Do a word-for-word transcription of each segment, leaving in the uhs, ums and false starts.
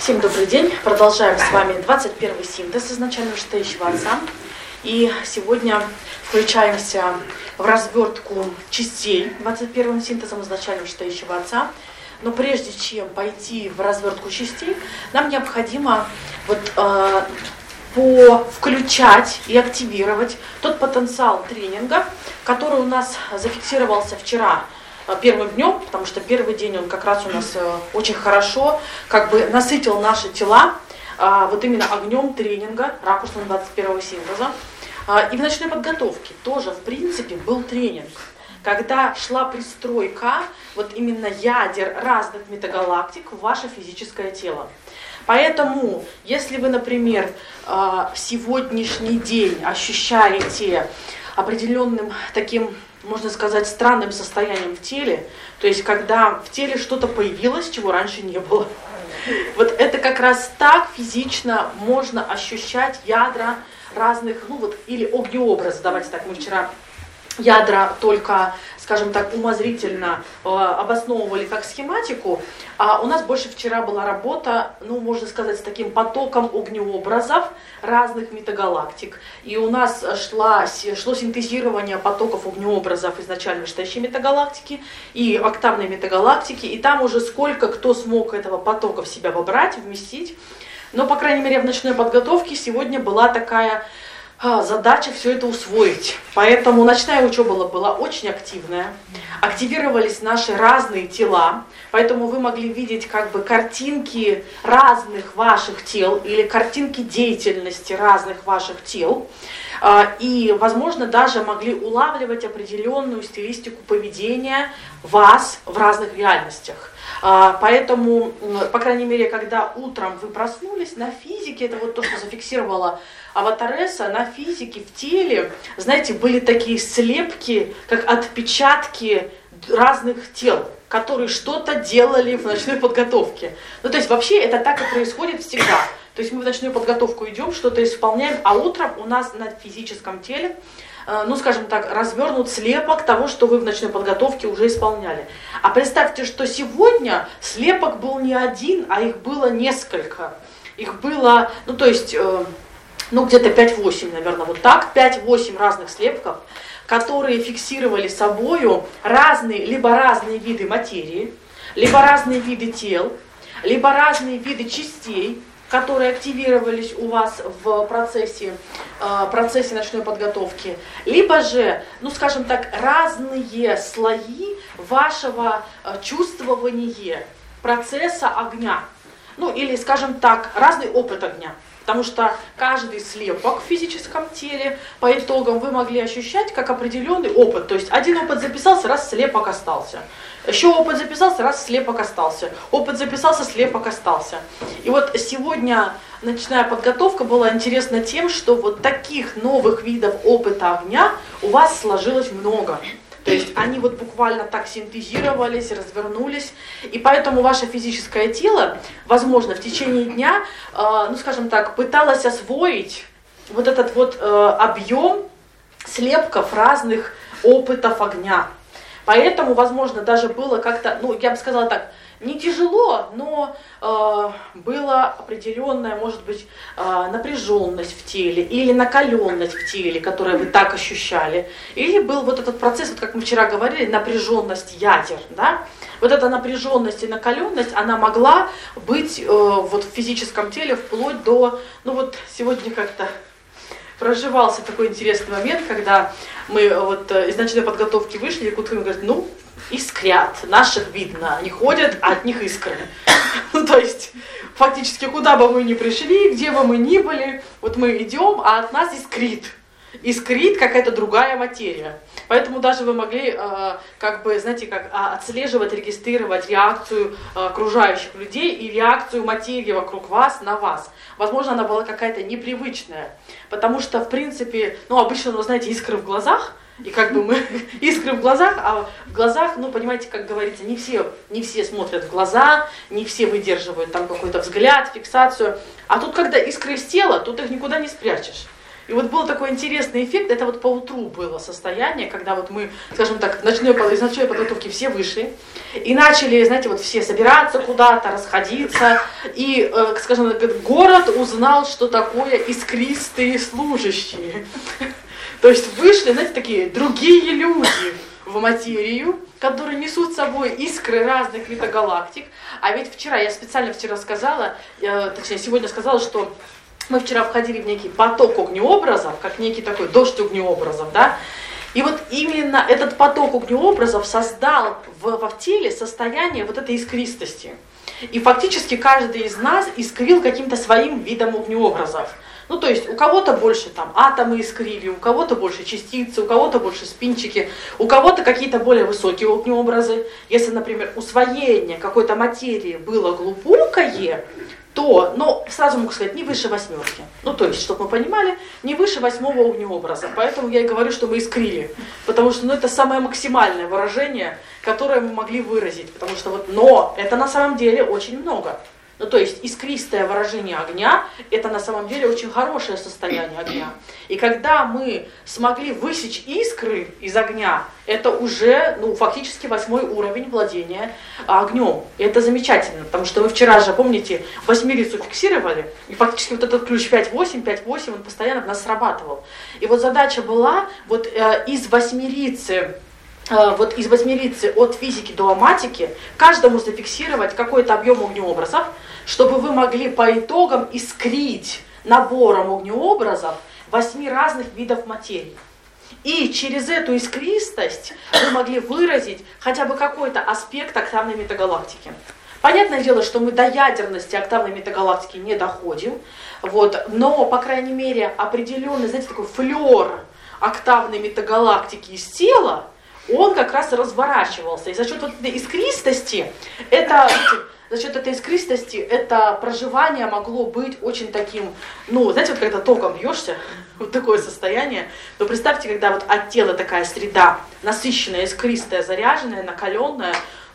Всем добрый день. Продолжаем с вами двадцать первый синтез изначально вышестоящего Отца. И сегодня включаемся в развертку частей двадцать первым синтезом изначально вышестоящего Отца. Но прежде чем пойти в развертку частей, нам необходимо вот, э, по включать и активировать тот потенциал тренинга, который у нас зафиксировался вчера первым днем, потому что первый день он как раз у нас очень хорошо как бы насытил наши тела вот именно огнем тренинга, ракурсом двадцать первого синтеза. И в ночной подготовке тоже, в принципе, был тренинг, когда шла пристройка вот именно ядер разных метагалактик в ваше физическое тело. Поэтому, если вы, например, сегодняшний день ощущаете определенным таким, можно сказать, странным состоянием в теле, то есть когда в теле что-то появилось, чего раньше не было. Вот это как раз так физично можно ощущать ядра разных, ну вот, или огнеобразы, давайте так, мы вчера ядра только, скажем так, умозрительно э, обосновывали как схематику, а у нас больше вчера была работа, ну, можно сказать, с таким потоком огнеобразов разных метагалактик. И у нас шла, шло синтезирование потоков огнеобразов изначально вышестоящей метагалактики и октавной метагалактики, и там уже сколько кто смог этого потока в себя вобрать, вместить. Но, по крайней мере, в ночной подготовке сегодня была такая задача все это усвоить. Поэтому ночная учеба была очень активная. Активировались наши разные тела. Поэтому вы могли видеть как бы картинки разных ваших тел или картинки деятельности разных ваших тел. И, возможно, даже могли улавливать определенную стилистику поведения вас в разных реальностях. Поэтому, по крайней мере, когда утром вы проснулись, на физике, это вот то, что зафиксировала Аватаресса, на физике, в теле, знаете, были такие слепки, как отпечатки разных тел, которые что-то делали в ночной подготовке. Ну, то есть вообще это так и происходит всегда. То есть мы в ночную подготовку идем, что-то исполняем, а утром у нас на физическом теле, ну, скажем так, развернут слепок того, что вы в ночной подготовке уже исполняли. А представьте, что сегодня слепок был не один, а их было несколько. Их было, ну, то есть, ну, где-то пять-восемь, наверное, вот так, пять-восемь разных слепков, которые фиксировали собою разные, либо разные виды материи, либо разные виды тел, либо разные виды частей, которые активировались у вас в процессе, э, процессе ночной подготовки, либо же, ну скажем так, разные слои вашего э, чувствования процесса огня. Ну или, скажем так, разный опыт огня. Потому что каждый слепок в физическом теле по итогам вы могли ощущать как определенный опыт. То есть один опыт записался, раз слепок остался. Еще опыт записался, раз слепок остался. Опыт записался, слепок остался. И вот сегодня ночная подготовка была интересна тем, что вот таких новых видов опыта огня у вас сложилось много. То есть они вот буквально так синтезировались, развернулись, и поэтому ваше физическое тело, возможно, в течение дня, э, ну скажем так, пыталось освоить вот этот вот э, объем слепков разных опытов огня. Поэтому, возможно, даже было как-то, ну я бы сказала так, не тяжело, но э, была определенная, может быть, э, напряженность в теле или накаленность в теле, которую вы так ощущали. Или был вот этот процесс, вот как мы вчера говорили, напряженность ядер. Да? Вот эта напряженность и накаленность, она могла быть э, вот в физическом теле вплоть до, ну вот сегодня как-то проживался такой интересный момент, когда мы вот из ночной подготовки вышли, и Кутхин говорит, ну, искрят, наших видно, они ходят, а от них искры. Ну, то есть, фактически, куда бы мы ни пришли, где бы мы ни были, вот мы идем, а от нас искрит. Искрит какая-то другая материя. Поэтому даже вы могли, э, как бы, знаете, как отслеживать, регистрировать реакцию э, окружающих людей и реакцию материи вокруг вас на вас. Возможно, она была какая-то непривычная, потому что, в принципе, ну, обычно, ну, знаете, искры в глазах, и как бы мы искры в глазах, а в глазах, ну, понимаете, как говорится, не все, не все смотрят в глаза, не все выдерживают там какой-то взгляд, фиксацию. А тут, когда искры из тела, тут их никуда не спрячешь. И вот был такой интересный эффект, это вот по утру было состояние, когда вот мы, скажем так, ночной, из ночной подготовки все вышли, и начали, знаете, вот все собираться куда-то, расходиться, и, э, скажем так, город узнал, что такое искристые служащие. То есть вышли, знаете, такие другие люди в материю, которые несут с собой искры разных метагалактик. А ведь вчера, я специально вчера сказала, я, точнее сегодня сказала, что мы вчера входили в некий поток огнеобразов, как некий такой дождь огнеобразов, да? И вот именно этот поток огнеобразов создал в, в теле состояние вот этой искристости. И фактически каждый из нас искрил каким-то своим видом огнеобразов. Ну, то есть у кого-то больше там атомы искрили, у кого-то больше частицы, у кого-то больше спинчики, у кого-то какие-то более высокие огнеобразы. Если, например, усвоение какой-то материи было глубокое, то, но сразу могу сказать, не выше восьмерки. Ну, то есть, чтобы мы понимали, не выше восьмого огнеобраза. Поэтому я и говорю, что мы искрили. Потому что ну, это самое максимальное выражение, которое мы могли выразить. Потому что вот, но это на самом деле очень много. Ну, то есть искристое выражение огня, это на самом деле очень хорошее состояние огня. И когда мы смогли высечь искры из огня, это уже, ну, фактически восьмой уровень владения огнем. И это замечательно, потому что мы вчера же, помните, восьмерицу фиксировали, и фактически вот этот ключ пять восемь, пять восемь, он постоянно в нас срабатывал. И вот задача была вот э, из восьмерицы, вот из восьмерицы от физики до аматики каждому зафиксировать какой-то объем огнеобразов, чтобы вы могли по итогам искрить набором огнеобразов восьми разных видов материи. И через эту искристость вы могли выразить хотя бы какой-то аспект октавной метагалактики. Понятное дело, что мы до ядерности октавной метагалактики не доходим, вот, но, по крайней мере, определенный, знаете, такой флёр октавной метагалактики из тела, он как раз разворачивался. И за счет вот этой искристости, это, за счет этой искристости, это проживание могло быть очень таким, ну, знаете, вот когда током бьешься, вот такое состояние, то представьте, когда вот от тела такая среда, насыщенная, искристая, заряженная, накаленная,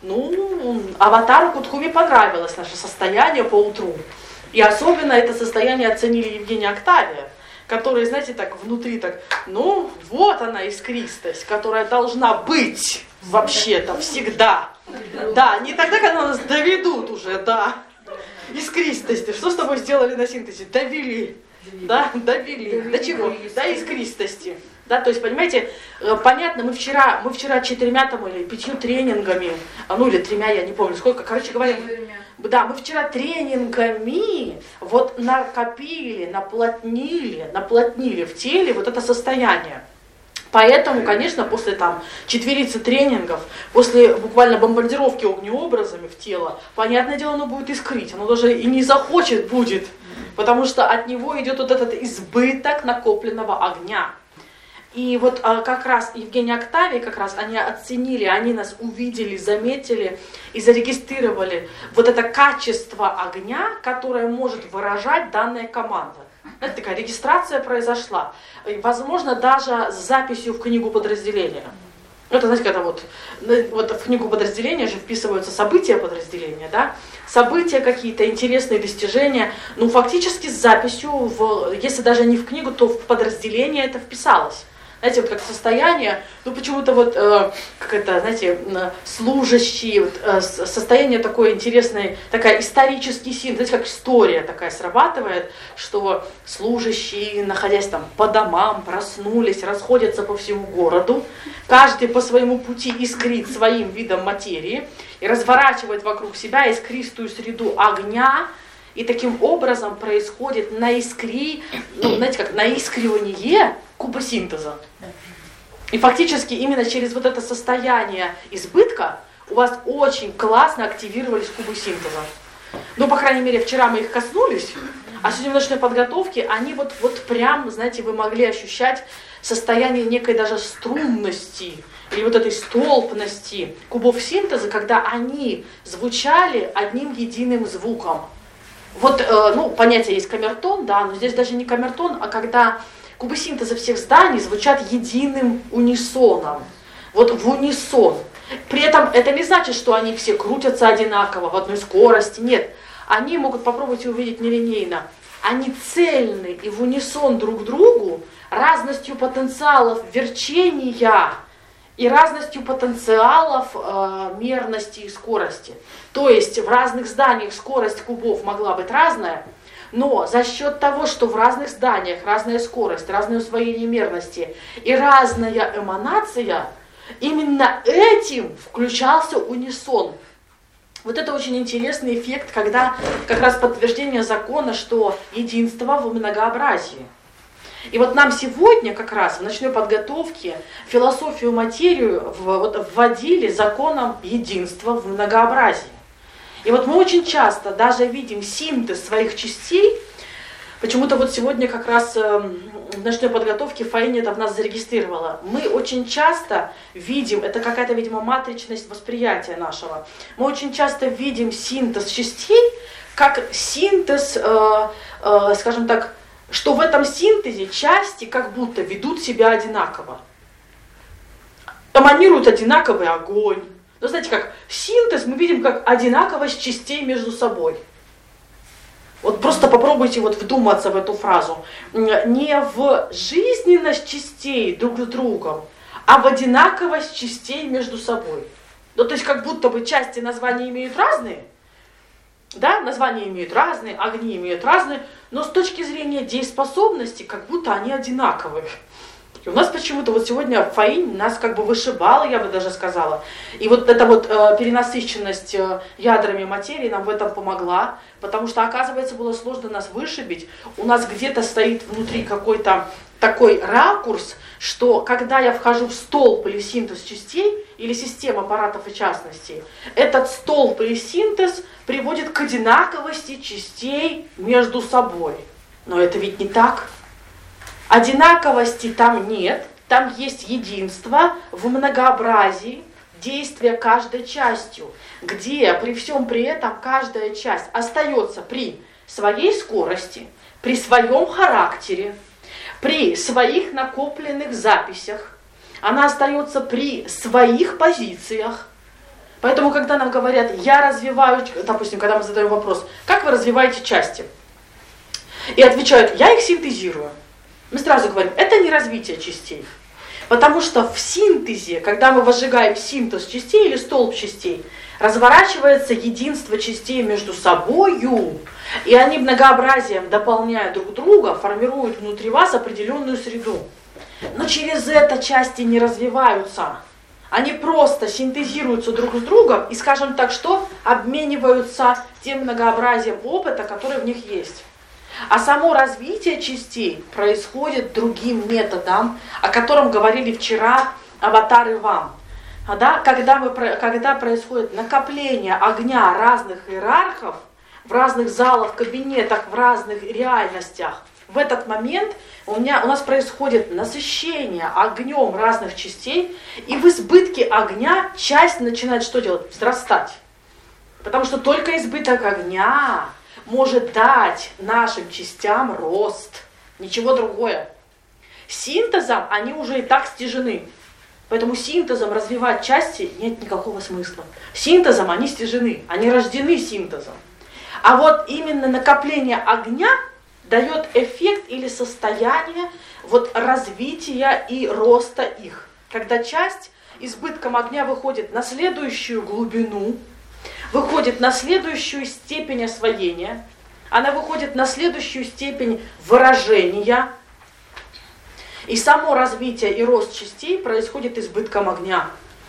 ну, аватару Кутхуми понравилось наше состояние по утру. И особенно это состояние оценили Евгения Октавия, которые, знаете, так внутри так, ну, вот она искристость, которая должна быть вообще-то всегда. Да, не тогда, когда нас доведут уже, да. Искристость. Что с тобой сделали на синтезе? Довели. Да, довели. До чего? До искристости. Да, то есть, понимаете, понятно, мы вчера, мы вчера четырьмя там или пятью тренингами, ну или тремя, я не помню сколько, короче говоря, да, мы вчера тренингами вот накопили, наплотнили, наплотнили в теле вот это состояние. Поэтому, конечно, после там четверицы тренингов, после буквально бомбардировки огнеобразами в тело, понятное дело, оно будет искрить, оно даже и не захочет будет, потому что от него идет вот этот избыток накопленного огня. И вот а, как раз Евгений Октавий, как раз они оценили, они нас увидели, заметили и зарегистрировали вот это качество огня, которое может выражать данная команда. Знаете, такая регистрация произошла, и, возможно, даже с записью в книгу подразделения. Это, знаете, когда вот, вот в книгу подразделения же вписываются события подразделения, да? События какие-то, интересные достижения, ну, фактически с записью, в, если даже не в книгу, то в подразделение это вписалось. Знаете, вот как состояние, ну почему-то вот, э, как это, знаете, служащий, вот, э, состояние такое интересное, такая исторический синтез, знаете, как история такая срабатывает, что служащие, находясь там по домам, проснулись, расходятся по всему городу, каждый по своему пути искрит своим видом материи и разворачивает вокруг себя искристую среду огня, и таким образом происходит наискри, ну, знаете, как наискривание кубосинтеза. И фактически именно через вот это состояние избытка у вас очень классно активировались кубы синтеза. Ну, по крайней мере, вчера мы их коснулись, а сегодня в ночной подготовке они вот, вот прям, знаете, вы могли ощущать состояние некой даже струнности или вот этой столпности кубов синтеза, когда они звучали одним единым звуком. Вот, э, ну, понятие есть камертон, да, но здесь даже не камертон, а когда кубы синтеза всех зданий звучат единым унисоном. Вот в унисон. При этом это не значит, что они все крутятся одинаково, в одной скорости, нет. Они могут попробовать увидеть нелинейно. они цельны и в унисон друг другу разностью потенциалов верчения и разностью потенциалов э, мерности и скорости. То есть в разных зданиях скорость кубов могла быть разная, но за счет того, что в разных зданиях разная скорость, разное усвоение мерности и разная эманация, именно этим включался унисон. Вот это очень интересный эффект, когда как раз подтверждение закона, что единство в многообразии. И вот нам сегодня как раз в ночной подготовке философию материю в, вот, вводили законом единства в многообразии. И вот мы очень часто даже видим синтез своих частей. Почему-то вот сегодня как раз э, в ночной подготовке Фаине это в нас зарегистрировала. Мы очень часто видим, это какая-то, видимо, матричность восприятия нашего. Мы очень часто видим синтез частей как синтез, э, э, скажем так, что в этом синтезе части как будто ведут себя одинаково. Эманирует одинаковый огонь. Ну, знаете, как синтез мы видим как одинаковость частей между собой. Вот просто попробуйте вот вдуматься в эту фразу. Не в жизненность частей друг с другом, а в одинаковость частей между собой. Ну, то есть как будто бы части названия имеют разные, да, названия имеют разные, огни имеют разные, но с точки зрения дееспособности, как будто они одинаковые. И у нас почему-то вот сегодня Фаинь нас как бы вышибала, я бы даже сказала. И вот эта вот э, перенасыщенность э, ядрами материи нам в этом помогла, потому что, оказывается, было сложно нас вышибить. У нас где-то стоит внутри какой-то такой ракурс, что когда я вхожу в столб или синтез частей, или систем аппаратов и частностей, этот столб или синтез приводит к одинаковости частей между собой. Но это ведь не так. Одинаковости там нет, там есть единство в многообразии действия каждой частью, где при всем при этом каждая часть остается при своей скорости, при своем характере, при своих накопленных записях, она остается при своих позициях. Поэтому, когда нам говорят, я развиваю, допустим, когда мы задаем вопрос, как вы развиваете части? И отвечают, я их синтезирую. Мы сразу говорим, это не развитие частей. Потому что в синтезе, когда мы возжигаем синтез частей или столб частей, разворачивается единство частей между собою, и они многообразием, дополняя друг друга, формируют внутри вас определенную среду. Но через это части не развиваются. Они просто синтезируются друг с другом и, скажем так, что обмениваются тем многообразием опыта, который в них есть. А само развитие частей происходит другим методом, о котором говорили вчера аватары вам. А, да, когда, мы, когда происходит накопление огня разных иерархов в разных залах, кабинетах, в разных реальностях, в этот момент у, меня, у нас происходит насыщение огнем разных частей, и в избытке огня часть начинает что делать? Взрастать. Потому что только избыток огня может дать нашим частям рост, ничего другое. Синтезом они уже и так стяжены. Поэтому синтезом развивать части нет никакого смысла. Синтезом они стяжены, они рождены синтезом. А вот именно накопление огня дает эффект или состояние вот развития и роста их. Когда часть избытком огня выходит на следующую глубину, выходит на следующую степень освоения, она выходит на следующую степень выражения, и само развитие и рост частей происходит избытком огня.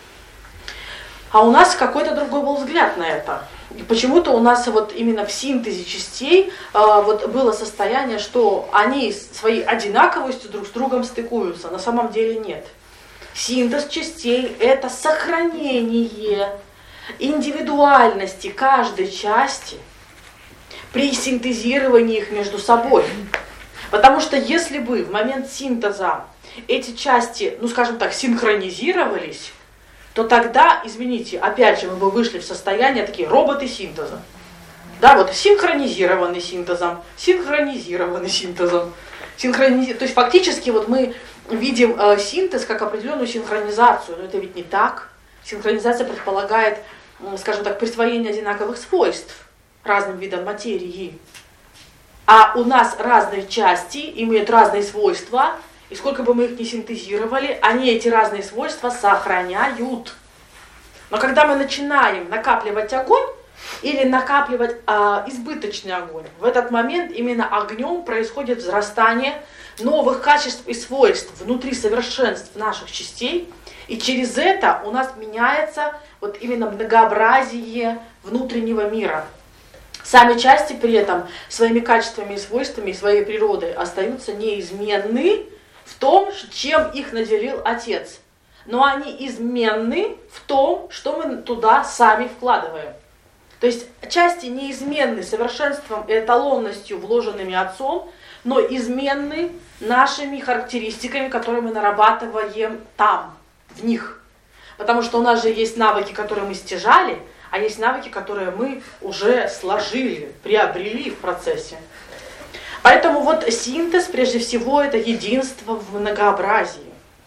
А у нас какой-то другой был взгляд на это. И почему-то у нас вот именно в синтезе частей э, вот было состояние, что они своей одинаковостью друг с другом стыкуются. На самом деле нет. Синтез частей – это сохранение индивидуальности каждой части при синтезировании их между собой. Потому что если бы в момент синтеза эти части, ну скажем так, синхронизировались, то тогда, извините, опять же мы бы вышли в состояние такие роботы синтеза. Да, вот синхронизированный синтезом, синхронизированный синтезом. Синхронизи... То есть фактически вот мы видим э, синтез как определенную синхронизацию, но это ведь не так. Синхронизация предполагает, скажем так, присвоение одинаковых свойств разным видам материи. а у нас разные части имеют разные свойства, и сколько бы мы их ни синтезировали, они эти разные свойства сохраняют. Но когда мы начинаем накапливать огонь или накапливать а, избыточный огонь, в этот момент именно огнем происходит взрастание новых качеств и свойств внутри совершенств наших частей, и через это у нас меняется вот именно многообразие внутреннего мира. Сами части при этом своими качествами и свойствами, своей природой остаются неизменны в том, чем их наделил Отец. Но они изменны в том, что мы туда сами вкладываем. То есть части неизменны совершенством и эталонностью, вложенными Отцом, но изменны нашими характеристиками, которые мы нарабатываем там, в них. Потому что у нас же есть навыки, которые мы стяжали, а есть навыки, которые мы уже сложили, приобрели в процессе. Поэтому вот синтез, прежде всего, это единство в многообразии.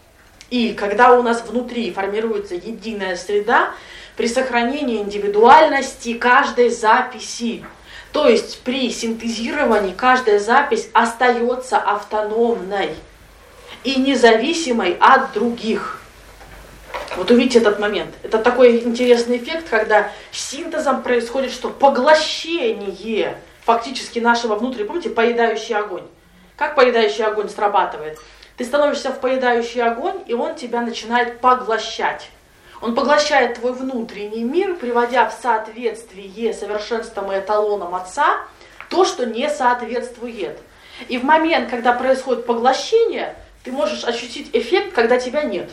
И когда у нас внутри формируется единая среда, при сохранении индивидуальности каждой записи, то есть при синтезировании каждая запись остается автономной и независимой от других. Вот увидите этот момент. Это такой интересный эффект, когда с синтезом происходит что? Поглощение фактически нашего внутреннего, помните, поедающий огонь. Как поедающий огонь срабатывает? Ты становишься в поедающий огонь, и он тебя начинает поглощать. Он поглощает твой внутренний мир, приводя в соответствие совершенством и эталоном Отца то, что не соответствует. И в момент, когда происходит поглощение, ты можешь ощутить эффект, когда тебя нет.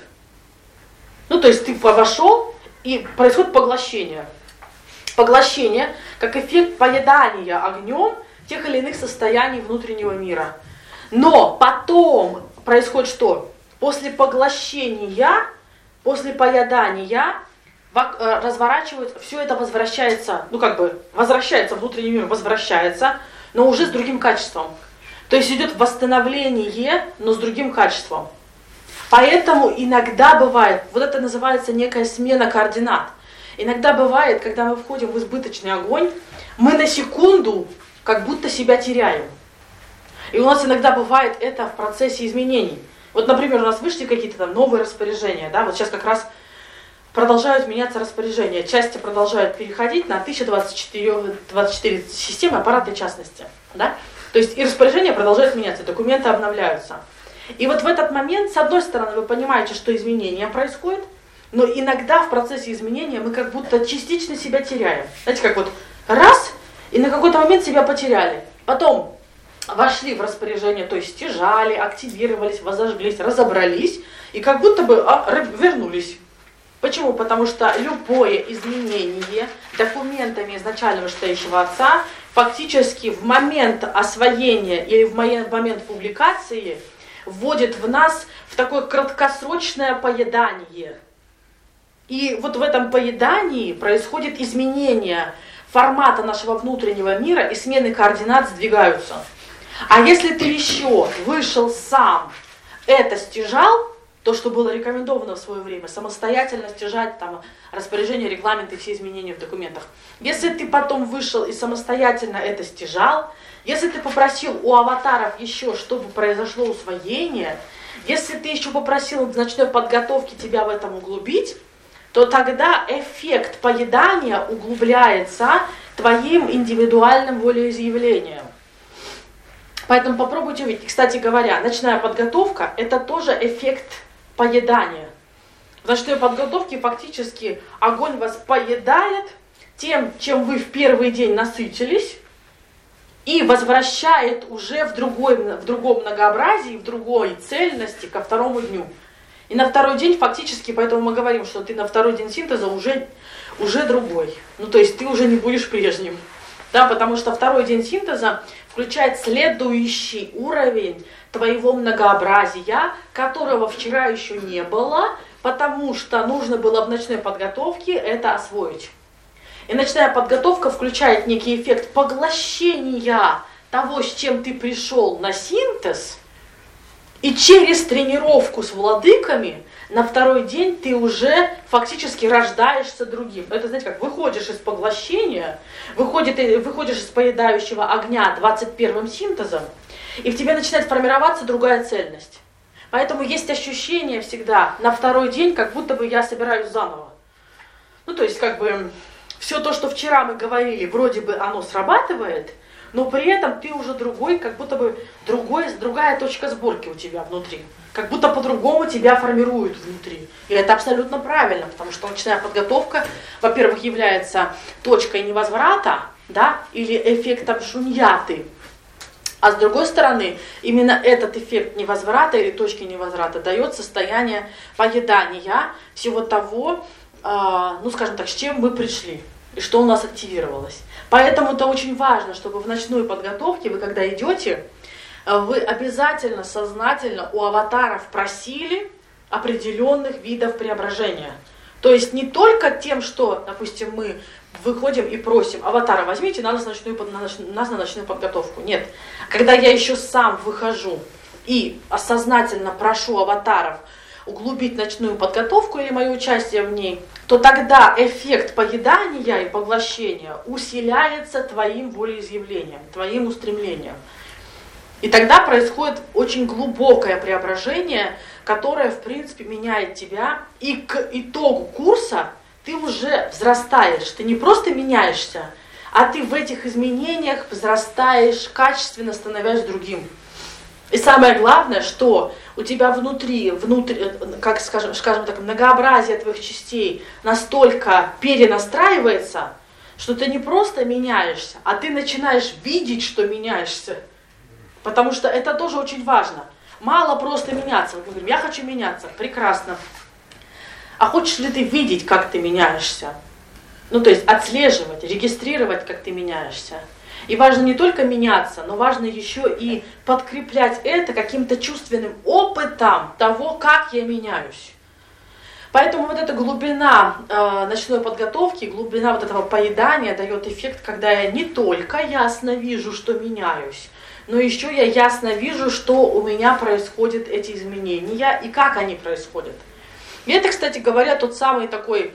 Ну, то есть ты вошел, и происходит поглощение. Поглощение как эффект поедания огнем тех или иных состояний внутреннего мира. Но потом происходит что? После поглощения, после поедания разворачивается, все это возвращается, ну как бы возвращается, внутренний мир возвращается, но уже с другим качеством. То есть идет восстановление, но с другим качеством. Поэтому иногда бывает, вот это называется некая смена координат. Иногда бывает, когда мы входим в избыточный огонь, мы на секунду как будто себя теряем. И у нас иногда бывает это в процессе изменений. Вот, например, у нас вышли какие-то там новые распоряжения, да, вот сейчас как раз продолжают меняться распоряжения, части продолжают переходить на тысяча двадцать четыре, двадцать четыре системы аппарата частности, да. То есть и распоряжения продолжают меняться, документы обновляются. И вот в этот момент, с одной стороны, вы понимаете, что изменения происходят, но иногда в процессе изменения мы как будто частично себя теряем. Знаете, как вот раз, и на какой-то момент себя потеряли. Потом вошли в распоряжение, то есть стяжали, активировались, возожглись, разобрались, и как будто бы а, вернулись. Почему? Потому что любое изменение документами изначально вышестоящего Отца фактически в момент освоения или в момент публикации вводит в нас в такое краткосрочное поедание. И вот в этом поедании происходит изменение формата нашего внутреннего мира, и смены координат сдвигаются. А если ты еще вышел сам, это стяжал, то, что было рекомендовано в свое время, самостоятельно стяжать там распоряжения, регламенты, все изменения в документах. Если ты потом вышел и самостоятельно это стяжал, если ты попросил у аватаров еще, чтобы произошло усвоение, если ты еще попросил в ночной подготовке тебя в этом углубить, то тогда эффект поедания углубляется твоим индивидуальным волеизъявлением. Поэтому попробуйте увидеть. Кстати говоря, ночная подготовка – это тоже эффект поедания. В ночной подготовке фактически огонь вас поедает тем, чем вы в первый день насытились, и возвращает уже в, другой, в другом многообразии, в другой цельности ко второму дню. И на второй день фактически, поэтому мы говорим, что ты на второй день синтеза уже, уже другой. Ну то есть ты уже не будешь прежним. Да, потому что второй день синтеза включает следующий уровень твоего многообразия, которого вчера еще не было, потому что нужно было в ночной подготовке это освоить. И ночная подготовка включает некий эффект поглощения того, с чем ты пришел на синтез, и через тренировку с владыками на второй день ты уже фактически рождаешься другим. Это, знаете, как выходишь из поглощения, выходит, выходишь из поедающего огня двадцать первым синтезом, и в тебе начинает формироваться другая цельность. Поэтому есть ощущение всегда на второй день, как будто бы я собираюсь заново. Ну, то есть, как бы, все то, что вчера мы говорили, вроде бы оно срабатывает, но при этом ты уже другой, как будто бы другой, другая точка сборки у тебя внутри. Как будто по-другому тебя формируют внутри. И это абсолютно правильно, потому что ночная подготовка, во-первых, является точкой невозврата, да, или эффектом шуньяты. А с другой стороны, именно этот эффект невозврата или точки невозврата дает состояние поедания всего того, э, ну скажем так, с чем мы пришли и что у нас активировалось. Поэтому это очень важно, чтобы в ночной подготовке вы, когда идете, вы обязательно сознательно у аватаров просили определенных видов преображения. То есть не только тем, что, допустим, мы выходим и просим: аватара, возьмите нас на ночную, нас на ночную подготовку. Нет. Когда я еще сам выхожу и сознательно прошу аватаров углубить ночную подготовку или мое участие в ней, то тогда эффект поедания и поглощения усиляется твоим волеизъявлением, твоим устремлением. И тогда происходит очень глубокое преображение, которое, в принципе, меняет тебя. И к итогу курса ты уже взрастаешь. Ты не просто меняешься, а ты в этих изменениях взрастаешь, качественно становясь другим. И самое главное, что у тебя внутри, внутри, как скажем, скажем так, многообразие твоих частей настолько перенастраивается, что ты не просто меняешься, а ты начинаешь видеть, что меняешься. Потому что это тоже очень важно. Мало просто меняться. Мы говорим: я хочу меняться. Прекрасно. А хочешь ли ты видеть, как ты меняешься? Ну, то есть отслеживать, регистрировать, как ты меняешься. И важно не только меняться, но важно еще и подкреплять это каким-то чувственным опытом того, как я меняюсь. Поэтому вот эта глубина э, ночной подготовки, глубина вот этого поедания дает эффект, когда я не только ясно вижу, что меняюсь, но еще я ясно вижу, что у меня происходят эти изменения и как они происходят. И это, кстати говоря, тот самый такой,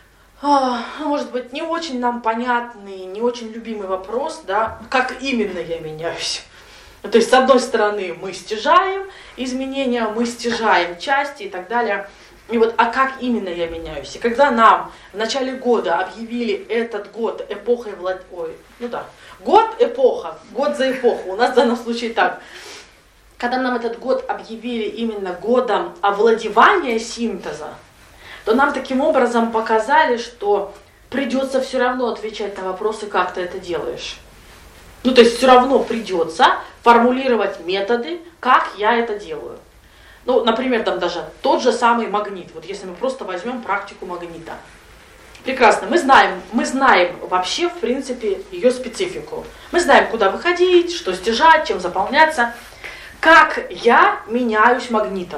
может быть, не очень нам понятный, не очень любимый вопрос, да, как именно я меняюсь. То есть, с одной стороны, мы стяжаем изменения, мы стяжаем части и так далее. И вот, а как именно я меняюсь? И когда нам в начале года объявили этот год эпохой влад... Ой, ну да, год эпоха, год за эпоху, у нас в данном случае так. Когда нам этот год объявили именно годом овладевания синтеза, то нам таким образом показали, что придется все равно отвечать на вопросы, как ты это делаешь. Ну, то есть все равно придется формулировать методы, как я это делаю. Ну, например, там даже тот же самый магнит. Вот если мы просто возьмем практику магнита. Прекрасно, мы знаем, мы знаем вообще, в принципе, ее специфику. Мы знаем, куда выходить, что стяжать, чем заполняться. Как я меняюсь магнитом?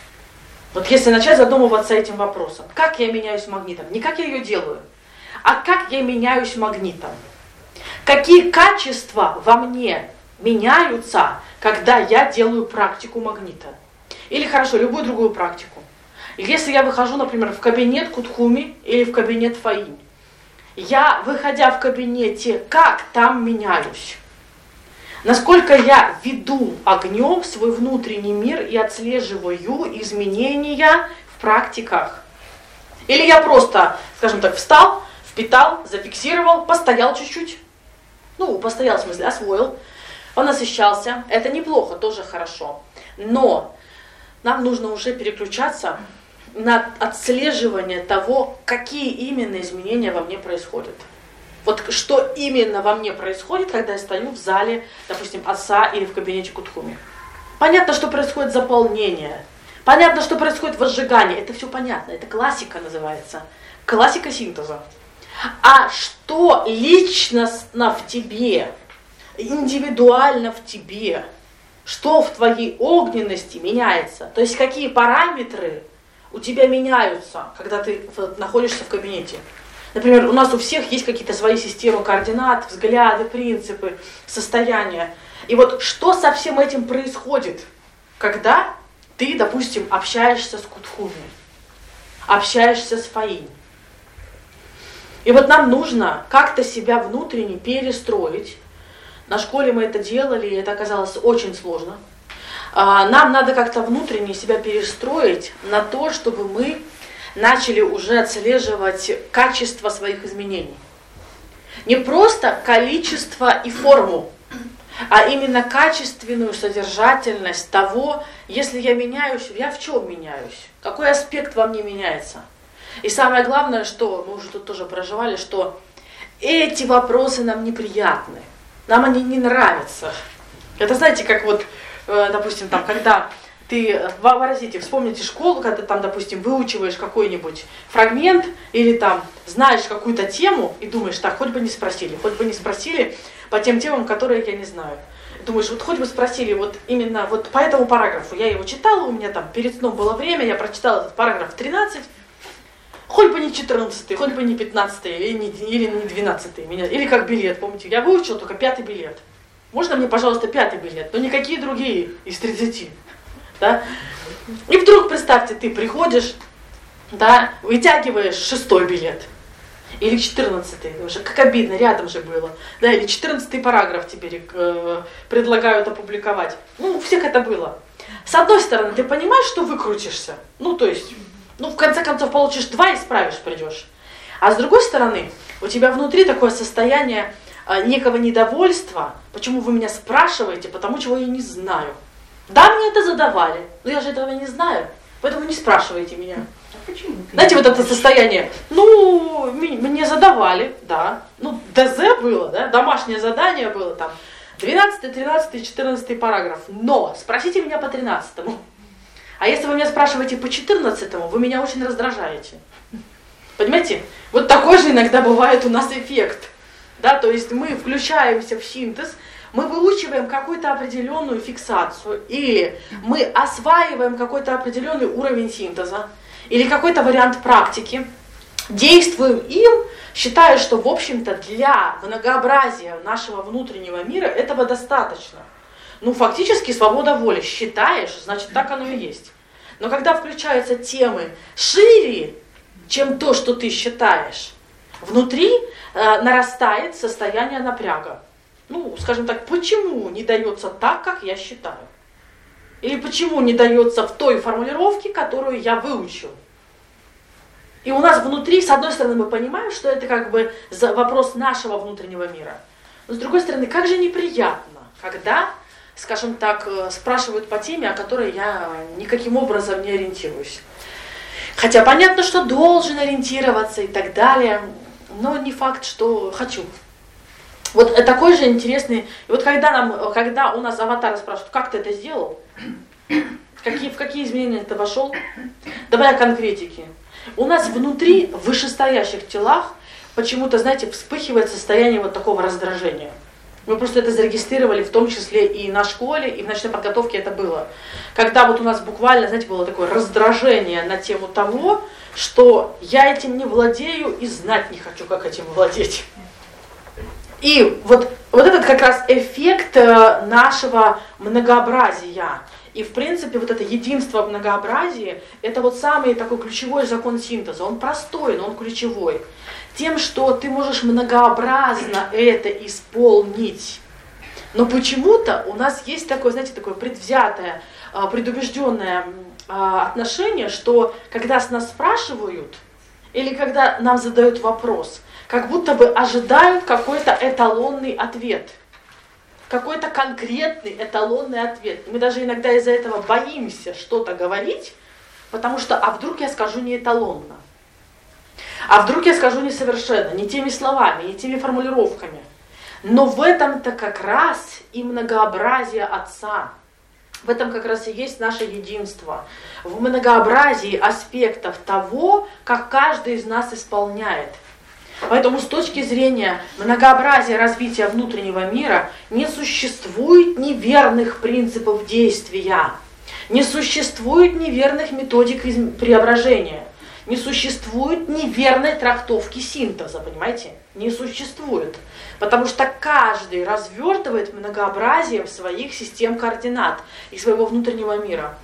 Вот если начать задумываться этим вопросом. Как я меняюсь магнитом? Не как я ее делаю, а как я меняюсь магнитом. Какие качества во мне меняются, когда я делаю практику магнита? Или, хорошо, любую другую практику. Если я выхожу, например, в кабинет Кутхуми или в кабинет Фаинь, я, выходя в кабинете, как там меняюсь? Насколько я веду огнем свой внутренний мир и отслеживаю изменения в практиках? Или я просто, скажем так, встал, впитал, зафиксировал, постоял чуть-чуть. Ну, постоял, в смысле, освоил. Он насыщался. Это неплохо, тоже хорошо. Но нам нужно уже переключаться на отслеживание того, какие именно изменения во мне происходят. Вот что именно во мне происходит, когда я стою в зале, допустим, Аса или в кабинете Кутхуми. Понятно, что происходит заполнение. Понятно, что происходит возжигание. Это все понятно. Это классика называется. Классика синтеза. А что личностно в тебе, индивидуально в тебе, что в твоей огненности меняется? То есть какие параметры у тебя меняются, когда ты находишься в кабинете? Например, у нас у всех есть какие-то свои системы координат, взгляды, принципы, состояния. И вот что со всем этим происходит, когда ты, допустим, общаешься с Кутхуми? общаешься с Фаинь. И вот нам нужно как-то себя внутренне перестроить. На школе мы это делали, и это оказалось очень сложно. Нам надо как-то внутренне себя перестроить на то, чтобы мы начали уже отслеживать качество своих изменений. Не просто количество и форму, а именно качественную содержательность того, если я меняюсь, я в чем меняюсь, какой аспект во мне меняется. И самое главное, что мы уже тут тоже проживали, что эти вопросы нам неприятны, нам они не нравятся. Это знаете, как вот, допустим, там, когда ты, вообразите, вспомните школу, когда ты там, допустим, выучиваешь какой-нибудь фрагмент или там знаешь какую-то тему и думаешь, так, хоть бы не спросили, хоть бы не спросили по тем темам, которые я не знаю. Думаешь, вот хоть бы спросили вот именно вот по этому параграфу. Я его читала, у меня там перед сном было время, я прочитала этот параграф тринадцать, хоть бы не четырнадцатый, хоть бы не пятнадцатый или не, или не двенадцатый. Меня, или как билет, помните, я выучила только пятый билет. Можно мне, пожалуйста, пятый билет, но никакие другие из тридцати. Да? И вдруг, представьте, ты приходишь, да, вытягиваешь шестой билет, или четырнадцатый, уже как обидно, рядом же было, да, или четырнадцатый параграф теперь э, предлагают опубликовать. Ну, у всех это было. С одной стороны, ты понимаешь, что выкрутишься, ну, то есть, ну, в конце концов, получишь два и справишь, придешь. А с другой стороны, у тебя внутри такое состояние э, некого недовольства, почему вы меня спрашиваете, потому чего я не знаю. Да, мне это задавали, но я же этого не знаю, поэтому не спрашивайте меня. А почему? Знаете, вот это состояние, ну, мне задавали, да, ну, ДЗ было, да, домашнее задание было там, двенадцатый, тринадцатый, четырнадцатый параграф, но спросите меня по тринадцатому. А если вы меня спрашиваете по четырнадцатому, вы меня очень раздражаете. Понимаете? Вот такой же иногда бывает у нас эффект, да, то есть мы включаемся в синтез, мы выучиваем какую-то определенную фиксацию, или мы осваиваем какой-то определенный уровень синтеза, или какой-то вариант практики, действуем им, считая, что, в общем-то, для многообразия нашего внутреннего мира этого достаточно. Ну, фактически, свобода воли. Считаешь, значит, так оно и есть. Но когда включаются темы шире, чем то, что ты считаешь, внутри э, нарастает состояние напряга. Ну, скажем так, почему не дается так, как я считаю? Или почему не дается в той формулировке, которую я выучил? И у нас внутри, с одной стороны, мы понимаем, что это как бы вопрос нашего внутреннего мира. Но с другой стороны, как же неприятно, когда, скажем так, спрашивают по теме, о которой я никаким образом не ориентируюсь. Хотя понятно, что должен ориентироваться и так далее, но не факт, что хочу. Вот такой же интересный, и вот когда, нам, когда у нас аватары спрашивают, как ты это сделал, какие, в какие изменения ты вошел, давай конкретики. У нас внутри, в вышестоящих телах, почему-то, знаете, вспыхивает состояние вот такого раздражения. Мы просто это зарегистрировали, в том числе и на школе, и в ночной подготовке это было. Когда вот у нас буквально, знаете, было такое раздражение на тему того, что я этим не владею и знать не хочу, как этим владеть. И вот, вот этот как раз эффект нашего многообразия. И в принципе вот это единство в многообразии, это вот самый такой ключевой закон синтеза. Он простой, но он ключевой. Тем, что ты можешь многообразно это исполнить. Но почему-то у нас есть такое, знаете, такое предвзятое, предубежденное отношение, что когда с нас спрашивают, или когда нам задают вопрос, как будто бы ожидают какой-то эталонный ответ. Какой-то конкретный эталонный ответ. Мы даже иногда из-за этого боимся что-то говорить, потому что, а вдруг я скажу не эталонно? А вдруг я скажу несовершенно, не теми словами, не теми формулировками? Но в этом-то как раз и многообразие Отца. В этом как раз и есть наше единство. В многообразии аспектов того, как каждый из нас исполняет. Поэтому с точки зрения многообразия развития внутреннего мира не существует неверных принципов действия, не существует неверных методик преображения, не существует неверной трактовки синтеза, понимаете? Не существует. Потому что каждый развертывает многообразие своих систем координат и своего внутреннего мира.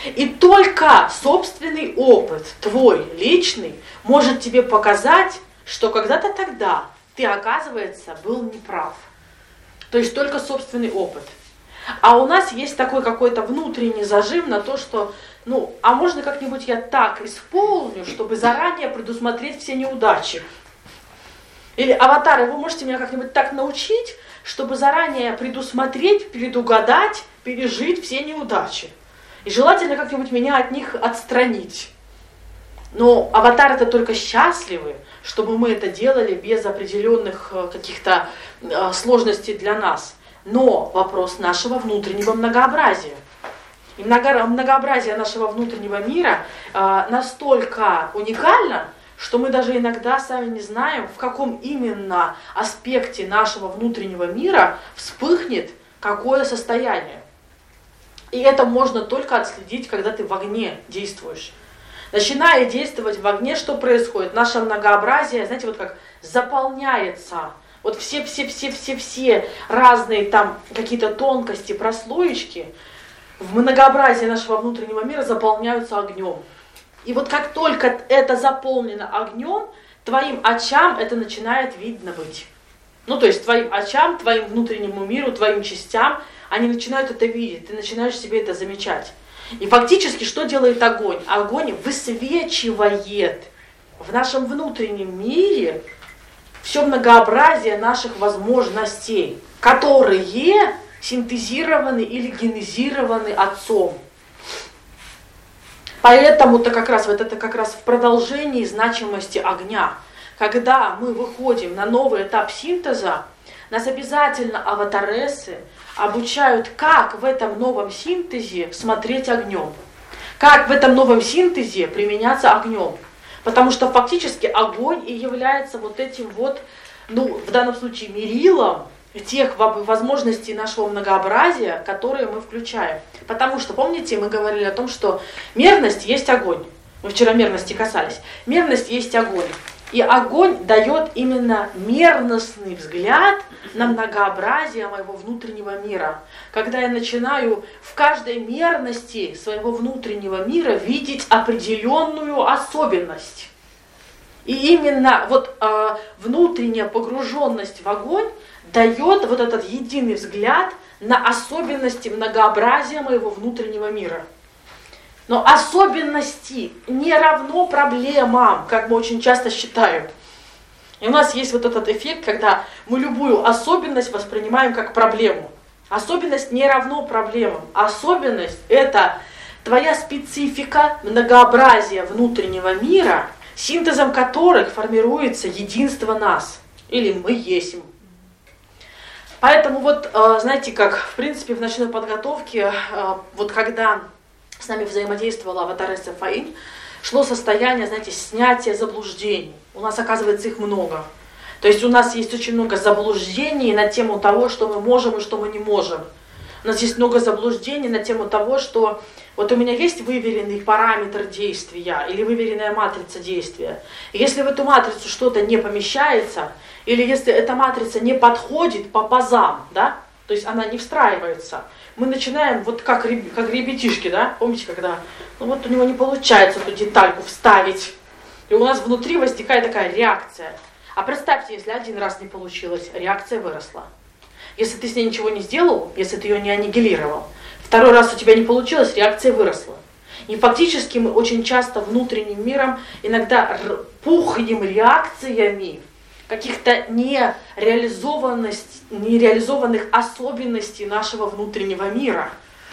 И только собственный опыт, твой личный, может тебе показать, что когда-то тогда ты, оказывается, был неправ. То есть только собственный опыт. А у нас есть такой какой-то внутренний зажим на то, что, ну, а можно как-нибудь я так исполню, чтобы заранее предусмотреть все неудачи. Или аватары, вы можете меня как-нибудь так научить, чтобы заранее предусмотреть, предугадать, пережить все неудачи. И желательно как-нибудь меня от них отстранить. Но аватары-то только счастливы, чтобы мы это делали без определенных каких-то сложностей для нас. Но вопрос нашего внутреннего многообразия. И многообразие нашего внутреннего мира настолько уникально, что мы даже иногда сами не знаем, в каком именно аспекте нашего внутреннего мира вспыхнет какое состояние. И это можно только отследить, когда ты в огне действуешь. Начиная действовать в огне, что происходит? Наше многообразие, знаете, вот как заполняется. Вот все-все-все-все-все разные там какие-то тонкости, прослоечки в многообразии нашего внутреннего мира заполняются огнем. И вот как только это заполнено огнем, твоим очам это начинает видно быть. Ну, то есть твоим очам, твоим внутреннему миру, твоим частям, они начинают это видеть, ты начинаешь себе это замечать. И фактически что делает огонь? Огонь высвечивает в нашем внутреннем мире все многообразие наших возможностей, которые синтезированы или генезированы Отцом. Поэтому-то как раз, вот это как раз в продолжении значимости огня. Когда мы выходим на новый этап синтеза, нас обязательно аватарессы обучают, как в этом новом синтезе смотреть огнем, как в этом новом синтезе применяться огнем. Потому что фактически огонь и является вот этим вот, ну, в данном случае мерилом тех возможностей нашего многообразия, которые мы включаем. Потому что, помните, мы говорили о том, что мерность есть огонь. Мы вчера мерности касались. Мерность есть огонь. И огонь дает именно мерностный взгляд на многообразие моего внутреннего мира. Когда я начинаю в каждой мерности своего внутреннего мира видеть определенную особенность. И именно вот э, внутренняя погруженность в огонь дает вот этот единый взгляд на особенности многообразия моего внутреннего мира. Но особенности не равно проблемам, как мы очень часто считаем. И у нас есть вот этот эффект, когда мы любую особенность воспринимаем как проблему. Особенность не равно проблемам. Особенность – это твоя специфика многообразия внутреннего мира, синтезом которых формируется единство нас. Или мы есть. Поэтому вот, знаете, как в принципе в ночной подготовке, вот когда с нами взаимодействовала аватаресса Фаинь, шло состояние, знаете, снятия заблуждений. У нас, оказывается, их много. То есть у нас есть очень много заблуждений на тему того, что мы можем и что мы не можем. У нас есть много заблуждений на тему того, что вот у меня есть выверенный параметр действия или выверенная матрица действия. И если в эту матрицу что-то не помещается, или если эта матрица не подходит по пазам, да, то есть она не встраивается, мы начинаем вот как, как ребятишки, да, помните, когда ну вот у него не получается эту детальку вставить, и у нас внутри возникает такая реакция. А представьте, если один раз не получилось, реакция выросла. Если ты с ней ничего не сделал, если ты ее не аннигилировал, второй раз у тебя не получилось, реакция выросла. И фактически мы очень часто внутренним миром иногда пухнем реакциями каких-то нереализованных особенностей нашего внутреннего мира.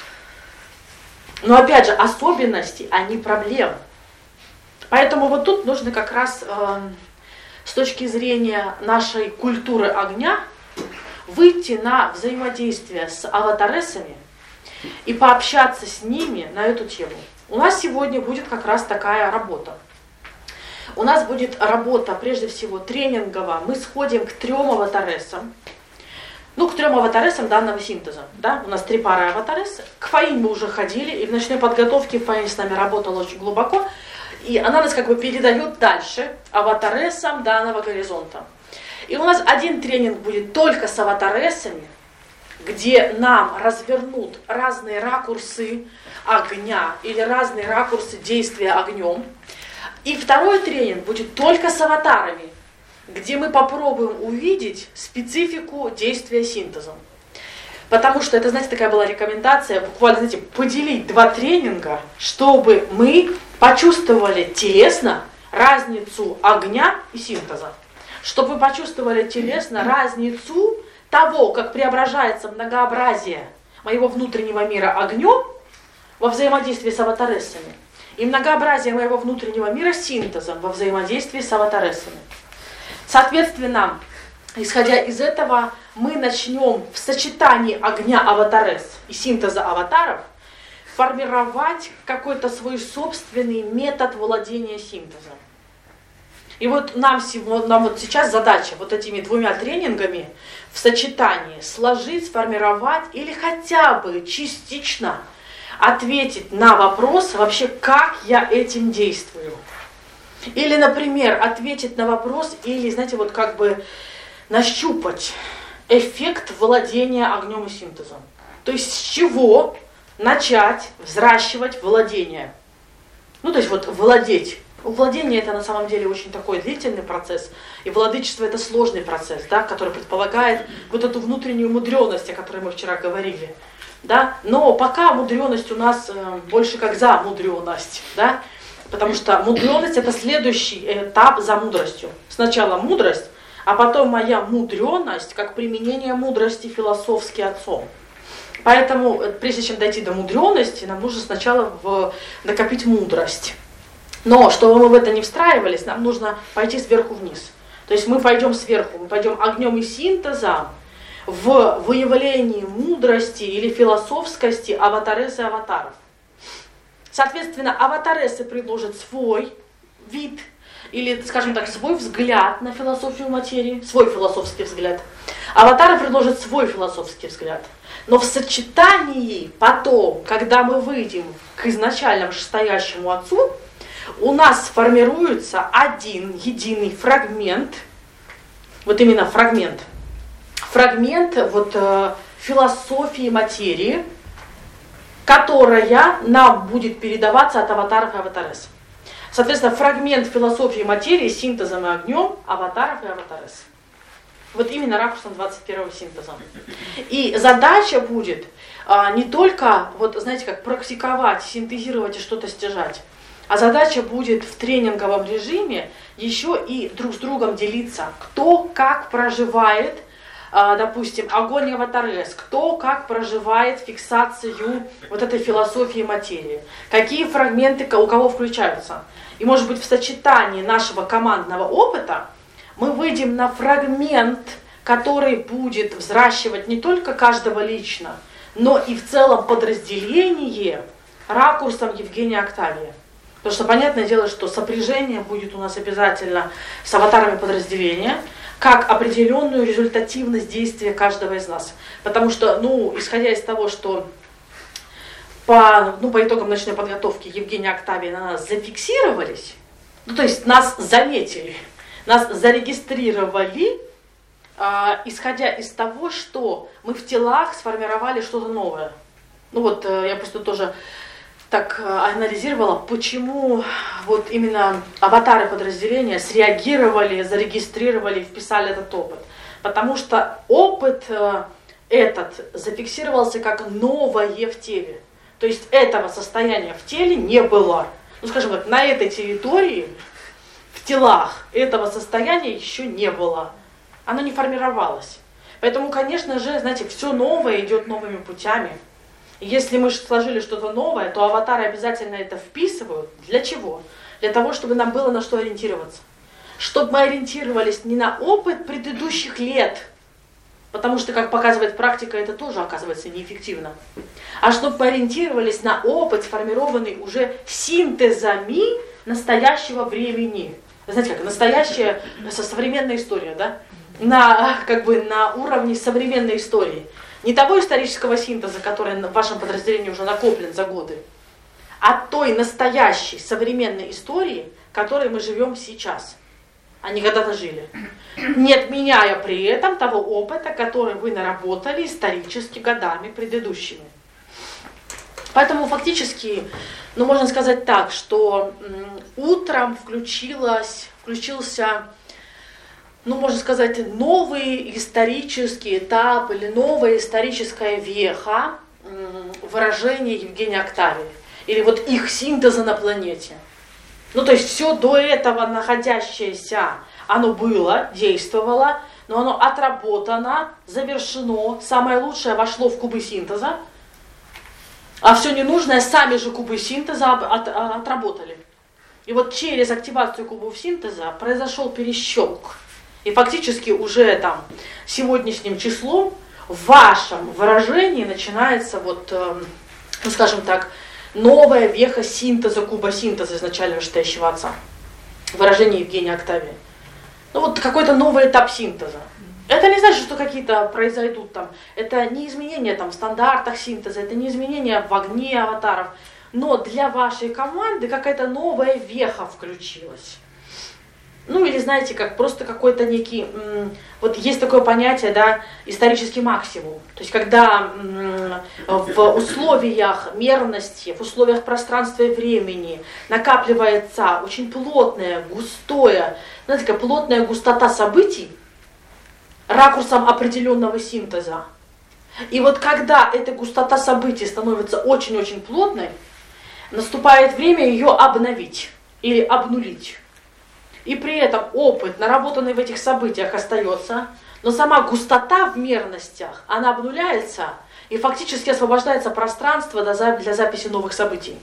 Но опять же, особенности, а не проблемы. Поэтому вот тут нужно как раз э, с точки зрения нашей культуры огня выйти на взаимодействие с аватарессами и пообщаться с ними на эту тему. У нас сегодня будет как раз такая работа. У нас будет работа, прежде всего, тренинговая. Мы сходим к трем аватарессам. Ну, к трем аватарессам данного синтеза. Да? У нас три пары аватарессы. К Фаинь мы уже ходили, и в ночной подготовке Фаинь с нами работала очень глубоко. И она нас как бы передает дальше аватарессам данного горизонта. И у нас один тренинг будет только с аватарессами, где нам развернут разные ракурсы огня или разные ракурсы действия огнем. И второй тренинг будет только с аватарами, где мы попробуем увидеть специфику действия синтезом. Потому что это, знаете, такая была рекомендация, буквально, знаете, поделить два тренинга, чтобы мы почувствовали телесно разницу огня и синтеза. Чтобы вы почувствовали телесно разницу того, как преображается многообразие моего внутреннего мира огнем во взаимодействии с аватарессами, и многообразие моего внутреннего мира синтезом во взаимодействии с аватарессами. Соответственно, исходя из этого, мы начнем в сочетании огня аватаресс и синтеза аватаров формировать какой-то свой собственный метод владения синтезом. И вот нам, сегодня, нам вот сейчас задача вот этими двумя тренингами в сочетании сложить, сформировать или хотя бы частично ответить на вопрос вообще, как я этим действую. Или, например, ответить на вопрос, или, знаете, вот как бы нащупать эффект владения огнем и синтезом. То есть с чего начать взращивать владение. Ну, то есть вот владеть. Владение это на самом деле очень такой длительный процесс, и владычество это сложный процесс, да, который предполагает вот эту внутреннюю мудреность, о которой мы вчера говорили. Да? Но пока мудреность у нас э, больше как замудренность, да? Потому что мудреность это следующий этап за мудростью. Сначала мудрость, а потом моя мудреность как применение мудрости философски отцом. Поэтому прежде чем дойти до мудренности, нам нужно сначала в, накопить мудрость. Но чтобы мы в это не встраивались, нам нужно пойти сверху вниз. То есть мы пойдем сверху, мы пойдем огнем и синтезом в выявлении мудрости или философскости аватарессы и аватаров. Соответственно, аватарессы предложат свой вид, или, скажем так, свой взгляд на философию материи, свой философский взгляд. Аватары предложат свой философский взгляд. Но в сочетании потом, когда мы выйдем к изначально вышестоящему отцу, у нас сформируется один единый фрагмент, вот именно фрагмент, фрагмент вот, э, философии материи, которая нам будет передаваться от аватаров и аватаресс. Соответственно, фрагмент философии материи с синтезом и огнем аватаров и аватаресс. Вот именно ракурсом двадцать первого синтеза. И задача будет а, не только, вот знаете, как практиковать, синтезировать и что-то стяжать, а задача будет в тренинговом режиме еще и друг с другом делиться, кто как проживает, а, допустим, огонь и аватаресс, кто как проживает фиксацию вот этой философии материи, какие фрагменты у кого включаются. И может быть в сочетании нашего командного опыта мы выйдем на фрагмент, который будет взращивать не только каждого лично, но и в целом подразделение ракурсом Евгения Октавия. Потому что понятное дело, что сопряжение будет у нас обязательно с аватарами подразделения, как определенную результативность действия каждого из нас. Потому что, ну, исходя из того, что по, ну, по итогам ночной подготовки Евгения Октавия на нас зафиксировались, ну, то есть нас заметили, нас зарегистрировали, э, исходя из того, что мы в телах сформировали что-то новое. Ну вот э, я просто тоже так э, анализировала, почему вот именно аватары подразделения среагировали, зарегистрировали, вписали этот опыт. Потому что опыт э, этот зафиксировался как новое в теле. То есть этого состояния в теле не было. Ну скажем так, на этой территории в телах этого состояния еще не было. Оно не формировалось. Поэтому, конечно же, знаете, все новое идет новыми путями. И если мы сложили что-то новое, то аватары обязательно это вписывают. Для чего? Для того, чтобы нам было на что ориентироваться. Чтобы мы ориентировались не на опыт предыдущих лет, потому что, как показывает практика, это тоже оказывается неэффективно. А чтобы мы ориентировались на опыт, сформированный уже синтезами настоящего времени. Знаете, как настоящая современная история, да? На, как бы, на уровне современной истории. Не того исторического синтеза, который в вашем подразделении уже накоплен за годы, а той настоящей современной истории, в которой мы живем сейчас. они когда-то жили, не отменяя при этом того опыта, который вы наработали исторически годами предыдущими. Поэтому фактически, ну, можно сказать так, что м, утром включилась, включился, ну, можно сказать, новый исторический этап или новая историческая веха м, выражения Евгения Октавии, или вот их синтеза на планете. Ну, то есть все до этого находящееся, оно было, действовало, но оно отработано, завершено, самое лучшее вошло в кубы синтеза, а все ненужное сами же кубы синтеза от, от, отработали. И вот через активацию кубов синтеза произошел перещелк. И фактически уже там сегодняшним числом в вашем выражении начинается вот, э, ну скажем так, новая веха синтеза, куба синтеза изначально вышестоящего отца. Выражение Евгения Октавии. Ну вот какой-то новый этап синтеза. Это не значит, что какие-то произойдут там. Это не изменения там в стандартах синтеза, это не изменения в огне аватаров. Но для вашей команды какая-то новая веха включилась. Ну или знаете, как просто какой-то некий, м, вот есть такое понятие, да, исторический максимум. То есть когда м, в условиях мерности, в условиях пространства и времени накапливается очень плотное, густое, знаете, как плотная густота событий, ракурсом определенного синтеза. И вот когда эта густота событий становится очень-очень плотной, наступает время ее обновить или обнулить. И при этом опыт, наработанный в этих событиях, остается, но сама густота в мерностях, она обнуляется, и фактически освобождается пространство для записи новых событий.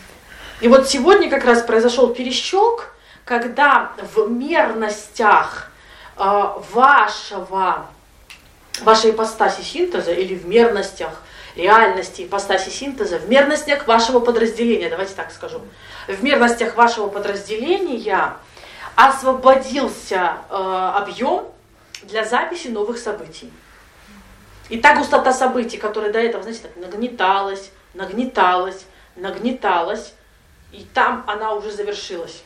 И вот сегодня как раз произошел перещелк, когда в мерностях э, вашего, вашей ипостаси синтеза, или в мерностях реальности ипостаси синтеза, в мерностях вашего подразделения, давайте так скажу, в мерностях вашего подразделения освободился э, объем для записи новых событий. И та густота событий, которая до этого, знаете, так нагнеталась, нагнеталась, нагнеталась, и там она уже завершилась.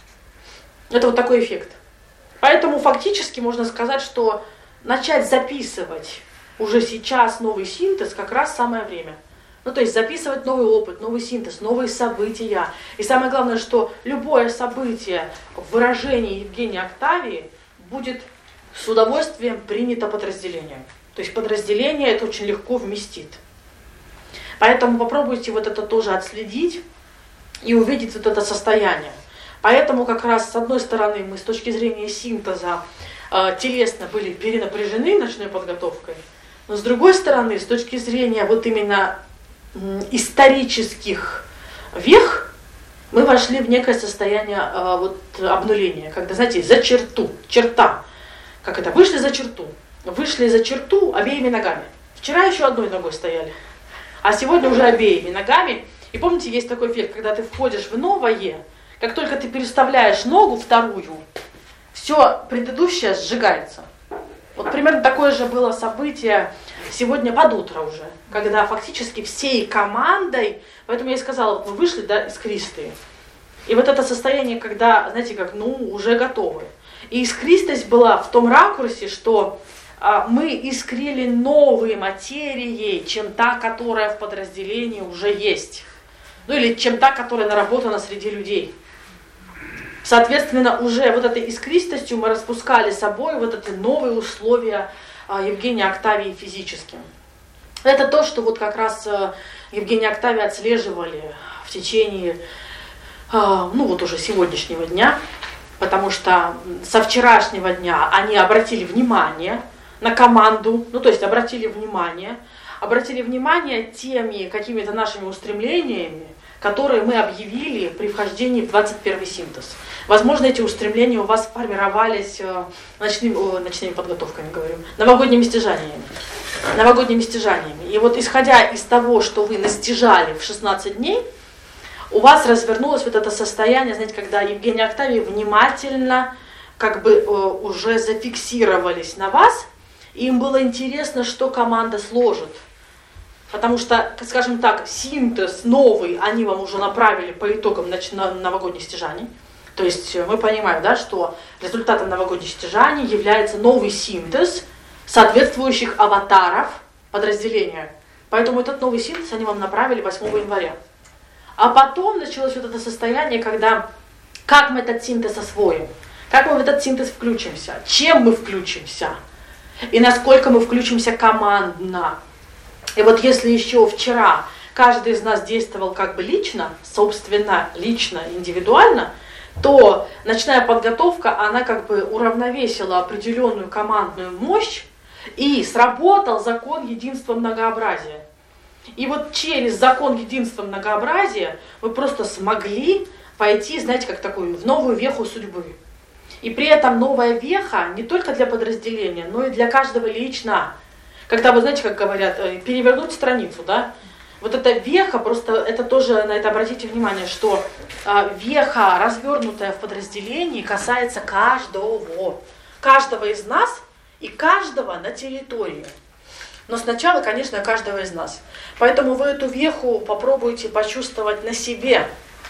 Это вот такой эффект. Поэтому фактически можно сказать, что начать записывать уже сейчас новый синтез как раз самое время. Ну, то есть записывать новый опыт, новый синтез, новые события. И самое главное, что любое событие в выражении Евгения Октавии будет с удовольствием принято подразделением. То есть подразделение это очень легко вместит. Поэтому попробуйте вот это тоже отследить и увидеть вот это состояние. Поэтому как раз с одной стороны мы с точки зрения синтеза э, телесно были перенапряжены ночной подготовкой, но с другой стороны, с точки зрения вот именно исторических вех, мы вошли в некое состояние э, вот, обнуления, когда, знаете, за черту, черта, как это, вышли за черту, вышли за черту обеими ногами. Вчера еще одной ногой стояли, а сегодня уже обеими ногами. И помните, есть такой эффект, когда ты входишь в новое, как только ты переставляешь ногу вторую, все предыдущее сжигается. Вот примерно такое же было событие сегодня под утро уже, когда фактически всей командой, поэтому я и сказала, вот мы вышли, да, искристые. И вот это состояние, когда, знаете, как, ну, уже готовы. И искристость была в том ракурсе, что а, мы искрили новые материи, чем та, которая в подразделении уже есть. Ну или чем та, которая наработана среди людей. Соответственно, уже вот этой искристостью мы распускали собой вот эти новые условия а, Евгения Октавии физически. Это то, что вот как раз а, Евгения Октавия отслеживали в течение, а, ну вот уже сегодняшнего дня, потому что со вчерашнего дня они обратили внимание на команду, ну то есть обратили внимание, обратили внимание теми какими-то нашими устремлениями, которые мы объявили при вхождении в двадцать первый синтез. Возможно, эти устремления у вас формировались ночными, о, ночными подготовками, говорю, новогодними стяжаниями. Новогодними стяжаниями. И вот исходя из того, что вы настяжали в шестнадцать дней, у вас развернулось вот это состояние, знаете, когда Евгения Октавии внимательно как бы уже зафиксировались на вас, и им было интересно, что команда сложит. Потому что, скажем так, синтез новый они вам уже направили по итогам новогодних стяжаний. То есть мы понимаем, да, что результатом новогодних стяжаний является новый синтез соответствующих аватаров подразделения. Поэтому этот новый синтез они вам направили восьмого января. А потом началось вот это состояние, когда как мы этот синтез освоим, как мы в этот синтез включимся, чем мы включимся, и насколько мы включимся командно. И вот если еще вчера каждый из нас действовал как бы лично, собственно, лично, индивидуально, то ночная подготовка, она как бы уравновесила определенную командную мощь, и сработал закон единства многообразия. И вот через закон единства многообразия вы просто смогли пойти, знаете, как такую, в новую веху судьбы. И при этом новая веха не только для подразделения, но и для каждого лично. Когда вы, знаете, как говорят, перевернуть страницу, да? Вот эта веха, просто это тоже, на это обратите внимание, что э, веха, развернутая в подразделении, касается каждого. Каждого из нас и каждого на территории. Но сначала, конечно, каждого из нас. Поэтому вы эту веху попробуйте почувствовать на себе.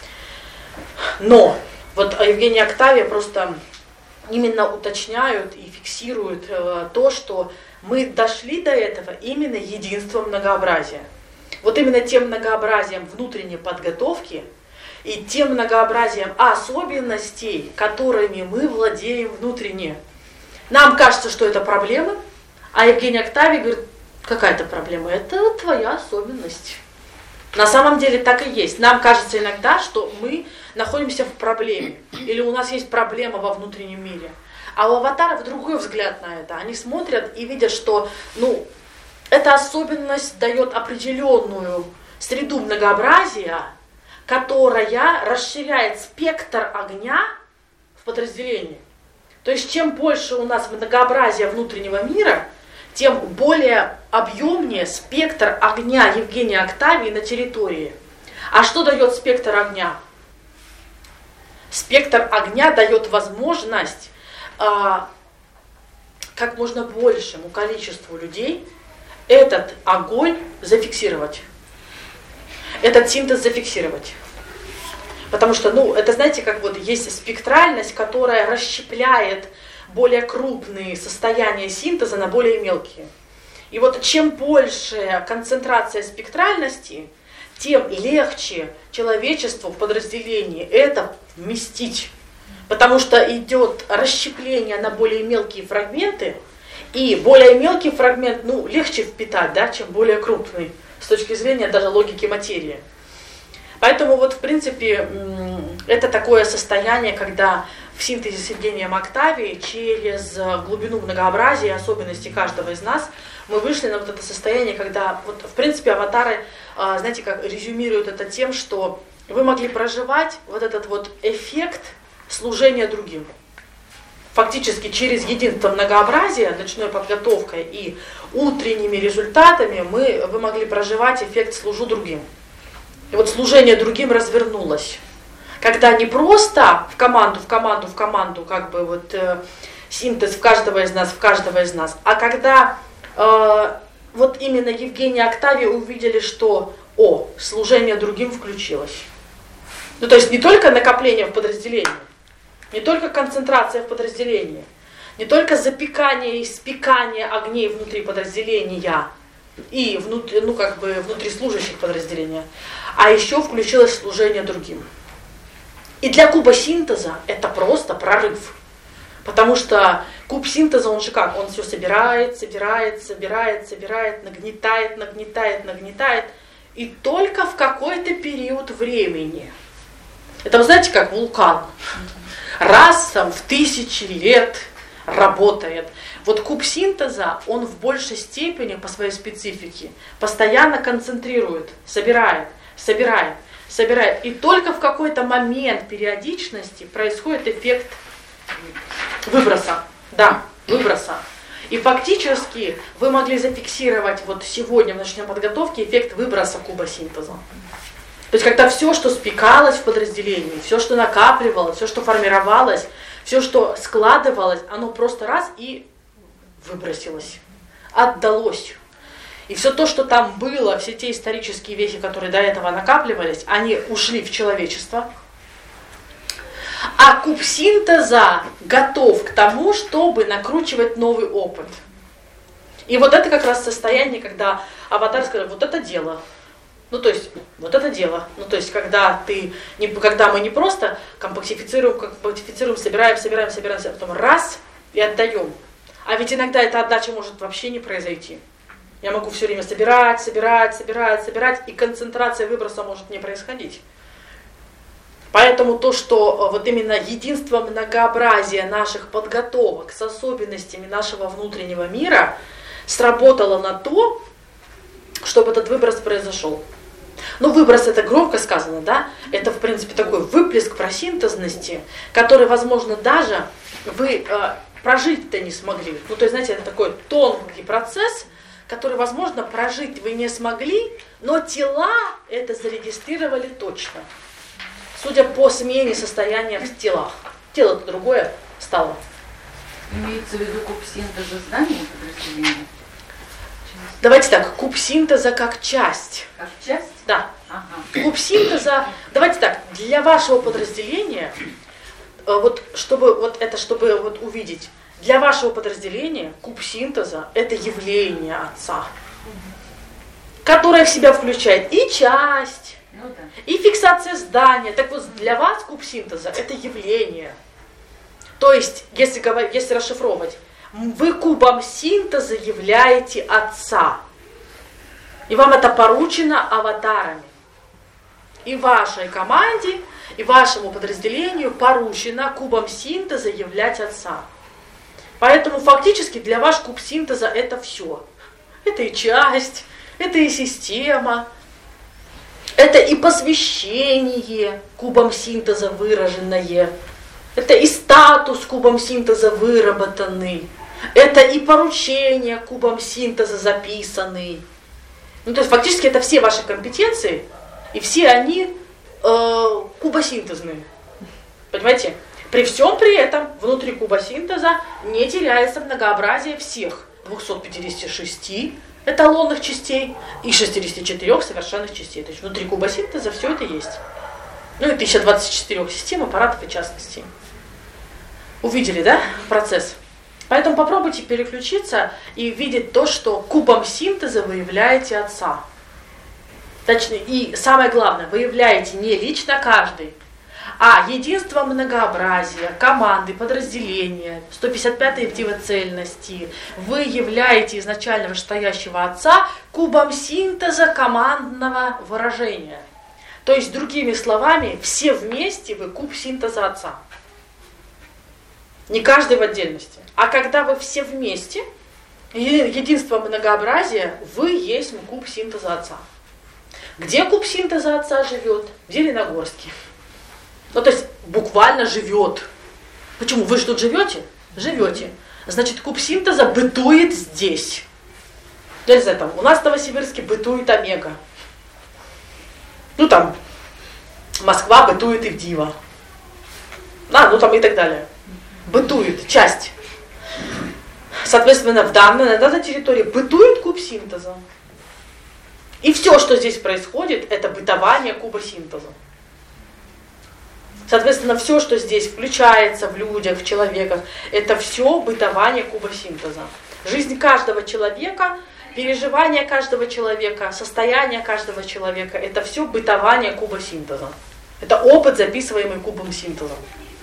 Но вот Евгения Октавия просто именно уточняют и фиксируют э, то, что мы дошли до этого именно единством многообразия. Вот именно тем многообразием внутренней подготовки и тем многообразием особенностей, которыми мы владеем внутренне. Нам кажется, что это проблемы, а Евгения Октавия говорит, какая это проблема? Это твоя особенность. На самом деле так и есть. Нам кажется иногда, что мы находимся в проблеме, или у нас есть проблема во внутреннем мире. А у аватаров другой взгляд на это. Они смотрят и видят, что ну, эта особенность дает определенную среду многообразия, которая расширяет спектр огня в подразделении. То есть чем больше у нас многообразия внутреннего мира, тем более объемнее спектр огня Евгения Октавии на территории. А что дает спектр огня? Спектр огня дает возможность а, как можно большему количеству людей этот огонь зафиксировать. Этот синтез зафиксировать. Потому что, ну, это, знаете, как вот есть спектральность, которая расщепляет более крупные состояния синтеза на более мелкие. И вот чем больше концентрация спектральности, тем легче человечеству в подразделении это вместить. Потому что идет расщепление на более мелкие фрагменты, и более мелкий фрагмент, ну, легче впитать, да, чем более крупный, с точки зрения даже логики материи. Поэтому вот, в принципе, это такое состояние, когда в синтезе с Евгением Октавией через глубину многообразия и особенностей каждого из нас мы вышли на вот это состояние, когда, вот, в принципе, аватары, знаете, как резюмируют это тем, что вы могли проживать вот этот вот эффект служения другим. Фактически через единство многообразия, ночной подготовкой и утренними результатами мы, вы могли проживать эффект «служу другим». И вот служение другим развернулось. Когда не просто в команду, в команду, в команду, как бы вот э, синтез в каждого из нас, в каждого из нас, а когда э, вот именно Евгения Октавия увидели, что о, служение другим включилось. Ну то есть не только накопление в подразделении, не только концентрация в подразделении, не только запекание и спекание огней внутри подразделения и внутри, ну, как бы внутри служащих подразделения, а еще включилось служение другим. И для куба синтеза это просто прорыв. Потому что куб синтеза, он же как? Он все собирает, собирает, собирает, собирает, нагнетает, нагнетает, нагнетает. И только в какой-то период времени. Это, вы знаете, как вулкан. Раз там, в тысячи лет работает. Вот куб синтеза, он в большей степени по своей специфике постоянно концентрирует, собирает, собирает, собирает. И только в какой-то момент периодичности происходит эффект выброса. Да, выброса. И фактически вы могли зафиксировать вот сегодня в ночной подготовке эффект выброса куба синтеза. То есть когда все, что спекалось в подразделении, все, что накапливалось, все, что формировалось, все, что складывалось, оно просто раз и выбросилось, отдалось. И все то, что там было, все те исторические вехи, которые до этого накапливались, они ушли в человечество. А куб синтеза готов к тому, чтобы накручивать новый опыт. И вот это как раз состояние, когда аватар сказал, вот это дело. Ну, то есть, вот это дело. Ну, то есть, когда ты, не, когда мы не просто компактифицируем, компактифицируем, собираем, собираем, собираем, а потом раз и отдаем. А ведь иногда эта отдача может вообще не произойти. Я могу все время собирать, собирать, собирать, собирать, и концентрация выброса может не происходить. Поэтому то, что вот именно единство, многообразие наших подготовок с особенностями нашего внутреннего мира сработало на то, чтобы этот выброс произошел. Ну, выброс это громко сказано, да? Это, в принципе, такой выплеск просинтезности, который, возможно, даже вы э, прожить-то не смогли. Ну, то есть, знаете, это такой тонкий процесс, который, возможно, прожить вы не смогли, но тела это зарегистрировали точно. Судя по смене состояния в телах. Тело-то другое стало. Имеется в виду куб синтеза здания подразделения? Давайте так, куб синтеза как часть. Как часть? Да. Ага. Куб синтеза, давайте так, для вашего подразделения, вот чтобы вот это, чтобы вот увидеть, для вашего подразделения куб синтеза это явление Отца, которое в себя включает и часть, ну, да. и фиксация здания. Так вот, для вас куб синтеза это явление. То есть, если, говорить, если расшифровывать, вы кубом синтеза являете Отца. И вам это поручено аватарами. И вашей команде, и вашему подразделению поручено кубом синтеза являть Отца. Поэтому фактически для вас куб синтеза это все. Это и часть, это и система, это и посвящение кубом синтеза выраженное, это и статус кубом синтеза выработанный, это и поручение кубом синтеза записанный. Ну, то есть фактически это все ваши компетенции, и все они э, кубосинтезные. Понимаете? При всем при этом внутри кубосинтеза не теряется многообразие всех двухсот пятидесяти шести эталонных частей и шестидесяти четырёх совершенных частей. То есть внутри кубосинтеза все это есть. Ну и тысяча двадцать четыре систем, аппаратов и частностей. Увидели, да, процесс? Поэтому попробуйте переключиться и видеть то, что кубом синтеза вы являете Отца. Точнее, и самое главное, вы являете не лично каждый, а единство многообразия, команды, подразделения, сто пятьдесят пятой птивоцельности. Вы являете изначально вышестоящего Отца кубом синтеза командного выражения. То есть, другими словами, все вместе вы куб синтеза Отца. Не каждый в отдельности. А когда вы все вместе, единство многообразия, вы есть куб синтеза Отца. Где куб синтеза Отца живет? В Зеленогорске. Ну, то есть, буквально живет. Почему? Вы же тут живете? Живете. Значит, куб синтеза бытует здесь. Я не знаю, там, у нас в Новосибирске бытует Омега. Ну, там, Москва бытует Ивдива. А, ну, там и так далее. Бытует часть. Соответственно, в данной, на данной территории бытует куб синтеза. И все, что здесь происходит, это бытование куба синтеза. Соответственно, все, что здесь включается в людях, в человеках, это все бытование куба синтеза. Жизнь каждого человека, переживания каждого человека, состояние каждого человека, это все бытование куба синтеза. Это опыт, записываемый кубом синтеза.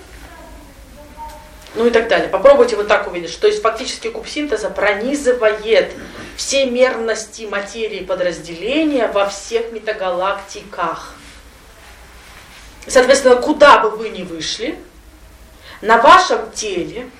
Ну и так далее. Попробуйте вот так увидеть, что есть фактически куб синтеза пронизывает все мерности материи подразделения во всех метагалактиках. Соответственно, куда бы вы ни вышли, на вашем теле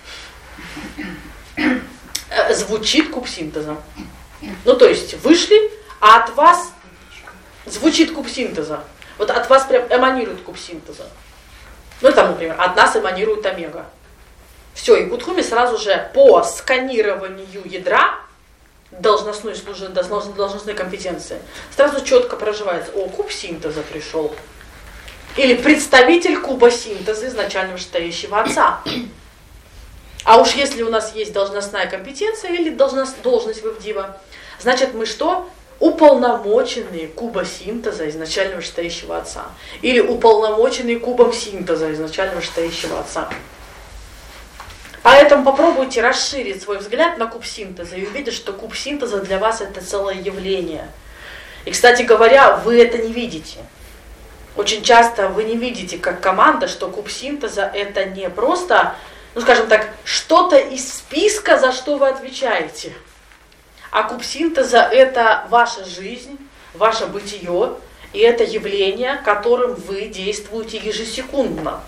звучит куб синтеза. Ну, то есть вышли, а от вас звучит куб синтеза. Вот от вас прям эманирует куб синтеза. Ну, там, например, от нас эманирует омега. Все, и Будхуми сразу же по сканированию ядра должностной, должностной компетенции сразу четко проживается: о, куб синтеза пришел. Или представитель куба синтеза изначально вышестоящего Отца. А уж если у нас есть должностная компетенция или должность, должность в Ивдива, значит мы что? уполномоченные кубосинтеза изначально вышестоящего Отца, или уполномоченные кубом синтеза изначально вышестоящего Отца. Поэтому попробуйте расширить свой взгляд на куб синтеза и увидеть, что куб синтеза для вас это целое явление. И, кстати говоря, вы это не видите. Очень часто вы не видите, как команда, что куб синтеза это не просто, ну скажем так, что-то из списка, за что вы отвечаете. А куб синтеза это ваша жизнь, ваше бытие, и это явление, которым вы действуете ежесекундно.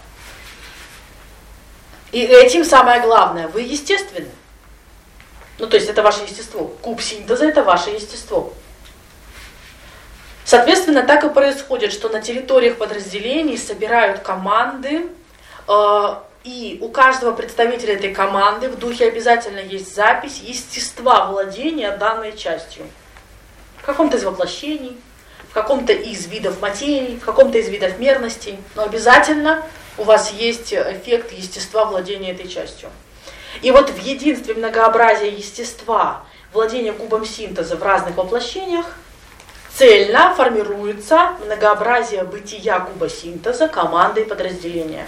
И этим самое главное, вы естественны. Ну то есть это ваше естество. Куб синтеза это ваше естество. Соответственно, так и происходит, что на территориях подразделений собирают команды, э, и у каждого представителя этой команды в духе обязательно есть запись естества владения данной частью. В каком-то из воплощений, в каком-то из видов материи, в каком-то из видов мерностей, но обязательно у вас есть эффект естества владения этой частью. И вот в единстве многообразия естества владения кубом синтеза в разных воплощениях цельно формируется многообразие бытия куба синтеза, команды и подразделения.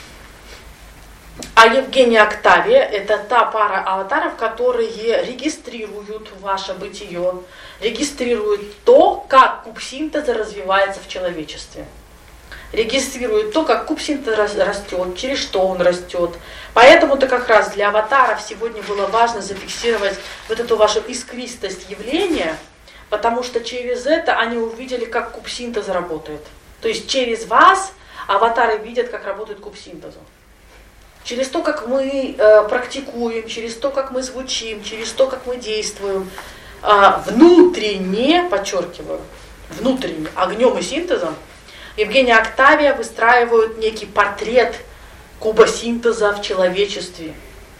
А Евгения Октавия – это та пара аватаров, которые регистрируют ваше бытие, регистрируют то, как куб синтеза развивается в человечестве. Регистрирует то, как куб синтеза растет, через что он растет. Поэтому-то как раз для аватаров сегодня было важно зафиксировать вот эту вашу искристость явления, потому что через это они увидели, как куб синтеза работает. То есть через вас аватары видят, как работает куб синтеза. Через то, как мы э, практикуем, через то, как мы звучим, через то, как мы действуем, э, внутренне, подчеркиваю, внутренне, огнем и синтезом, Евгения Октавия выстраивают некий портрет куба синтеза в человечестве.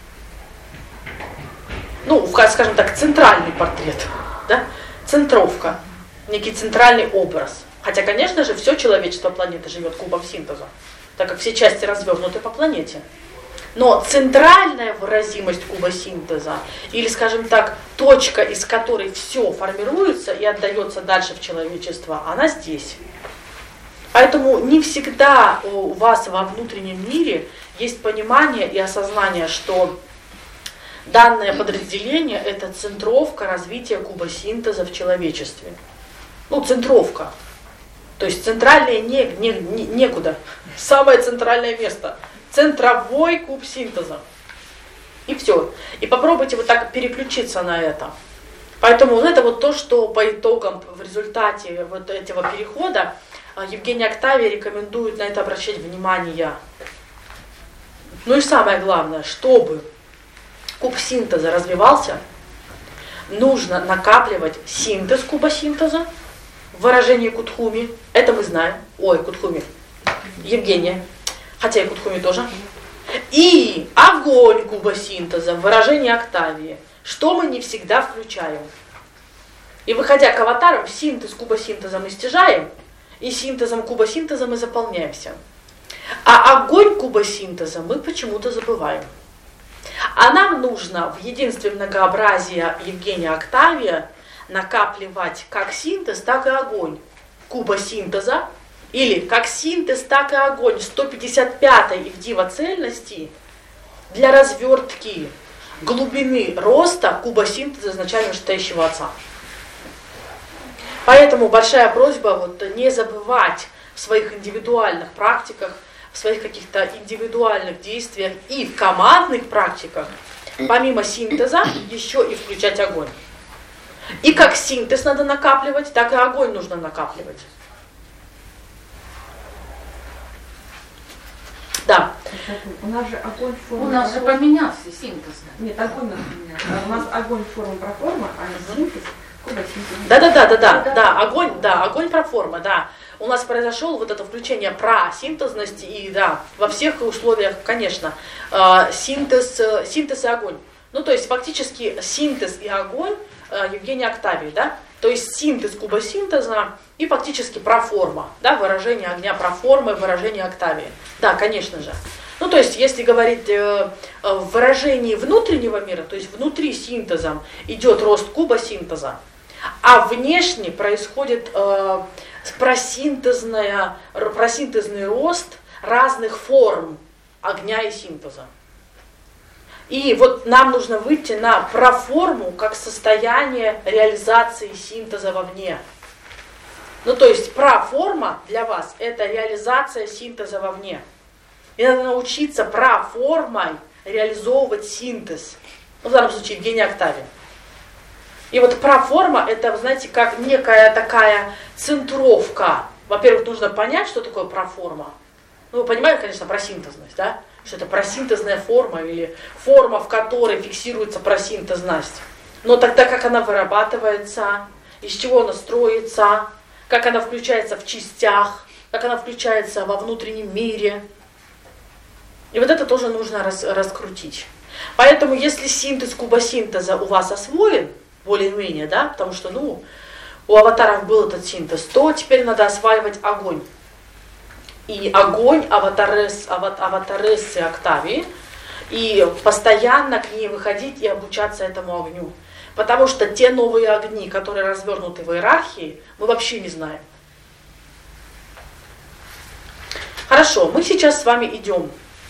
Ну, скажем так, центральный портрет, да? Центровка, некий центральный образ. Хотя, конечно же, все человечество планеты живет кубом синтеза, так как все части развернуты по планете. Но центральная выразимость куба синтеза, или, скажем так, точка, из которой все формируется и отдается дальше в человечество, она здесь. Поэтому не всегда у вас во внутреннем мире есть понимание и осознание, что данное подразделение – это центровка развития куба синтеза в человечестве. Ну, центровка. То есть центральное не, не, не, некуда. Самое центральное место. Центровой куб синтеза. И все. И попробуйте вот так переключиться на это. Поэтому вот это вот то, что по итогам, в результате вот этого перехода Евгения Октавия рекомендует на это обращать внимание. Ну и самое главное, чтобы куб синтеза развивался, нужно накапливать синтез куба синтеза, выражение Кутхуми, это мы знаем, ой, Кутхуми, Евгения, хотя и Кутхуми тоже, и огонь куба синтеза, выражение Октавии, что мы не всегда включаем. И выходя к аватарам, синтез куба синтеза мы стяжаем, и синтезом куба синтеза мы заполняемся. А огонь куба синтеза мы почему-то забываем. А нам нужно в единстве многообразия Евгения Октавия накапливать как синтез, так и огонь куба синтеза, или как синтез, так и огонь сто пятьдесят пятой Ивдива цельности для развертки глубины роста куба синтеза изначально вышестоящего Отца. Поэтому большая просьба вот не забывать в своих индивидуальных практиках, в своих каких-то индивидуальных действиях и в командных практиках, помимо синтеза, еще и включать огонь. И как синтез надо накапливать, так и огонь нужно накапливать. Да. У нас же огонь в форме... У нас же поменялся синтез. Нет, огонь у нас поменялся. У нас огонь в форме проформа, а синтез... Да, да, да, да, да, да, огонь, да, огонь проформа, да. У нас произошло вот это включение про синтезности, и да, во всех условиях, конечно, э, синтез, э, синтез и огонь. Ну, то есть фактически синтез и огонь э, Евгения Октавии, да, то есть синтез куба синтеза и фактически проформа, да, выражение огня проформы, выражение Октавии. Да, конечно же. Ну, то есть, если говорить э, э, в выражении внутреннего мира, то есть внутри синтезом идет рост куба синтеза, А внешне происходит э, просинтезная, просинтезный рост разных форм огня и синтеза. И вот нам нужно выйти на проформу как состояние реализации синтеза вовне. Ну то есть проформа для вас это реализация синтеза вовне. И надо научиться проформой реализовывать синтез. Ну, в данном случае Евгения Октавия. И вот проформа это, знаете, как некая такая центровка. Во-первых, нужно понять, что такое проформа. Ну, вы понимаете, конечно, просинтезность, да? Что это просинтезная форма или форма, в которой фиксируется просинтезность. Но тогда как она вырабатывается, из чего она строится, как она включается в частях, как она включается во внутреннем мире. И вот это тоже нужно рас, раскрутить. Поэтому если синтез кубосинтеза у вас освоен, более-менее, да, потому что, ну, у аватаров был этот синтез, то теперь надо осваивать огонь. И огонь аватарес, ават, аватарессы Октавии, и постоянно к ней выходить и обучаться этому огню. Потому что те новые огни, которые развернуты в иерархии, мы вообще не знаем. Хорошо, мы сейчас с вами идем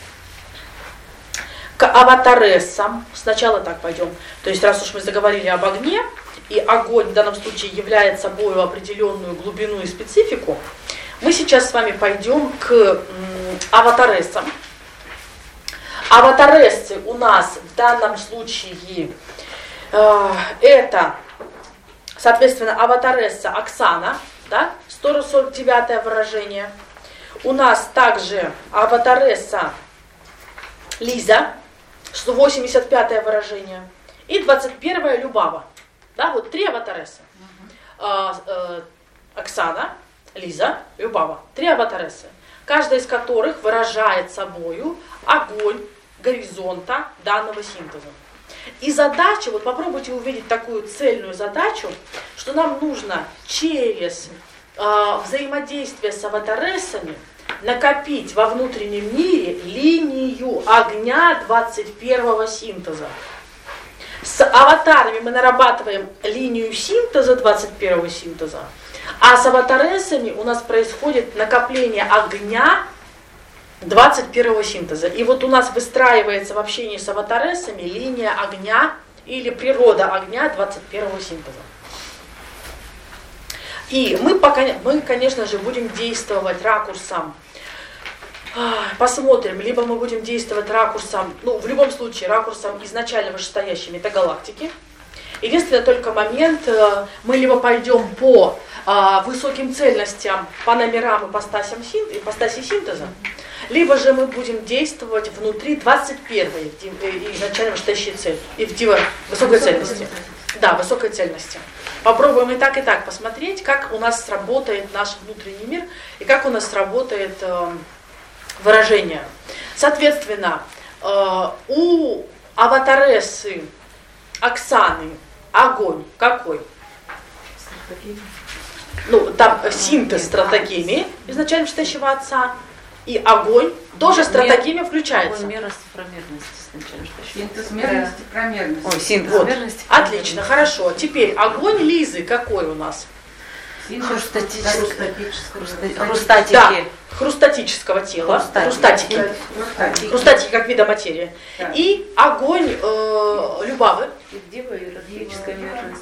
к аватарессам. Сначала так пойдем. То есть раз уж мы заговорили об огне, и огонь в данном случае является собой определенную глубину и специфику, мы сейчас с вами пойдем к м, аватарессам. Аватарессы у нас в данном случае э, это, соответственно, аватаресса Оксана, да, сто сорок девятое выражение. У нас также аватаресса Лиза, сто восемьдесят пятое выражение. И двадцать первое Любава. Да, вот три аватарессы. Э, э, Оксана, Лиза, Любава. Три аватарессы, каждая из которых выражает собою огонь горизонта данного синтеза. И задача, вот попробуйте увидеть такую цельную задачу, что нам нужно через э, взаимодействие с аватарессами накопить во внутреннем мире линию огня двадцать первого синтеза. С аватарами мы нарабатываем линию синтеза двадцать первого синтеза, а с аватарессами у нас происходит накопление огня двадцать первого синтеза. И вот у нас выстраивается в общении с аватарессами линия огня или природа огня двадцать первого синтеза. И мы, пока, мы, конечно же, будем действовать ракурсом, посмотрим, либо мы будем действовать ракурсом, ну, в любом случае, ракурсом изначально вышестоящей метагалактики. Единственный только момент, мы либо пойдем по а, высоким цельностям, по номерам ипостасям синтеза, ипостаси синтеза, либо же мы будем действовать внутри двадцать первой изначально вышестоящей цели, и в высокой цельности. Да, высокой цельности. Попробуем и так, и так посмотреть, как у нас сработает наш внутренний мир, и как у нас сработает э, выражение. Соответственно, э, у аватарессы Оксаны огонь какой? Ну, там синтез стратегемии изначально вышестоящего отца, и огонь тоже стратегемия включается. Огонь мера цифромерности изначально вышестоящего. Синтез мерности, промерности. Ой, синтез Вот. мерности. Отлично, хорошо. Теперь огонь Лизы какой у нас? Хрустатический. Хрустатический. Хрустатики. Да, хрустатического тела. Хрустатики. Хрустатики. Хрустатики. Хрустатики как вида материи. Да. И огонь э, Любавы. Ивдива и иерархическая мерность.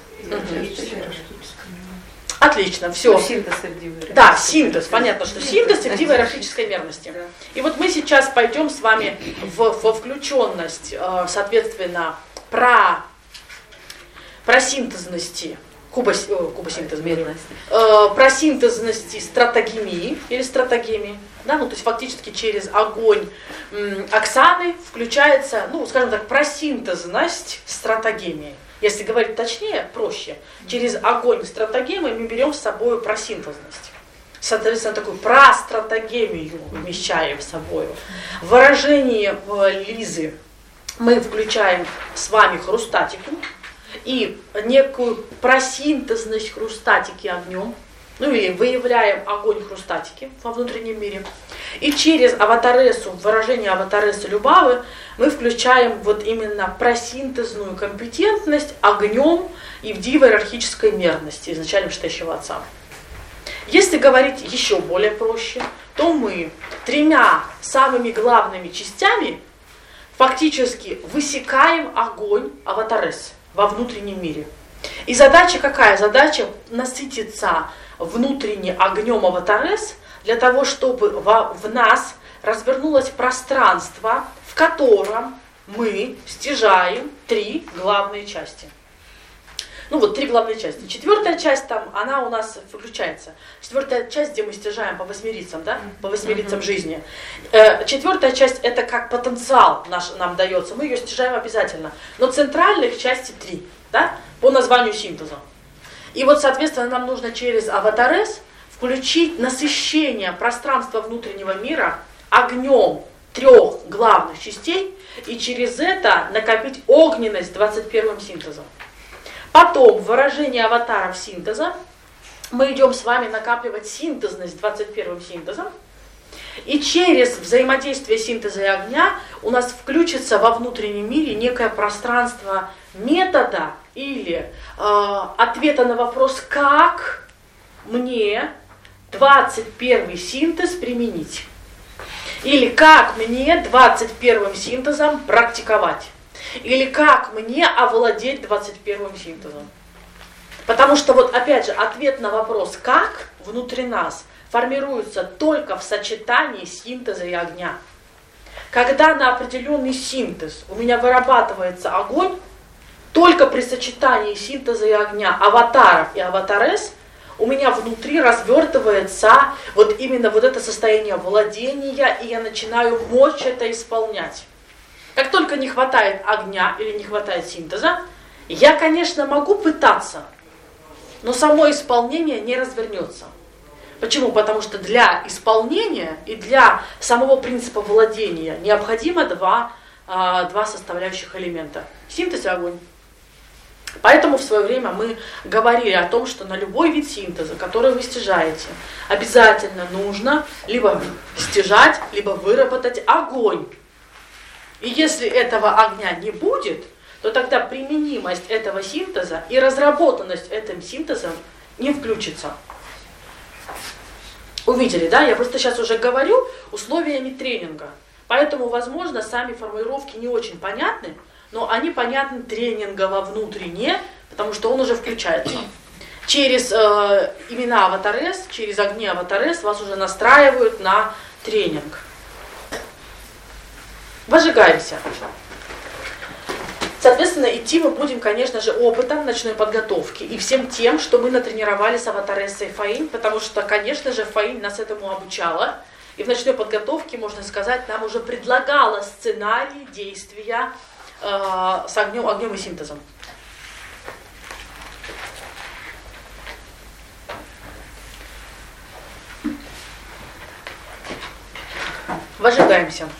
Отлично, все. Ну, синтез Ивдивы. Да, синтез. Понятно, что синтез Ивдива иерархической мерности. Да. И вот мы сейчас пойдем с вами в, во включенность, э, соответственно, про, про синтезности. Кубос, э, кубосинтез, э, про синтезности стратегемии или стратегемии, да, ну то есть фактически через огонь м, Оксаны включается, ну скажем так, просинтезность стратегемии. Если говорить точнее, проще, через огонь стратегемии мы берем с собой просинтезность. Соответственно, такую простратегемию вмещаем в собой. В выражении Лизы мы включаем с вами хрустатику и некую просинтезность хрустатики огнем, ну или выявляем огонь хрустатики во внутреннем мире. И через аватаресу, выражение аватаресы Любавы, мы включаем вот именно просинтезную компетентность огнем и в иерархической мерности изначально читающего отца. Если говорить еще более проще, то мы тремя самыми главными частями фактически высекаем огонь аватарес во внутреннем мире. И задача какая? Задача насытиться внутренне огнем аватарес для того, чтобы в нас развернулось пространство, в котором мы стяжаем три главные части. Ну вот, три главные части. Четвертая часть там, она у нас включается. Четвертая часть, где мы стяжаем по восьмерицам, да, по восьмерицам жизни. Четвертая часть, это как потенциал наш, нам дается, мы ее стяжаем обязательно. Но центральных части три, да, по названию синтеза. И вот, соответственно, нам нужно через аватарес включить насыщение пространства внутреннего мира огнем трех главных частей и через это накопить огненность двадцать первым синтезом. Потом в выражении аватаров синтеза мы идем с вами накапливать синтезность двадцать первым синтезом. И через взаимодействие синтеза и огня у нас включится во внутреннем мире некое пространство метода или э, ответа на вопрос, как мне двадцать первый синтез применить. Или как мне двадцать первым синтезом практиковать. Или как мне овладеть двадцать первым синтезом. Потому что вот опять же ответ на вопрос «как» внутри нас формируется только в сочетании синтеза и огня. Когда на определенный синтез у меня вырабатывается огонь, только при сочетании синтеза и огня, аватаров и аватарес, у меня внутри развертывается вот именно вот это состояние владения, и я начинаю мочь это исполнять. Как только не хватает огня или не хватает синтеза, я, конечно, могу пытаться, но само исполнение не развернется. Почему? Потому что для исполнения и для самого принципа владения необходимо два, два составляющих элемента. Синтез и огонь. Поэтому в свое время мы говорили о том, что на любой вид синтеза, который вы стяжаете, обязательно нужно либо стяжать, либо выработать огонь. И если этого огня не будет, то тогда применимость этого синтеза и разработанность этим синтезом не включится. Увидели, да? Я просто сейчас уже говорю условиями тренинга. Поэтому, возможно, сами формулировки не очень понятны, но они понятны тренингово внутренне, потому что он уже включается. Через э, имена аватарес, через огни аватарес вас уже настраивают на тренинг. Возжигаемся. Соответственно, идти мы будем, конечно же, опытом ночной подготовки и всем тем, что мы натренировали с аватарессой Фаинь, потому что, конечно же, Фаинь нас этому обучала. И в ночной подготовке, можно сказать, нам уже предлагала сценарий действия э, с огнем, огнем и синтезом. Возжигаемся.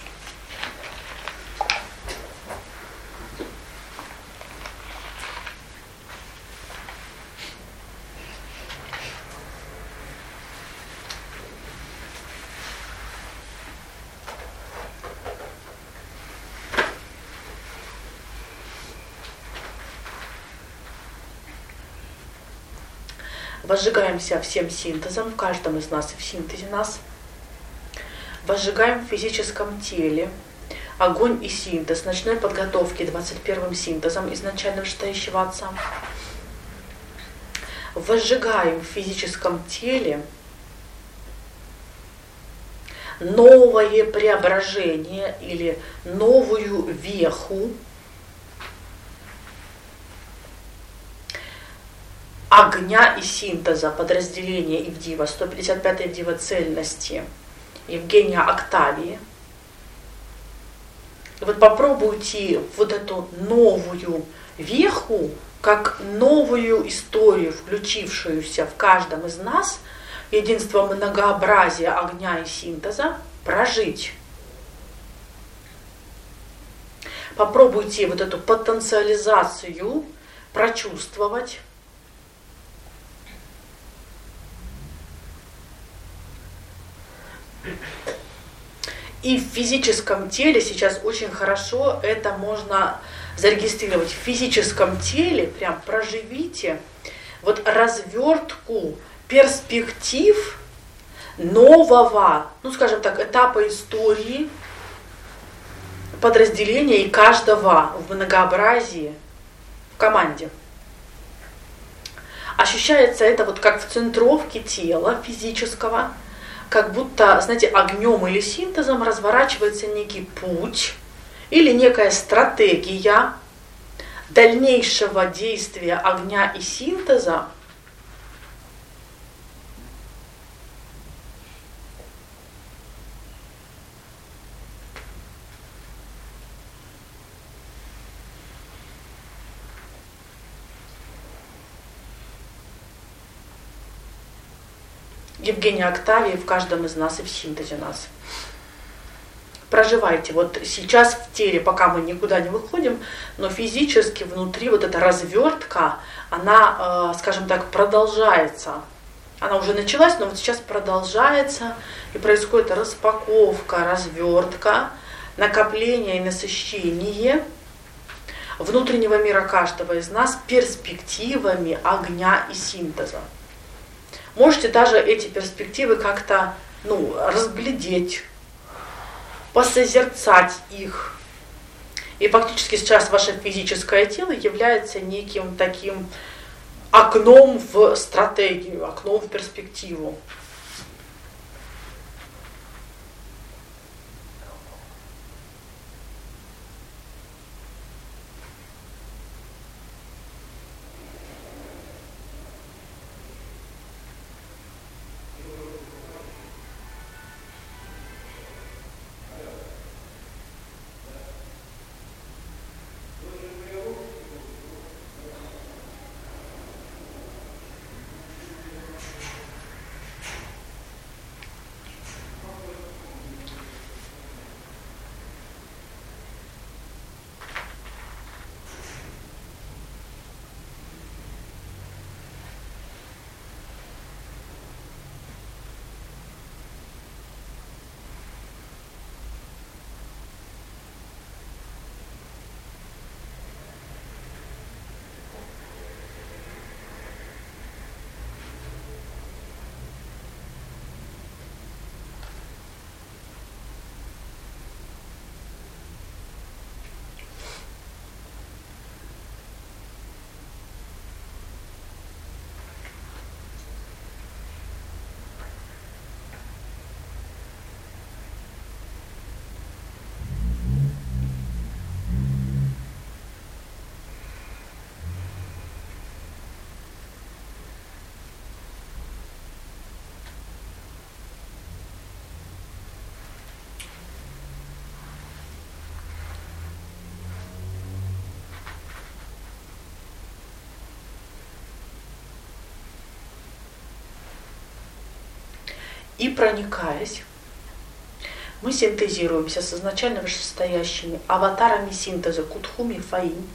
Возжигаемся всем синтезом, в каждом из нас и в синтезе нас. Возжигаем в физическом теле огонь и синтез ночной подготовки двадцать первым синтезом изначально читающего отца. Возжигаем в физическом теле новое преображение или новую веху огня и синтеза подразделения Ивдива, сто пятьдесят пятая Ивдива цельности Евгения Октавии. И вот попробуйте вот эту новую веху, как новую историю, включившуюся в каждом из нас, единство многообразия огня и синтеза, прожить. Попробуйте вот эту потенциализацию прочувствовать. И в физическом теле сейчас очень хорошо это можно зарегистрировать. В физическом теле прям проживите вот развертку перспектив нового, ну скажем так, этапа истории подразделения и каждого в многообразии в команде. Ощущается это вот как в центровке тела физического, как будто, знаете, огнем или синтезом разворачивается некий путь или некая стратегия дальнейшего действия огня и синтеза. Евгения Октавия в каждом из нас и в синтезе нас. Проживайте. Вот сейчас в теле, пока мы никуда не выходим, но физически внутри вот эта развертка, она, э, скажем так, продолжается. Она уже началась, но вот сейчас продолжается, и происходит распаковка, развертка, накопление и насыщение внутреннего мира каждого из нас перспективами огня и синтеза. Можете даже эти перспективы как-то, ну, разглядеть, посозерцать их. И фактически сейчас ваше физическое тело является неким таким окном в стратегию, окном в перспективу. И проникаясь, мы синтезируемся с изначально вышестоящими аватарами синтеза Кутхуми Фаинь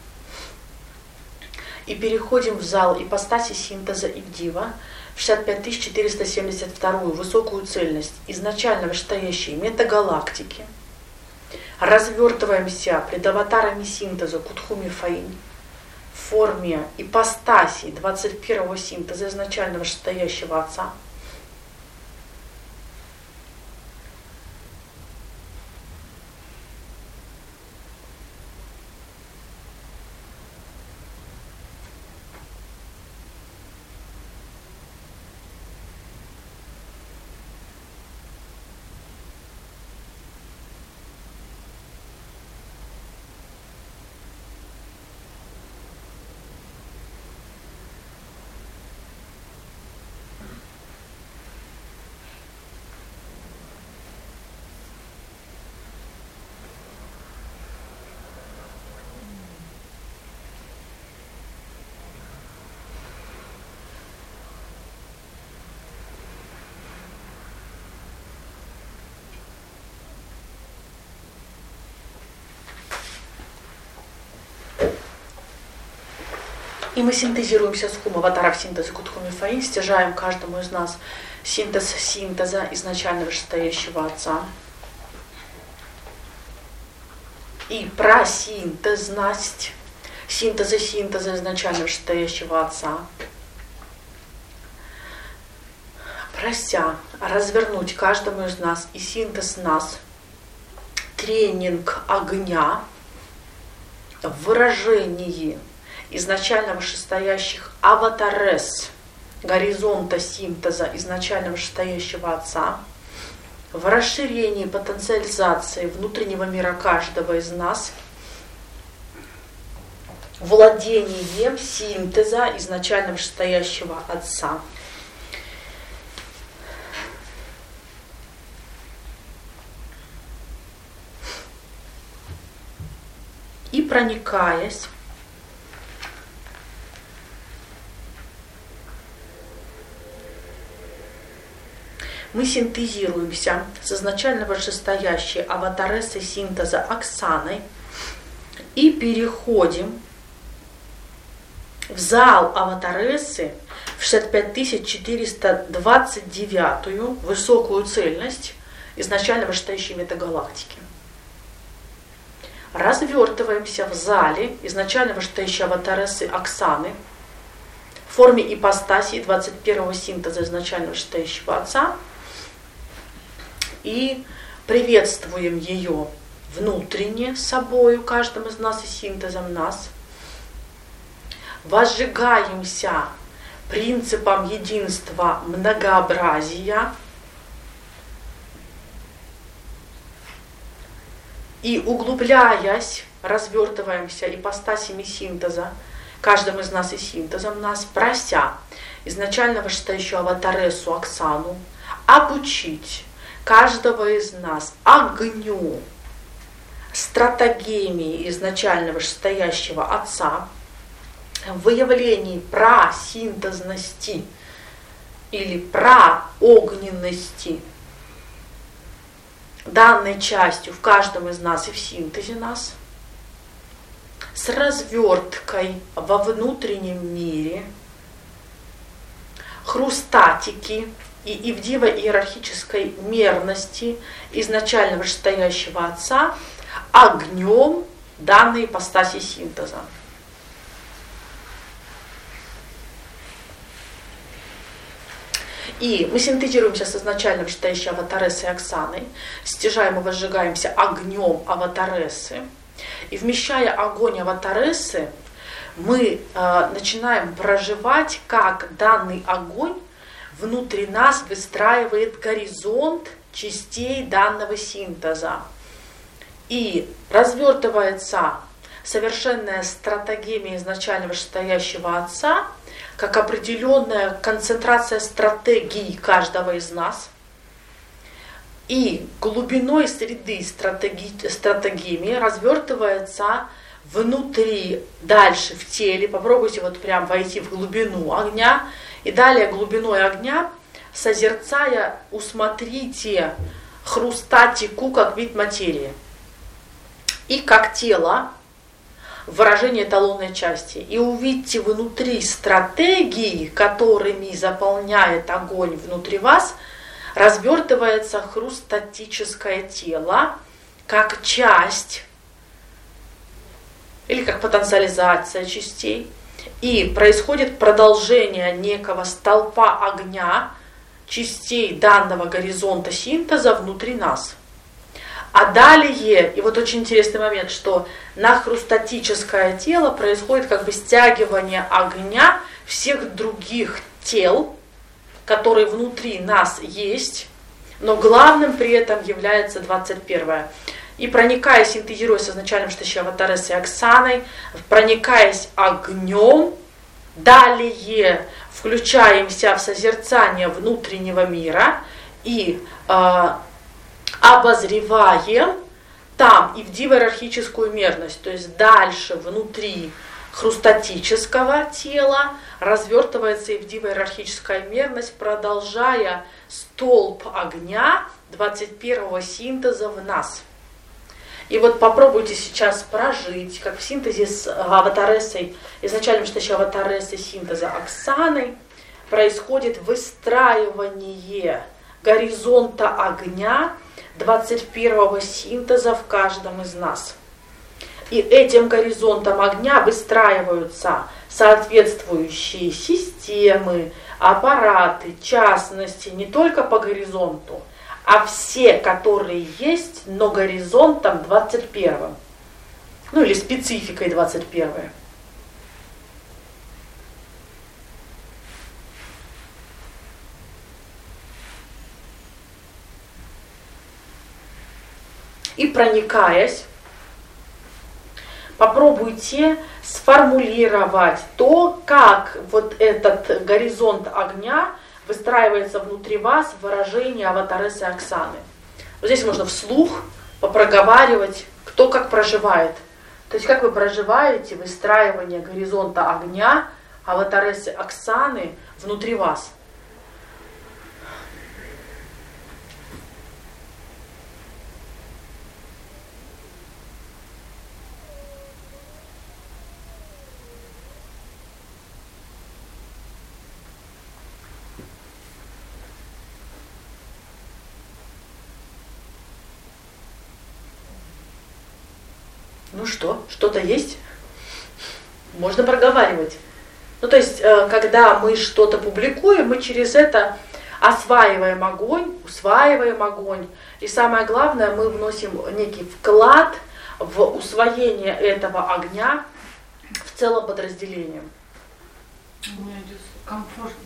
и переходим в зал ипостаси синтеза Ивдива в шестьдесят пять тысяч четыреста семьдесят вторую высокую цельность изначально вышестоящей метагалактики. Развертываемся пред аватарами синтеза Кутхуми Фаинь в форме ипостаси двадцать первого синтеза изначально вышестоящего Отца. И мы синтезируемся с хум аватаров синтеза Кутхуми Фаинь, стяжаем каждому из нас синтез синтеза изначально вышестоящего Отца. и просинтезность, синтеза синтеза изначально вышестоящего Отца, прося развернуть каждому из нас и синтез нас, тренинг огня в выражении изначально вышестоящих аватарес, горизонта синтеза изначально вышестоящего Отца, в расширении потенциализации внутреннего мира каждого из нас, владением синтеза изначально вышестоящего Отца. И проникаясь мы синтезируемся с изначально вышестоящей аватарессой синтеза Оксаной и переходим в зал аватарессы в шестьдесят пять тысяч четыреста двадцать девятую высокую цельность изначально вышестоящей метагалактики. Развертываемся в зале изначально вышестоящей аватарессы Оксаны в форме ипостаси двадцать первого синтеза изначально вышестоящего Отца и приветствуем ее внутренне собою, каждым из нас и синтезом нас. Возжигаемся принципом единства многообразия и, углубляясь, развертываемся ипостасями синтеза, каждым из нас и синтезом нас, прося изначально вышестоящую аватарессу Оксану обучить каждого из нас огню, стратегиями изначально вышестоящего Отца, в выявлении прасинтезности или проогненности данной частью в каждом из нас и в синтезе нас, с разверткой во внутреннем мире хрустатики и ивдиво-иерархической мерности изначально вышестоящего Отца огнем данной ипостаси синтеза. И мы синтезируемся с изначально вышестоящей аватарессой Оксаной, стяжаем и возжигаемся огнем аватарессы. И вмещая огонь аватарессы, мы э, начинаем проживать, как данный огонь внутри нас выстраивает горизонт частей данного синтеза. И развертывается совершенная стратегия изначально вышестоящего Отца, как определенная концентрация стратегий каждого из нас. И глубиной среды стратеги, стратегиями развертывается внутри, дальше в теле. Попробуйте вот прям войти в глубину огня. И далее глубиной огня, созерцая, усмотрите хрустатику как вид материи. И как тело, выражение эталонной части. И увидьте внутри стратегии, которыми заполняет огонь внутри вас, развертывается хрустатическое тело, как часть или как потенциализация частей. И происходит продолжение некого столпа огня, частей данного горизонта синтеза внутри нас. А далее, и вот очень интересный момент, что на хрустатическое тело происходит как бы стягивание огня всех других тел, которые внутри нас есть, но главным при этом является двадцать первое. И проникая, синтезируясь с изначальным вышестоящей аватарессой Оксаной, проникаясь огнем, далее включаемся в созерцание внутреннего мира и э, обозреваем там и в ивдиво-иерархическую мерность, то есть дальше внутри хрустатического тела развертывается и ивдиво-иерархическая мерность, продолжая столб огня двадцать первого синтеза в нас. И вот попробуйте сейчас прожить, как в синтезе с аватарессой, изначально вышестоящей аватарессой синтеза Оксаны, происходит выстраивание горизонта огня двадцать первого синтеза в каждом из нас. И этим горизонтом огня выстраиваются соответствующие системы, аппараты, частности, не только по горизонту, а все, которые есть, но горизонтом двадцать первым. Ну или спецификой двадцать первой. И проникаясь, попробуйте сформулировать то, как вот этот горизонт огня выстраивается внутри вас в выражении аватарессы Оксаны. Вот здесь можно вслух попроговаривать, кто как проживает. То есть как вы проживаете выстраивание горизонта огня аватарессы Оксаны внутри вас. Ну что, что-то есть? Можно проговаривать. Ну то есть, когда мы что-то публикуем, мы через это осваиваем огонь, усваиваем огонь. И самое главное, мы вносим некий вклад в усвоение этого огня в целом подразделением. Мне здесь комфортно.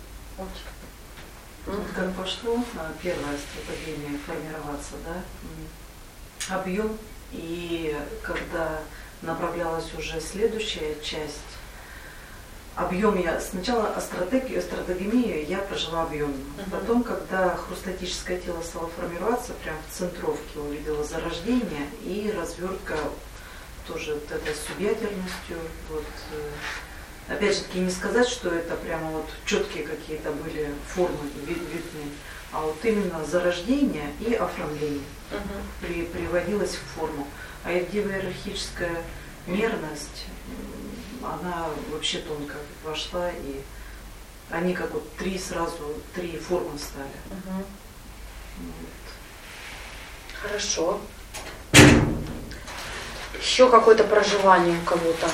Очень. Как пошло первая стратегия формироваться, да? Объем. И когда направлялась уже следующая часть, объем я сначала стратегию, стратегемию я прожила объемно. Uh-huh. Потом, когда хрустатическое тело стало формироваться, прям в центровке увидела зарождение и развертка тоже вот этой субъядерностью. Вот, опять же таки не сказать, что это прямо вот четкие какие-то были формы видны, а вот именно зарождение и оформление. Uh-huh. при, приводилась в форму. А иерархическая мерность, она вообще тонко вошла, и они как вот три сразу, три формы стали. Uh-huh. Вот. Хорошо. Еще какое-то проживание у кого-то.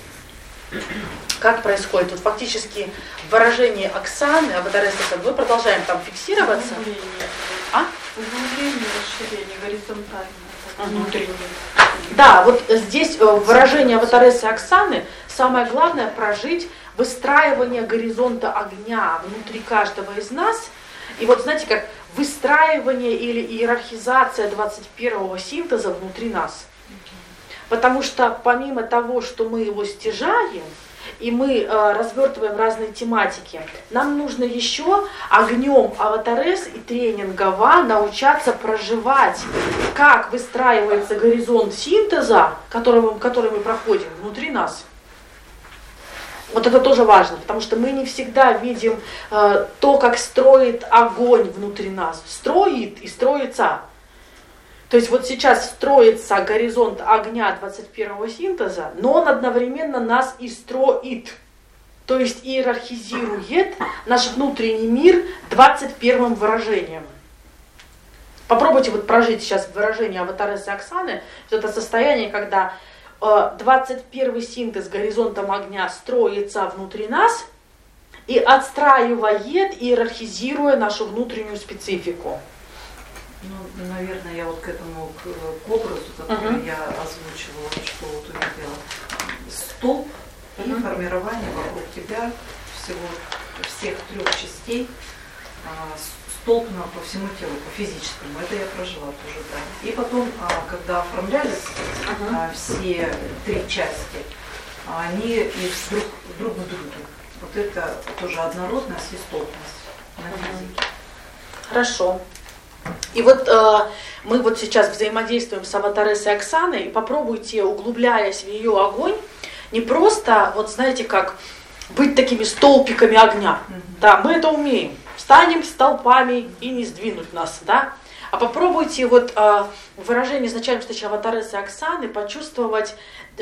Как происходит? Вот фактически в выражении Оксаны, аватарессы, мы продолжаем там фиксироваться. А? Углубление, расширение, горизонтальное, Угу. внутреннее. Да, вот здесь в выражении аватарессы Оксаны самое главное прожить выстраивание горизонта огня внутри каждого из нас. И вот знаете, как выстраивание или иерархизация двадцать первого синтеза внутри нас. Потому что помимо того, что мы его стяжаем, и мы э, развертываем разные тематики, нам нужно еще огнем аватаресс и тренингово научаться проживать, как выстраивается горизонт синтеза, который мы, который мы проходим внутри нас. Вот это тоже важно, потому что мы не всегда видим э, то, как строит огонь внутри нас. Строит и строится. То есть вот сейчас строится горизонт огня двадцать первого синтеза, но он одновременно нас и строит. То есть иерархизирует наш внутренний мир двадцать первым выражением. Попробуйте вот прожить сейчас выражение аватарессы Оксаны, это состояние, когда двадцать первый синтез горизонтом огня строится внутри нас и отстраивает, иерархизируя нашу внутреннюю специфику. Ну, наверное, я вот к этому, к, к образу, который uh-huh. я озвучивала, что вот увидела. Столб uh-huh. и формирование вокруг тебя всего, всех трех частей, а, столбно по всему телу, по физическому. Это я прожила тоже, да. И потом, а, когда оформлялись uh-huh. а, все три части, они и друг, друг в друге. Вот это тоже однородность и столбность на физике. Uh-huh. Хорошо. И вот э, мы вот сейчас взаимодействуем с аватарессой Оксаной, и попробуйте, углубляясь в ее огонь, не просто, вот знаете, как быть такими столпиками огня. Mm-hmm. Да, мы это умеем. Встанем столпами и не сдвинуть нас, да. А попробуйте вот э, в выражении изначальной встречи аватарессы Оксаны почувствовать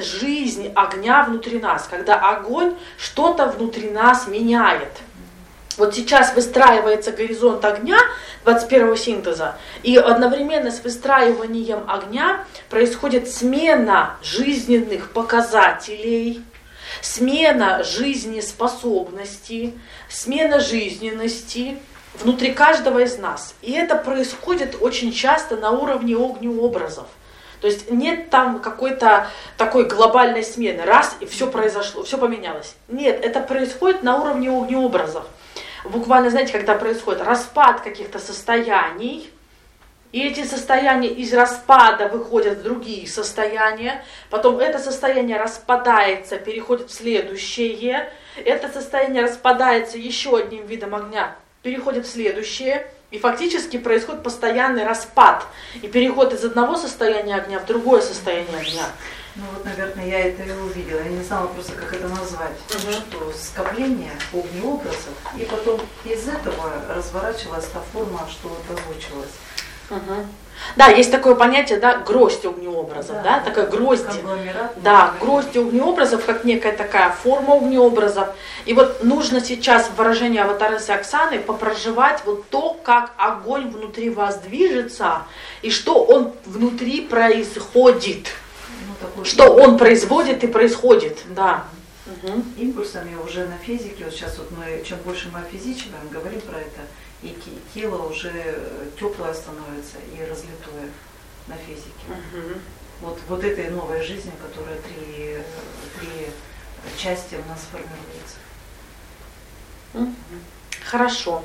жизнь огня внутри нас, когда огонь что-то внутри нас меняет. Вот сейчас выстраивается горизонт огня двадцать первого синтеза, и одновременно с выстраиванием огня происходит смена жизненных показателей, смена жизнеспособности, смена жизненности внутри каждого из нас. И это происходит очень часто на уровне огнеобразов. То есть нет там какой-то такой глобальной смены, раз и все произошло, все поменялось. Нет, это происходит на уровне огнеобразов. Буквально, знаете, когда происходит распад каких-то состояний, и эти состояния из распада выходят в другие состояния, потом это состояние распадается, переходит в следующее, это состояние распадается еще одним видом огня, переходит в следующее, и фактически происходит постоянный распад и переход из одного состояния огня в другое состояние огня. Ну вот, наверное, я это и увидела. Я не знала просто, как это назвать. Угу. Что скопление огнеобразов, и потом из этого разворачивалась та форма, что вот озвучилась. Угу. Да, есть такое понятие, да, гроздь огнеобразов, да, да, такая гроздь. Да, гроздь огнеобразов, как некая такая форма огнеобразов. И вот нужно сейчас в выражении аватарессы Оксаны попроживать вот то, как огонь внутри вас движется, и что он внутри происходит. Ну, что он производит и происходит, да. Угу. Импульсами уже на физике, вот сейчас вот мы, чем больше мы физичиваем, говорим про это, и тело уже теплое становится и разлитое на физике. Угу. Вот, вот этой новой жизни, которая три, три части у нас формируется. Угу. Хорошо.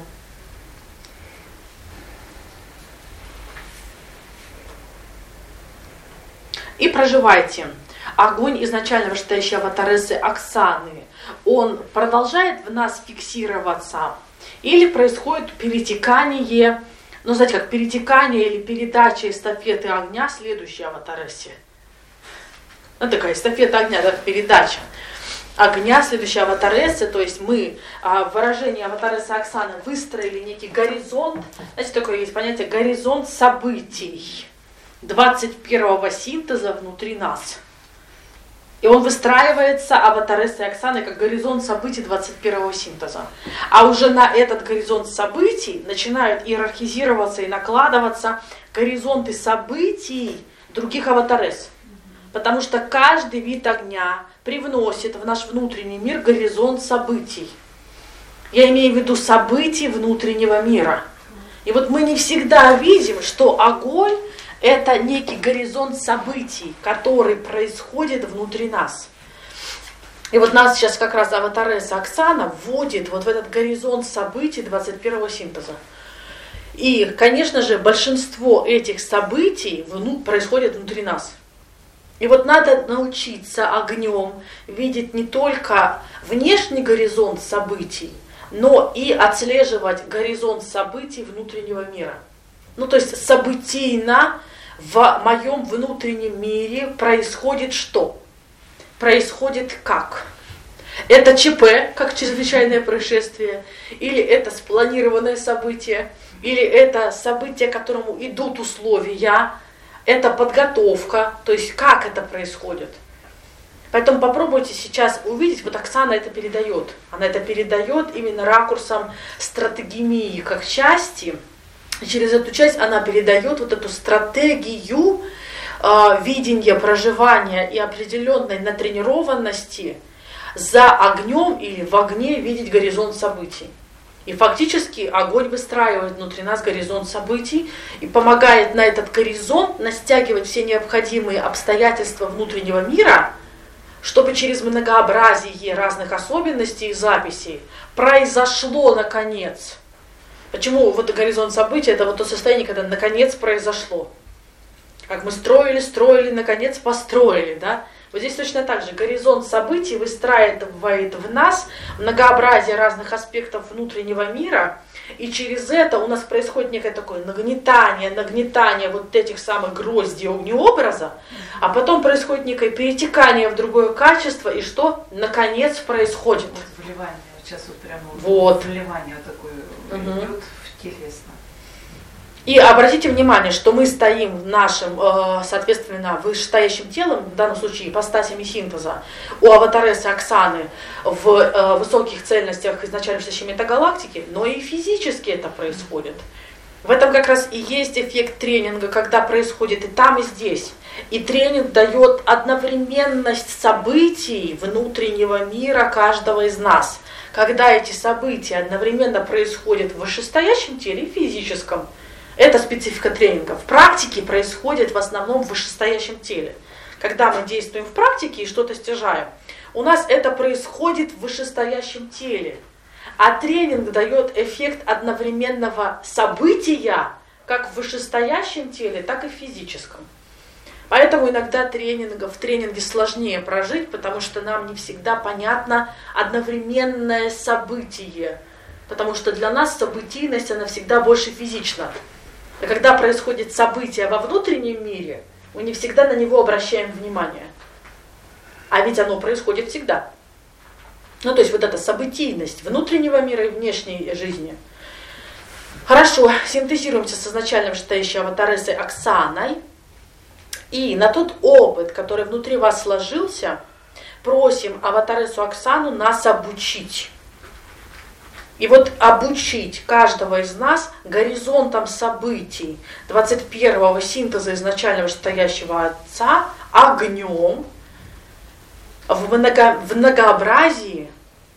И проживайте. Огонь изначально вышедший аватарессы Оксаны, он продолжает в нас фиксироваться, или происходит перетекание, ну знаете, как перетекание или передача эстафеты огня следующей аватарессе. Ну такая эстафета огня, да, передача огня следующей аватарессы, то есть мы в выражении аватарессы Оксаны выстроили некий горизонт, знаете, такое есть понятие горизонт событий двадцать первого синтеза внутри нас. И он выстраивается аватарессой Оксаны как горизонт событий двадцать первого синтеза. А уже на этот горизонт событий начинают иерархизироваться и накладываться горизонты событий других аватаресс. Потому что каждый вид огня привносит в наш внутренний мир горизонт событий. Я имею в виду событий внутреннего мира. И вот мы не всегда видим, что огонь — это некий горизонт событий, который происходит внутри нас. И вот нас сейчас как раз аватаресса Оксана вводит вот в этот горизонт событий двадцать первого синтеза. И, конечно же, большинство этих событий происходит внутри нас. И вот надо научиться огнем видеть не только внешний горизонт событий, но и отслеживать горизонт событий внутреннего мира. Ну, то есть событийно в моем внутреннем мире происходит что? Происходит как? Это ЧП, как чрезвычайное происшествие, или это спланированное событие, или это событие, к которому идут условия, это подготовка, то есть как это происходит. Поэтому попробуйте сейчас увидеть, вот Оксана это передает. Она это передает именно ракурсом стратегемии как части. И через эту часть она передает вот эту стратегию э, видения, проживания и определенной натренированности за огнем или в огне видеть горизонт событий. И фактически огонь выстраивает внутри нас горизонт событий и помогает на этот горизонт настягивать все необходимые обстоятельства внутреннего мира, чтобы через многообразие разных особенностей и записей произошло наконец. Почему вот горизонт событий — это вот то состояние, когда наконец произошло. Как мы строили, строили, наконец построили, да? Вот здесь точно так же горизонт событий выстраивает в нас многообразие разных аспектов внутреннего мира, и через это у нас происходит некое такое нагнетание, нагнетание вот этих самых гроздей огнеобраза, а потом происходит некое перетекание в другое качество, и что наконец происходит? Вот вливание, сейчас вот прямо вот. Вливание такое угу. идет в телесно. И обратите внимание, что мы стоим нашим, соответственно, вышестоящим телом, в данном случае ипостасями синтеза, у аватаресы Оксаны в высоких цельностях изначально стоящей метагалактики, но и физически это происходит. В этом как раз и есть эффект тренинга, когда происходит и там, и здесь. И тренинг дает одновременность событий внутреннего мира каждого из нас. Когда эти события одновременно происходят в вышестоящем теле и физическом, это специфика тренинга. В практике происходит в основном в вышестоящем теле. Когда мы действуем в практике и что-то стяжаем, у нас это происходит в вышестоящем теле. А тренинг дает эффект одновременного события, как в вышестоящем теле, так и в физическом. Поэтому иногда тренинга, в тренинге сложнее прожить, потому что нам не всегда понятно одновременное событие. Потому что для нас событийность, она всегда больше физична. И когда происходит событие во внутреннем мире, мы не всегда на него обращаем внимание. А ведь оно происходит всегда. Ну, то есть вот эта событийность внутреннего мира и внешней жизни. Хорошо, синтезируемся с изначально вышестоящей аватаресой Оксаной. И на тот опыт, который внутри вас сложился, просим аватаресу Оксану нас обучить. И вот обучить каждого из нас горизонтом событий двадцать первого синтеза изначально вышестоящего Отца огнем в, много, в многообразии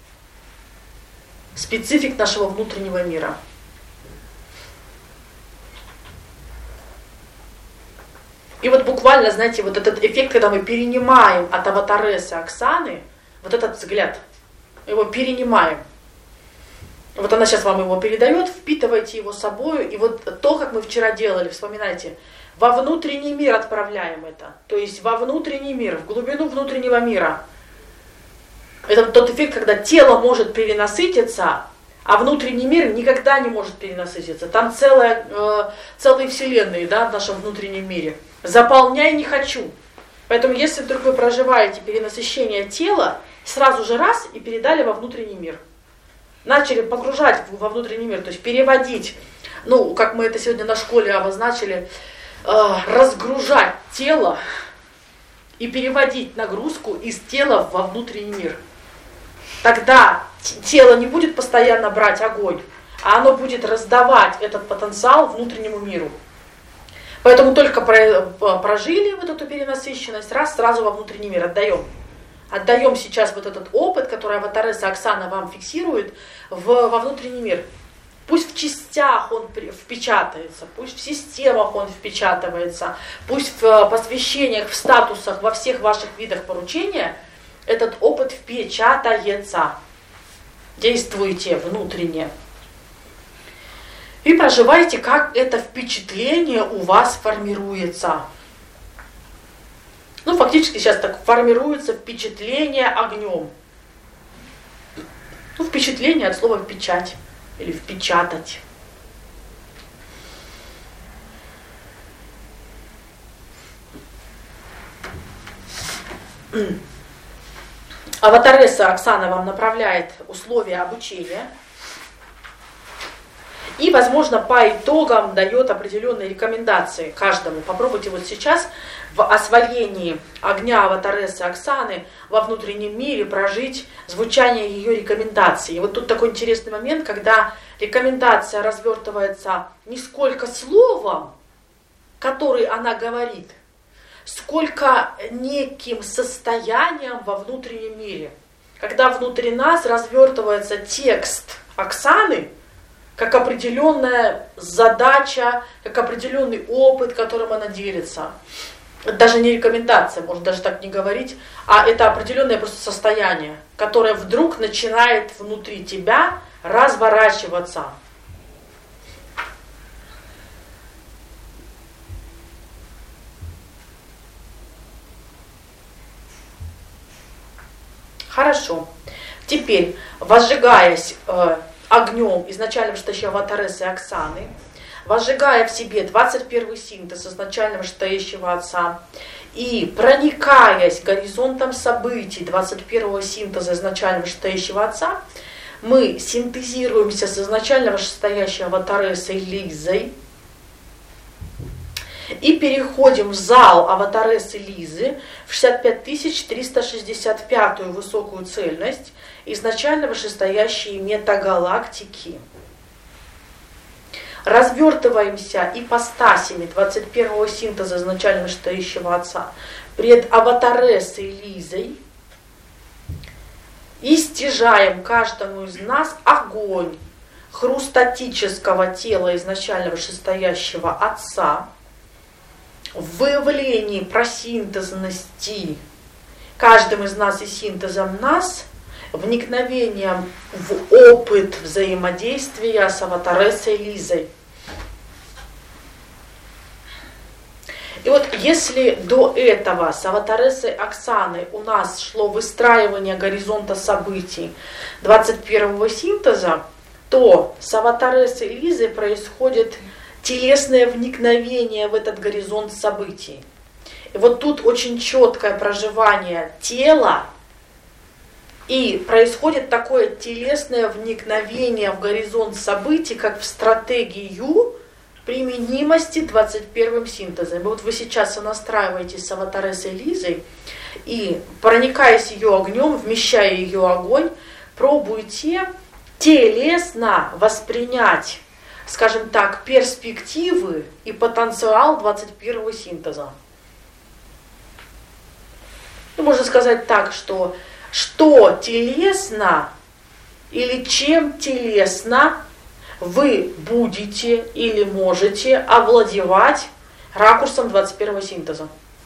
специфик нашего внутреннего мира. И вот буквально, знаете, вот этот эффект, когда мы перенимаем от аватаресы Оксаны, вот этот взгляд, его перенимаем. Вот она сейчас вам его передает, впитывайте его собою, и вот то, как мы вчера делали, вспоминайте, во внутренний мир отправляем это, то есть во внутренний мир, в глубину внутреннего мира. Это тот эффект, когда тело может перенасытиться, а внутренний мир никогда не может перенасытиться. Там целая, э, целые вселенные, да, в нашем внутреннем мире. Заполняй не хочу. Поэтому если вдруг вы проживаете перенасыщение тела, сразу же раз и передали во внутренний мир. Начали погружать во внутренний мир, то есть переводить, ну, как мы это сегодня на школе обозначили, э, разгружать тело и переводить нагрузку из тела во внутренний мир. Тогда тело не будет постоянно брать огонь, а оно будет раздавать этот потенциал внутреннему миру. Поэтому только прожили вот эту перенасыщенность, раз, сразу во внутренний мир отдаем. Отдаем сейчас вот этот опыт, который аватареса Оксана вам фиксирует, в, во внутренний мир. Пусть в частях он впечатается, пусть в системах он впечатывается, пусть в посвящениях, в статусах, во всех ваших видах поручения этот опыт впечатается. Действуйте внутренне. И проживайте, как это впечатление у вас формируется. Ну, фактически сейчас так формируется впечатление огнем. Ну, впечатление от слова «печать» или «впечатать». Аватареса Оксана вам направляет условия обучения. И, возможно, по итогам дает определенные рекомендации каждому. Попробуйте вот сейчас в освоении огня аватаресы Оксаны во внутреннем мире прожить звучание ее рекомендаций. И вот тут такой интересный момент, когда рекомендация развертывается не сколько словом, который она говорит, сколько неким состоянием во внутреннем мире. Когда внутри нас развертывается текст Оксаны, как определенная задача, как определенный опыт, которым она делится. Это даже не рекомендация, можно даже так не говорить, а это определенное просто состояние, которое вдруг начинает внутри тебя разворачиваться. Хорошо. Теперь, возжигаясь э, огнем изначально вышестоящей аватаресы Оксаны, возжигая в себе двадцать первый синтез изначально вышестоящего Отца и проникаясь горизонтом событий двадцать первого синтеза изначально вышестоящего Отца, мы синтезируемся с изначально вышестоящей аватаресой Лизой И переходим в зал аватарессы Лизы в шестьдесят пять тысяч триста шестьдесят пятую высокую цельность изначально вышестоящие метагалактики. Развертываемся ипостасями двадцать первого синтеза изначально вышестоящего Отца пред аватарессой Лизой и стяжаем каждому из нас огонь хрустатического тела изначально вышестоящего Отца в выявлении просинтезности каждым из нас и синтезом нас, вникновением в опыт взаимодействия с аватарессой Лизой. И вот если до этого с аватарессой Оксаной у нас шло выстраивание горизонта событий двадцать первого синтеза, то с аватарессой Лизой происходит телесное вникновение в этот горизонт событий. И вот тут очень четкое проживание тела, и происходит такое телесное вникновение в горизонт событий, как в стратегию применимости двадцать первым синтезом. Вот вы сейчас сонастраиваетесь с аватарессой Лизой, и, проникаясь ее огнем, вмещая ее огонь, пробуйте телесно воспринять, скажем так, перспективы и потенциал двадцать первого синтеза. Ну, можно сказать так, что что телесно или чем телесно вы будете или можете овладевать ракурсом двадцать первого синтеза.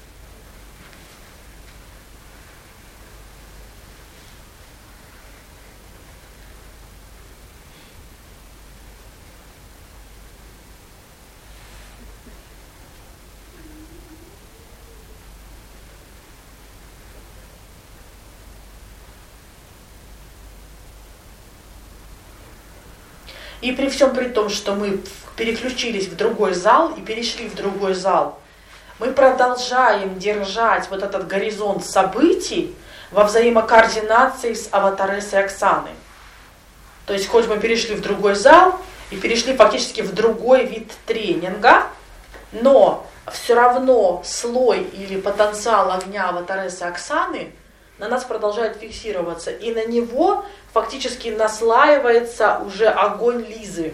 И при всем при том, что мы переключились в другой зал и перешли в другой зал, мы продолжаем держать вот этот горизонт событий во взаимокоординации с аватарессой Оксаны. То есть хоть мы перешли в другой зал и перешли фактически в другой вид тренинга, но все равно слой или потенциал огня аватарессы Оксаны на нас продолжает фиксироваться, и на него фактически наслаивается уже огонь Лизы.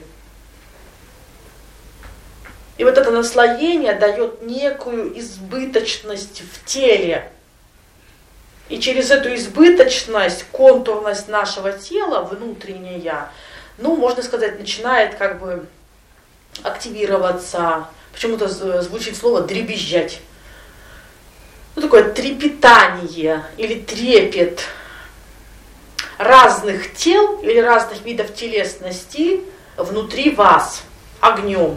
И вот это наслоение дает некую избыточность в теле. И через эту избыточность, контурность нашего тела, внутренняя, ну, можно сказать, начинает как бы активироваться, почему-то звучит слово дребезжать. Ну, такое трепетание или трепет разных тел или разных видов телесности внутри вас огнем.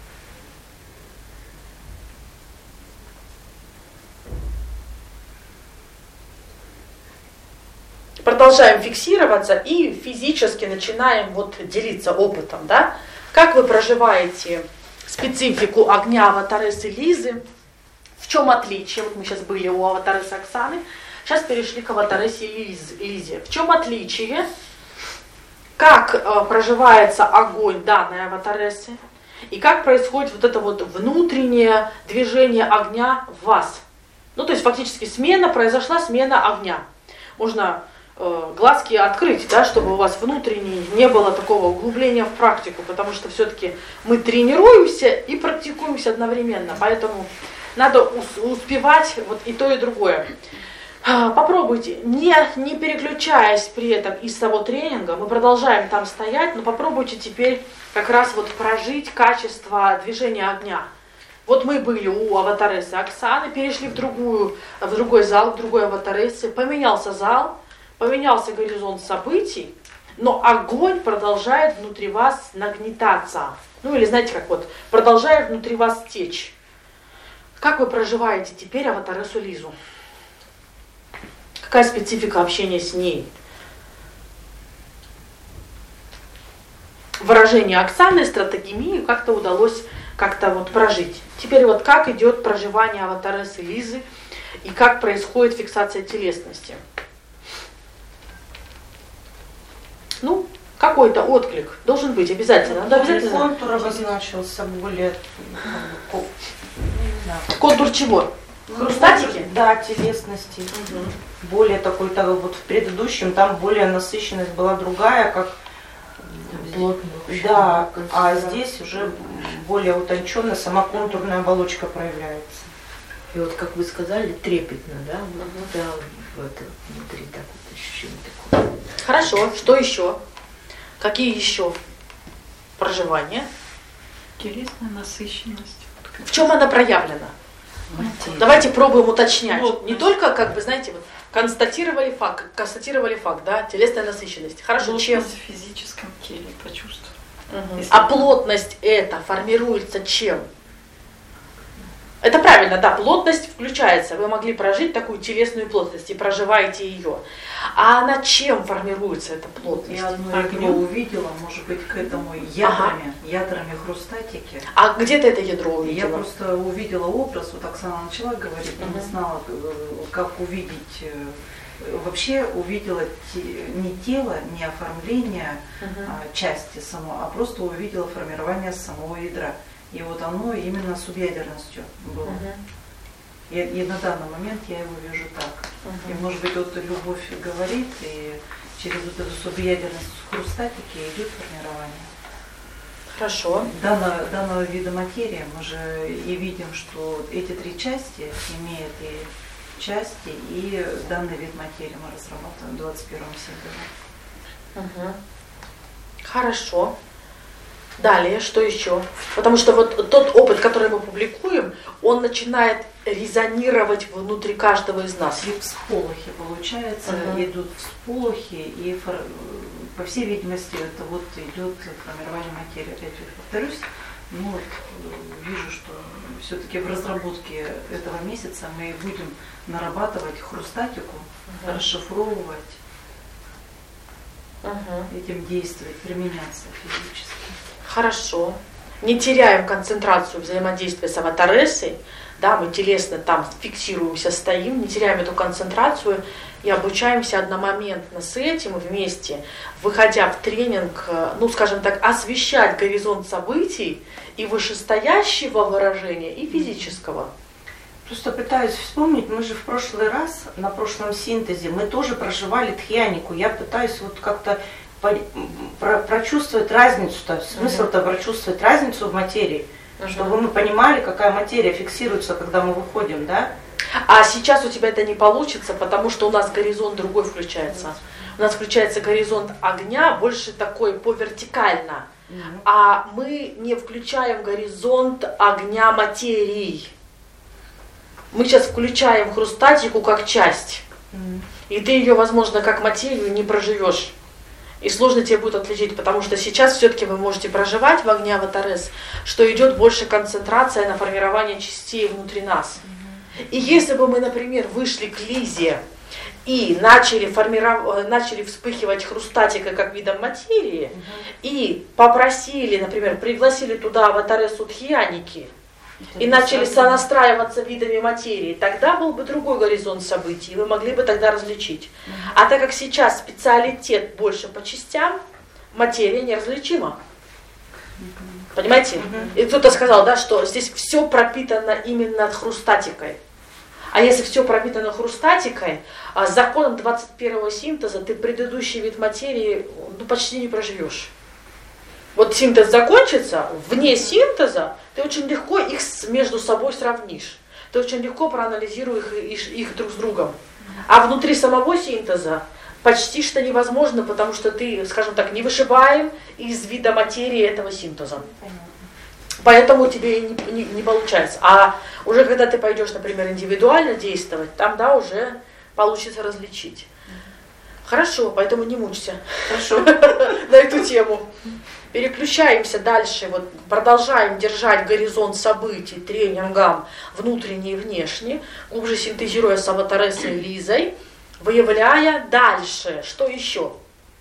Продолжаем фиксироваться и физически начинаем вот делиться опытом, да? Как вы проживаете специфику огня аватарессы Лизы? В чем отличие? Вот мы сейчас были у аватарессы Оксаны, сейчас перешли к аватарессе Лиз, Лизе. В чем отличие? Как э, проживается огонь данной аватарессы? И как происходит вот это вот внутреннее движение огня в вас? Ну, то есть фактически смена, произошла смена огня. Можно э, глазки открыть, да, чтобы у вас внутренне не было такого углубления в практику, потому что все-таки мы тренируемся и практикуемся одновременно, поэтому надо успевать вот и то, и другое. Попробуйте, не, не переключаясь при этом из того тренинга, мы продолжаем там стоять, но попробуйте теперь как раз вот прожить качество движения огня. Вот мы были у аватарессы Оксаны, перешли в, другую, в другой зал, к другой аватарессе, поменялся зал, поменялся горизонт событий, но огонь продолжает внутри вас нагнетаться. Ну или знаете как вот, продолжает внутри вас течь. Как вы проживаете теперь аватарессу Лизу? Какая специфика общения с ней? Выражение Оксаны, стратегемию как-то удалось как-то вот прожить. Теперь вот как идет проживание аватарессы Лизы и как происходит фиксация телесности? Ну, какой-то отклик должен быть обязательно. Надо обязательно. Контур обозначился более Да. Контур чего? Хрустатики? Да, телесности. Угу. Более такой, так, вот в предыдущем там более насыщенность была другая, как Плотно. да, а здесь уже более утонченно сама контурная оболочка проявляется. И вот, как вы сказали, трепетно, да? Вот, да, в это, внутри так вот ощущение такое. Хорошо, что еще? Какие еще проживания? Телесная насыщенность. В чем она проявлена? Материя. Давайте пробуем уточнять. Вот. Не только, как бы, знаете, вот, констатировали факт, констатировали факт, да, телесная насыщенность. Хорошо, чем? В физическом теле почувствовать. Мгм. Если- А плотность эта формируется чем? Это правильно, да, плотность включается. Вы могли прожить такую телесную плотность и проживаете ее. А она чем формируется, эта плотность? Я одно ядро увидела, может быть, к этому ядрами, ядрами хрустатики. А где ты это ядро Я увидела? просто увидела образ, вот Оксана начала говорить, но не Мгм. знала, э, как увидеть, э, вообще увидела те- не тело, не оформление Мгм. а, части само, а просто увидела формирование самого ядра. И вот оно именно субъядерностью было. Мгм. И, и на данный момент я его вижу так. И Мгм. может быть вот любовь говорит, и через вот эту субъядерность хрустатики идет формирование. Хорошо. Данного, данного вида материи мы же и видим, что эти три части имеют и части, и данный вид материи мы разрабатываем в двадцать первом сентябре. Мгм. Хорошо. Далее, что еще? Потому что вот тот опыт, который мы публикуем, он начинает резонировать внутри каждого из нас. И всполохи, получается, Мгм. идут всполохи, и фор- по всей видимости это вот идет формирование материи. Опять же повторюсь, ну вот э, вижу, что все-таки в разработке этого месяца мы будем нарабатывать хрустатику, Мгм. расшифровывать, Мгм. этим действовать, применяться физически. Хорошо. Не теряем концентрацию взаимодействия с аватаресой. Да, мы телесно там фиксируемся, стоим, не теряем эту концентрацию и обучаемся одномоментно с этим вместе, выходя в тренинг, э, ну, скажем так, освещать горизонт событий и вышестоящего выражения, и физического. Просто пытаюсь вспомнить, мы же в прошлый раз, на прошлом синтезе, мы тоже проживали тхьянику. Я пытаюсь вот как-то по- про- прочувствовать разницу-то, смысл-то прочувствовать разницу в материи, чтобы мы понимали, какая материя фиксируется, когда мы выходим, да? А сейчас у тебя это не получится, потому что у нас горизонт другой включается. У нас включается горизонт огня, больше такой по вертикально. А мы не включаем горизонт огня материи. Мы сейчас включаем хрустатику как часть. И ты ее, возможно, как материю не проживешь. И сложно тебе будет отличить, потому что сейчас все-таки вы можете проживать в огне аватарес, что идет больше концентрация на формирование частей внутри нас. И если бы мы, например, вышли к Лизе и начали, формиров... начали вспыхивать хрустатикой как видом материи, и попросили, например, пригласили туда аватаресу тхьяники, и начали сонастраиваться видами материи, тогда был бы другой горизонт событий, и вы могли бы тогда различить. А так как сейчас специалитет больше по частям, материя неразличима. Понимаете? И кто-то сказал, да, что здесь все пропитано именно хрустатикой. А если все пропитано хрустатикой, а с законом двадцать первого синтеза ты предыдущий вид материи ну, почти не проживешь. Вот синтез закончится, вне синтеза ты очень легко их с- между собой сравнишь. Ты очень легко проанализируешь их, их- их друг с другом. А внутри самого синтеза почти что невозможно, потому что ты, скажем так, не вышибаем из вида материи этого синтеза. Поэтому тебе и не, не, не получается. А уже когда ты пойдешь, например, индивидуально действовать, там, да, уже получится различить. Хорошо, поэтому не мучься. Хорошо. На эту тему. Переключаемся дальше, вот продолжаем держать горизонт событий тренингам внутренний и внешний, глубже синтезируя с аватаресой Лизой, выявляя дальше, что еще.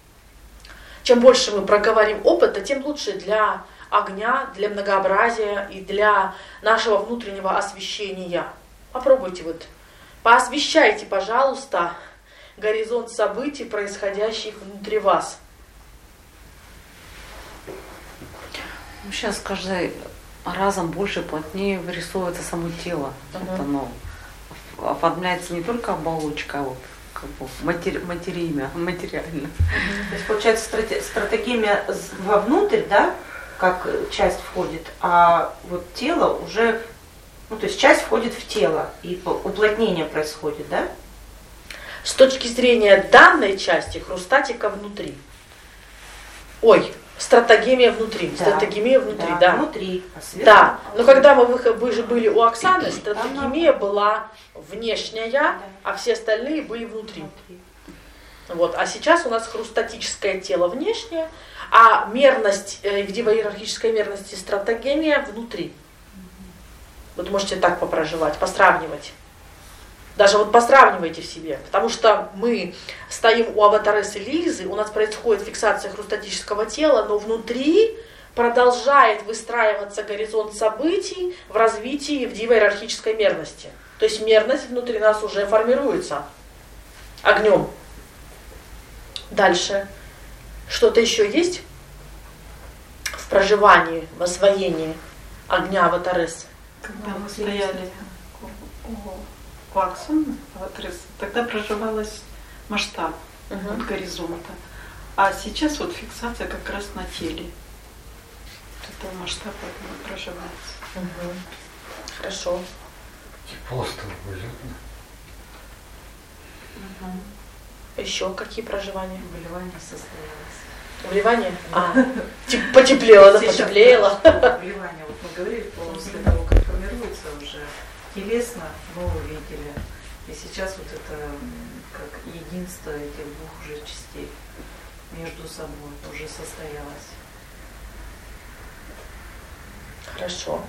Чем больше мы проговорим опыта, тем лучше для огня, для многообразия и для нашего внутреннего освещения. Попробуйте вот, поосвещайте, пожалуйста, горизонт событий, происходящих внутри вас. Ну, сейчас каждый разом больше, плотнее вырисовывается само тело. Мгм. Вот оно оформляется не только оболочка, а вот как бы матери, материйно, материально. То есть, получается, страте- стратегемия с- вовнутрь, да, как часть входит, а вот тело уже, ну, то есть часть входит в тело, и по- уплотнение происходит, да? С точки зрения данной части хрустатика внутри. Ой, стратегемия внутри. Да. Стратегемия внутри, да. Внутри. А сверху- Да, но когда мы выход- вы же были у Оксаны, стратегемия была внешняя, а все остальные были внутри. Внутри. Вот. А сейчас у нас хрустатическое тело внешнее, а мерность, э, в диво-иерархической мерности стратегемия внутри. Вот можете так попроживать, посравнивать. Даже вот посравнивайте в себе, потому что мы стоим у аватаресы Лизы, у нас происходит фиксация хрустатического тела, но внутри продолжает выстраиваться горизонт событий в развитии в диво-иерархической мерности. То есть мерность внутри нас уже формируется огнем. Дальше. Что-то еще есть в проживании, в освоении огня аватаресы? Когда мы стояли у, у, у Оксаны, вот, рис- тогда проживалась масштаб Мгм. от горизонта. А сейчас вот фиксация как раз на теле. Это масштаб этого проживается. Мгм. Хорошо. Тепло-то уютно. Еще какие проживания? Вливание состоялось. Вливание? А, типа потеплело, да, Сейчас, потеплело. да, вливание, вот мы говорили, после того, как формируется уже телесно, мы увидели. И сейчас вот это м, как единство этих двух уже частей между собой уже состоялось. Хорошо.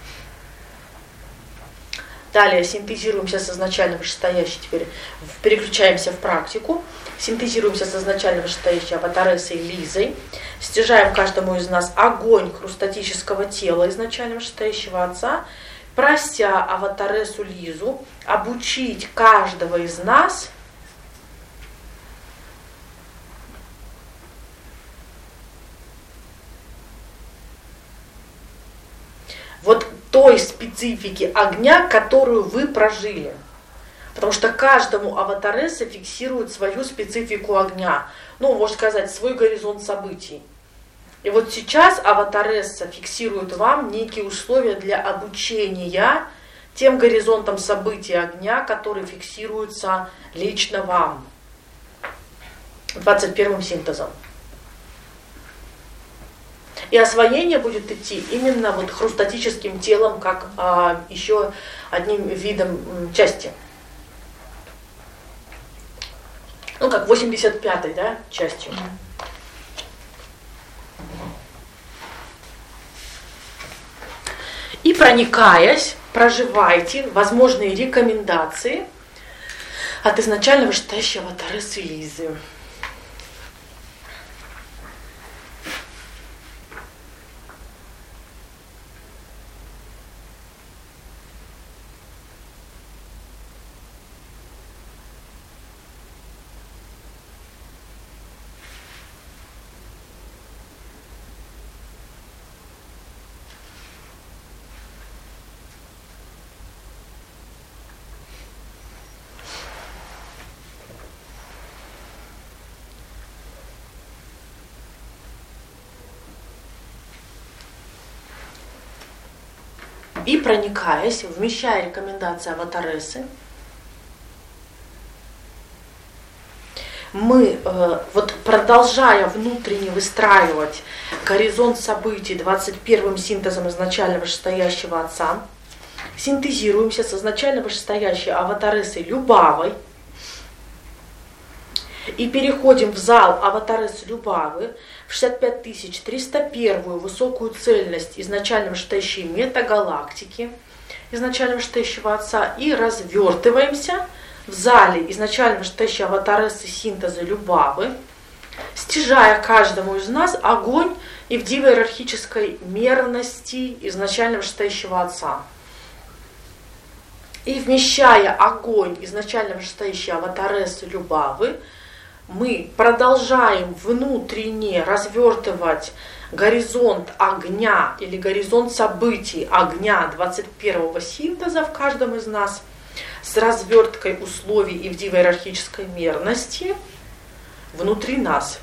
Далее синтезируемся с изначально вышестоящей, теперь в- переключаемся в практику. Синтезируемся с изначально вышестоящей аватаресой Лизой. Стяжаем каждому из нас огонь хрустатического тела изначально вышестоящего Отца, прося аватаресу Лизу обучить каждого из нас вот той специфики огня, которую вы прожили. Потому что каждому аватаресса фиксирует свою специфику огня. Ну, можно сказать, свой горизонт событий. И вот сейчас аватаресса фиксирует вам некие условия для обучения тем горизонтам событий огня, которые фиксируются лично вам. двадцать первым синтезом. И освоение будет идти именно вот хрустатическим телом, как а, еще одним видом м, части. Ну, как восемьдесят пятой, да, частью. И проникаясь, проживайте возможные рекомендации от изначально вышестоящей аватаресы Лизы. И проникаясь, вмещая рекомендации аватаресы, мы, э, вот продолжая внутренне выстраивать горизонт событий двадцать первым синтезом изначально вышестоящего Отца, синтезируемся с изначально вышестоящей аватаресой Любавой и переходим в зал аватаресы Любавы в шестьдесят пять тысяч триста первую высокую цельность изначально вышестоящей метагалактики, изначально вышестоящего Отца, и развертываемся в зале изначально вышестоящей аватаресы синтеза Любавы, стяжая каждому из нас огонь и в диво-иерархической мерности изначально вышестоящего Отца. И вмещая огонь изначально вышестоящей аватаресы Любавы мы продолжаем внутренне развертывать горизонт огня или горизонт событий огня двадцать первого синтеза в каждом из нас с разверткой условий и в иерархической мерности внутри нас.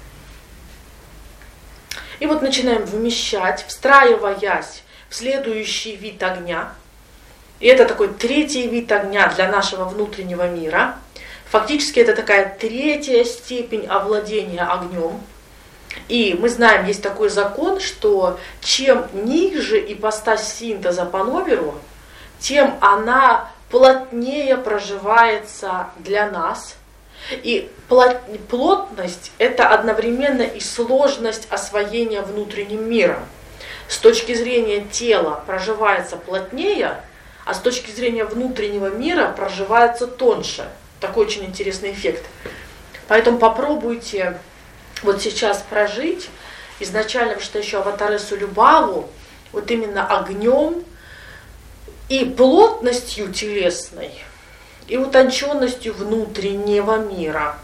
И вот начинаем вмещать, встраиваясь в следующий вид огня. И это такой третий вид огня для нашего внутреннего мира. Фактически это такая третья степень овладения огнем. И мы знаем, есть такой закон, что чем ниже ипостась синтеза по Новеру, тем она плотнее проживается для нас. И плотность – это одновременно и сложность освоения внутренним миром. С точки зрения тела проживается плотнее, а с точки зрения внутреннего мира проживается тоньше. Такой очень интересный эффект. Поэтому попробуйте вот сейчас прожить изначально, что еще аватаресу Любаву, вот именно огнем и плотностью телесной, и утонченностью внутреннего мира.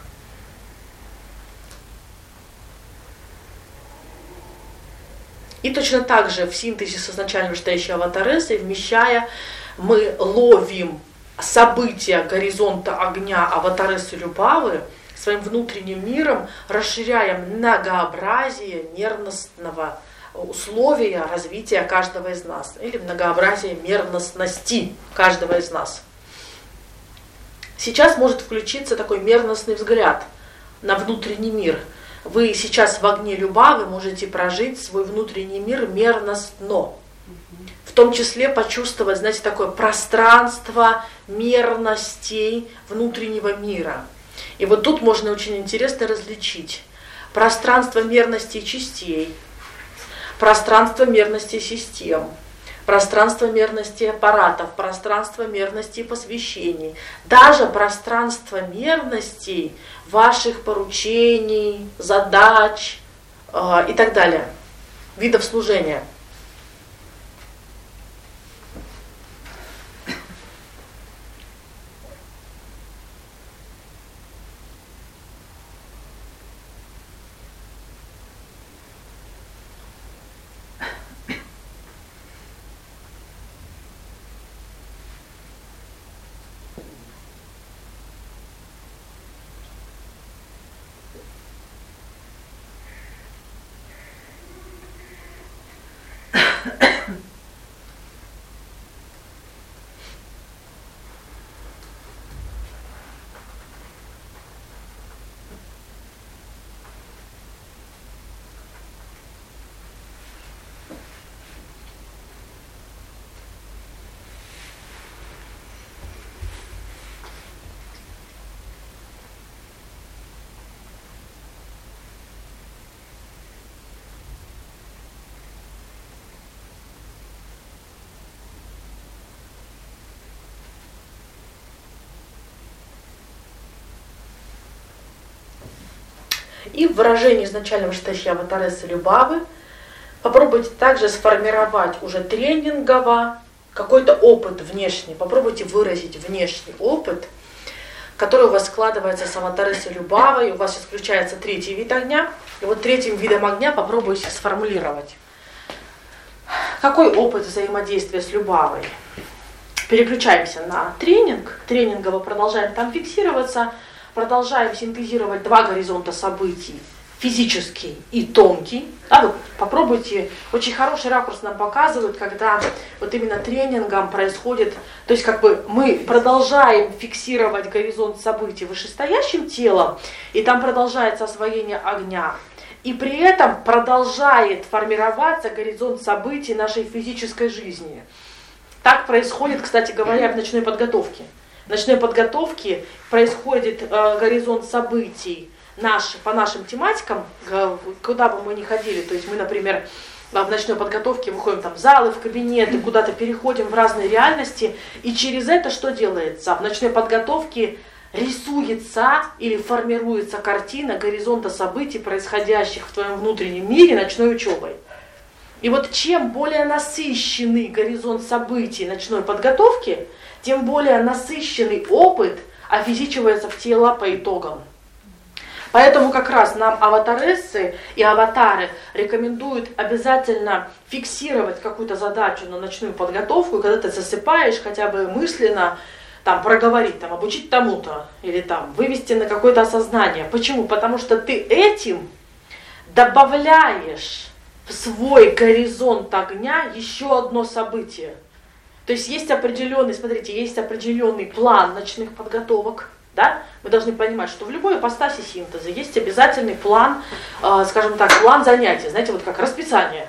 И точно так же в синтезе с изначально вышестоящей аватаресой, вмещая, мы ловим события горизонта огня аватаресы Любавы своим внутренним миром, расширяя многообразие мерностного условия развития каждого из нас, или многообразие мерностности каждого из нас. Сейчас может включиться такой мерностный взгляд на внутренний мир. Вы сейчас в огне Любавы можете прожить свой внутренний мир мерностно. В том числе почувствовать, знаете, такое пространство мерностей внутреннего мира. И вот тут можно очень интересно различить пространство мерностей частей, пространство мерностей систем, пространство мерности аппаратов, пространство мерности посвящений, даже пространство мерностей ваших поручений, задач э, и так далее, видов служения. И в выражении изначального штаща аватаресы Любавы попробуйте также сформировать уже тренингово какой-то опыт внешний. Попробуйте выразить внешний опыт, который у вас складывается с аватаресой Любавой. У вас сейчас включается третий вид огня. И вот третьим видом огня попробуйте сформулировать. Какой опыт взаимодействия с Любавой? Переключаемся на тренинг. Тренингово продолжаем там фиксироваться. Продолжаем синтезировать два горизонта событий, физический и тонкий. Да, вот попробуйте, очень хороший ракурс нам показывают, когда вот именно тренингом происходит, то есть как бы мы продолжаем фиксировать горизонт событий вышестоящим телом, и там продолжается освоение огня. И при этом продолжает формироваться горизонт событий нашей физической жизни. Так происходит, кстати говоря, в ночной подготовке. В ночной подготовке происходит э, горизонт событий наш, по нашим тематикам, э, куда бы мы ни ходили. То есть мы, например, в ночной подготовке выходим там, в залы, в кабинеты, куда-то переходим в разные реальности. И через это что делается? В ночной подготовке рисуется или формируется картина горизонта событий, происходящих в твоем внутреннем мире ночной учебой. И вот чем более насыщенный горизонт событий ночной подготовки, тем более насыщенный опыт офизичивается в тело по итогам. Поэтому как раз нам аватарессы и аватары рекомендуют обязательно фиксировать какую-то задачу на ночную подготовку, и когда ты засыпаешь, хотя бы мысленно там, проговорить, там, обучить тому-то, или там, вывести на какое-то осознание. Почему? Потому что ты этим добавляешь в свой горизонт огня еще одно событие. То есть есть определенный, смотрите, есть определенный план ночных подготовок. Да? Вы должны понимать, что в любой ипостаси синтеза есть обязательный план, э, скажем так, план занятий, знаете, вот как расписание.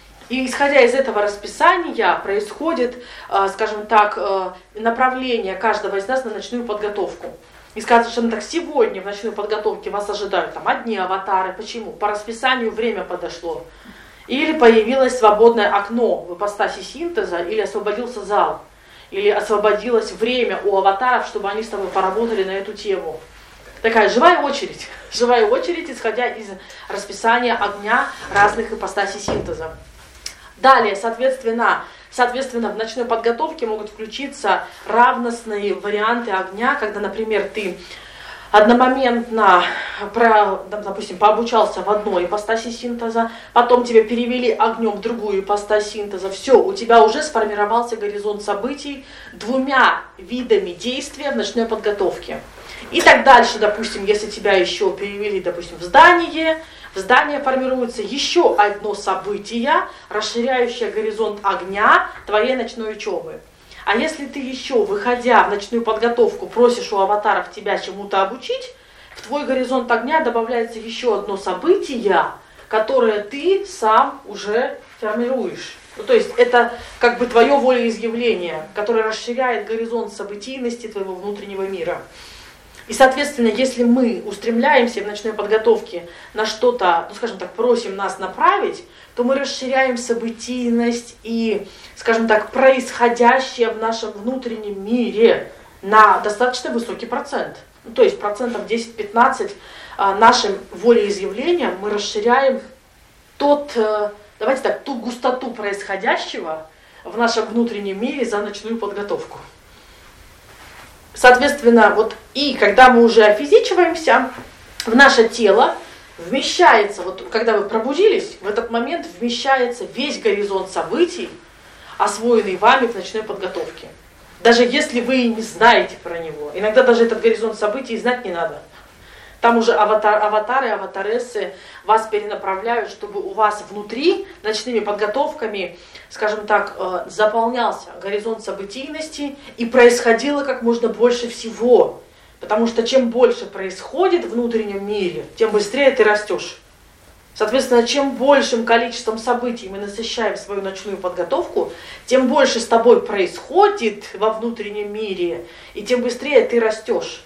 И исходя из этого расписания происходит, э, скажем так, э, направление каждого из нас на ночную подготовку. И скажем так, сегодня в ночной подготовке вас ожидают там одни аватары. Почему? По расписанию время подошло. Или появилось свободное окно в ипостаси синтеза, или освободился зал. Или освободилось время у аватаров, чтобы они с тобой поработали на эту тему. Такая живая очередь. Живая очередь, исходя из расписания огня разных ипостасей синтеза. Далее, соответственно, соответственно, в ночной подготовке могут включиться равностные варианты огня, когда, например, ты одномоментно, про, допустим, пообучался в одной ипостаси синтеза, потом тебя перевели огнем в другую ипостась синтеза, все, у тебя уже сформировался горизонт событий двумя видами действия в ночной подготовке. И так дальше, допустим, если тебя еще перевели, допустим, в здание, в здании формируется еще одно событие, расширяющее горизонт огня твоей ночной учебы. А если ты еще, выходя в ночную подготовку, просишь у аватаров тебя чему-то обучить, в твой горизонт огня добавляется еще одно событие, которое ты сам уже формируешь. Ну, то есть это как бы твое волеизъявление, которое расширяет горизонт событийности твоего внутреннего мира. И, соответственно, если мы устремляемся в ночной подготовке на что-то, ну, скажем так, просим нас направить, то мы расширяем событийность и, скажем так, происходящее в нашем внутреннем мире на достаточно высокий процент. Ну, то есть процентов десять-пятнадцать нашим волеизъявлением мы расширяем тот, давайте так, ту густоту происходящего в нашем внутреннем мире за ночную подготовку. Соответственно, вот и когда мы уже офизичиваемся, в наше тело вмещается, вот когда вы пробудились, в этот момент вмещается весь горизонт событий, освоенный вами в ночной подготовке. Даже если вы не знаете про него. Иногда даже этот горизонт событий знать не надо. Там уже аватар, аватары, аватарессы вас перенаправляют, чтобы у вас внутри ночными подготовками, скажем так, заполнялся горизонт событийности и происходило как можно больше всего. Потому что чем больше происходит в внутреннем мире, тем быстрее ты растешь. Соответственно, чем большим количеством событий мы насыщаем свою ночную подготовку, тем больше с тобой происходит во внутреннем мире, и тем быстрее ты растешь.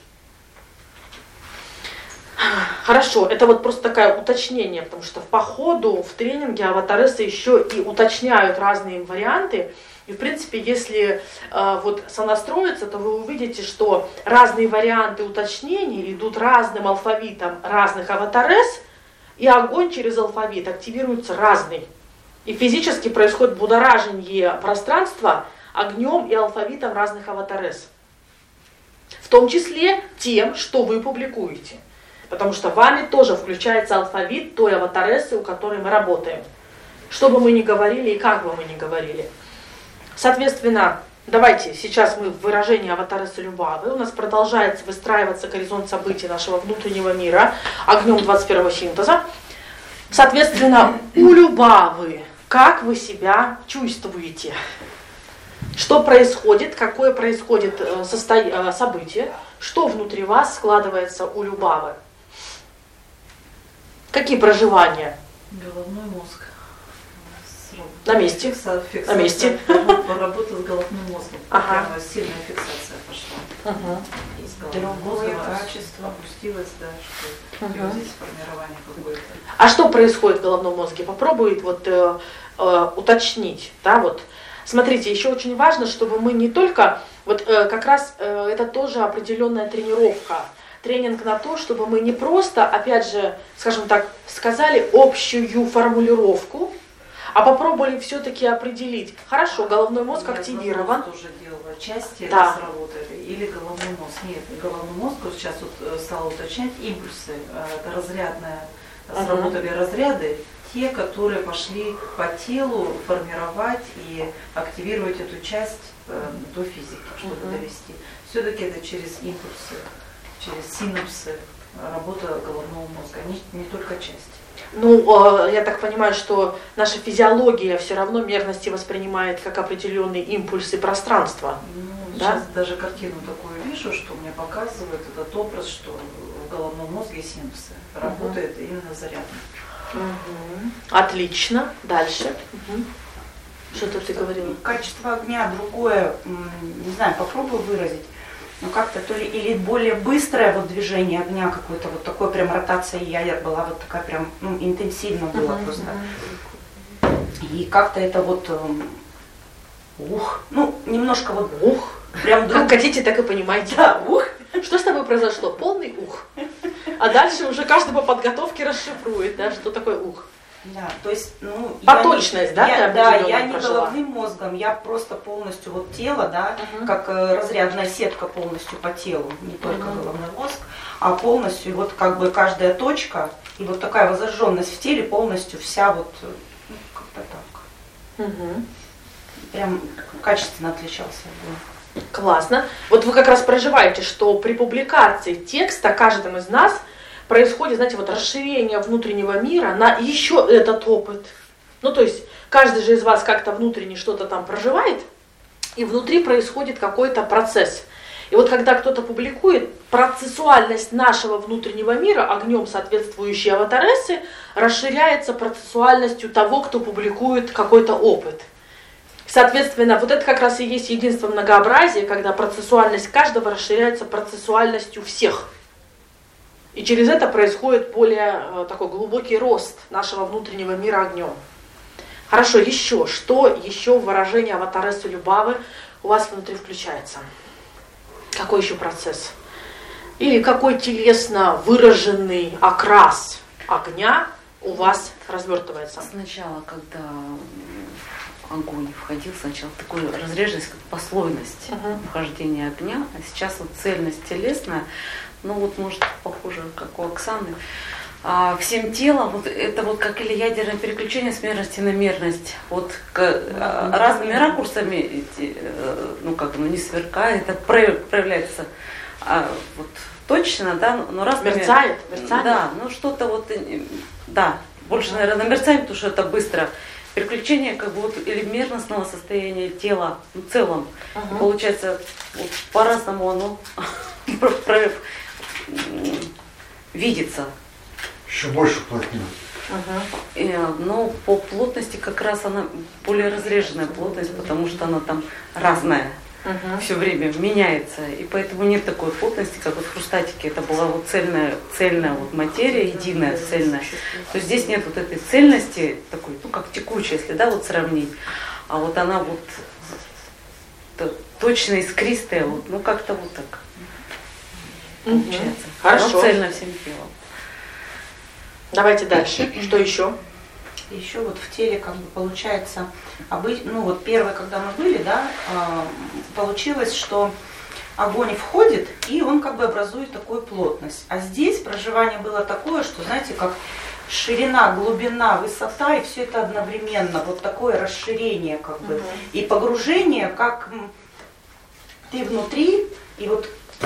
Хорошо, это вот просто такое уточнение, потому что по ходу в тренинге аватарессы еще и уточняют разные варианты. И в принципе, если э, вот сонастроиться, то вы увидите, что разные варианты уточнений идут разным алфавитом разных аватаресс, и огонь через алфавит активируется разный. И физически происходит будоражение пространства огнем и алфавитом разных аватаресс. В том числе тем, что вы публикуете. Потому что вами тоже включается алфавит той аватарессы, у которой мы работаем. Что бы мы ни говорили и как бы мы ни говорили. Соответственно, давайте сейчас мы в выражении аватарессы Любавы. У нас продолжается выстраиваться горизонт событий нашего внутреннего мира огнем двадцать первого синтеза. Соответственно, у Любавы, как вы себя чувствуете? Что происходит, какое происходит состо... событие, что внутри вас складывается у Любавы? Какие проживания? Головной мозг. На месте. Фикса, фиксация, На месте. Работа с головным мозгом. Ага. Прямо сильная фиксация пошла. Угу. Из головного Другое мозга качество. опустилось, да, что Угу. и вот здесь формирование какое-то. А что происходит в головном мозге? Попробует вот, э, э, уточнить. Да, вот. Смотрите, еще очень важно, чтобы мы не только, вот э, как раз э, это тоже определенная тренировка, тренинг на то, чтобы мы не просто, опять же, скажем так, сказали общую формулировку, а попробовали все-таки определить. Хорошо, головной мозг Я активирован. тоже делала части Да. сработали. или головной мозг. Нет, головной мозг, вот сейчас вот стала уточнять, импульсы, это разрядная, сработали uh-huh. разряды, те, которые пошли по телу формировать и активировать эту часть э, до физики, чтобы uh-huh. довести. Все-таки это через импульсы, через синапсы, работа головного мозга, не, не только часть. Ну, я так понимаю, что наша физиология все равно мерности воспринимает как определенные импульсы пространства. Ну, да? Сейчас даже картину такую вижу, что мне показывает этот образ, что в головном мозге синапсы работает uh-huh. именно зарядно. Uh-huh. Отлично. Дальше. Uh-huh. Что-то ты говорила. Качество огня другое, не знаю, попробую выразить. Ну как-то то ли или более быстрое вот движение огня, какое-то вот такое прям ротация ядер была вот такая прям ну, интенсивно было uh-huh, просто. Uh-huh. И как-то это вот ух, ну немножко вот ух, прям друг... Как хотите, так и понимаете. Да, ух. Что с тобой произошло? Полный ух. А дальше уже каждый по подготовке расшифрует, да, что такое ух. Да, то есть, ну, поточность, я, да? Я, да, я не прожила. головным мозгом, я просто полностью вот тело, да, uh-huh. как э, разрядная сетка полностью по телу, не только uh-huh. головной мозг, а полностью вот как бы каждая точка и вот такая воззажженность в теле полностью вся вот ну, как-то так. Uh-huh. Прям качественно отличался. Да. Классно. Вот вы как раз проживаете, что при публикации текста каждым из нас происходит, знаете, вот расширение внутреннего мира на еще этот опыт. Ну, то есть, каждый же из вас как-то внутренне что-то там проживает, и внутри происходит какой-то процесс. И вот когда кто-то публикует, процессуальность нашего внутреннего мира, огнем соответствующей аватарессы, расширяется процессуальностью того, кто публикует какой-то опыт. Соответственно, вот это как раз и есть единство многообразия, когда процессуальность каждого расширяется процессуальностью всех. И через это происходит более э, такой глубокий рост нашего внутреннего мира огнем. Хорошо, еще. Что еще в выражении аватарессы Любавы у вас внутри включается? Какой еще процесс? Или какой телесно выраженный окрас огня у вас развертывается? Сначала, когда огонь входил, сначала такой разреженность, как послойность uh-huh. вхождения огня, а сейчас вот цельность телесная. Ну вот, может, похоже, как у Оксаны. А всем телом, вот это вот как или ядерное переключение с мерности на мерность. Вот к, а, разными ракурсами, ну как, ну не сверкает, это проявляется а, вот, точно, да, но разными... Мерцает, мерцает. Да, ну что-то вот, да, больше, наверное, на мерцание, потому что это быстро. Переключение как бы вот или мерностного состояния тела в целом. Uh-huh. Получается, вот, по-разному оно видится. Еще больше плотнее. Uh-huh. Но по плотности как раз она более разреженная плотность, потому что она там разная. Uh-huh. Все время меняется. И поэтому нет такой плотности, как вот в хрустатике. Это была вот цельная, цельная вот материя, единая, цельная. То есть здесь нет вот этой цельности, такой, ну как текучая, если да, вот сравнить. А вот она вот точно искристая, вот, ну как-то вот так получается. Uh-huh. Хорошо. Но цельно всем телом. Давайте дальше. Что еще? Еще вот в теле как бы получается, ну вот первое, когда мы были, да, получилось, что огонь входит, и он как бы образует такую плотность. А здесь проживание было такое, что, знаете, как ширина, глубина, высота, и все это одновременно, вот такое расширение как бы, угу. и погружение, как ты внутри, и вот...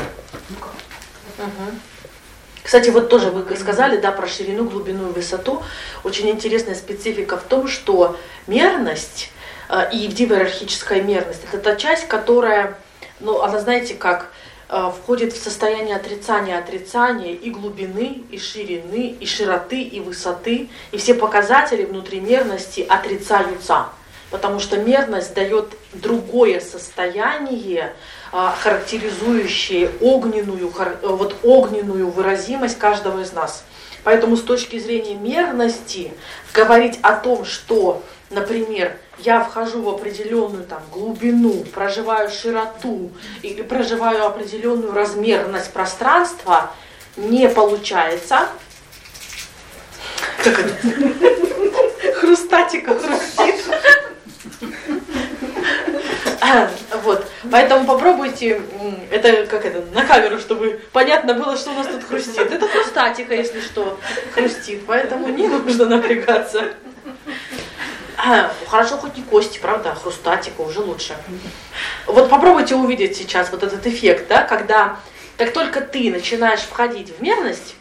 Угу. Кстати, вот тоже вы сказали, да, про ширину, глубину и высоту. Очень интересная специфика в том, что мерность э, и дииерархическая мерность – это та часть, которая, ну, она, знаете, как э, входит в состояние отрицания, отрицания и глубины, и ширины, и широты, и высоты. И все показатели внутри мерности отрицаются, потому что мерность дает другое состояние, характеризующие огненную, вот огненную выразимость каждого из нас. Поэтому с точки зрения мерности говорить о том, что, например, я вхожу в определенную там, глубину, проживаю широту или проживаю определенную размерность пространства, не получается. Как это? Хрустатика хрустит. Вот. Поэтому попробуйте, это как это, на камеру, чтобы понятно было, что у нас тут хрустит. Это хрустатика, если что, хрустит, поэтому не нужно напрягаться. А, хорошо, хоть не кости, правда, а хрустатика уже лучше. Вот попробуйте увидеть сейчас вот этот эффект, да, когда как только ты начинаешь входить в мерность,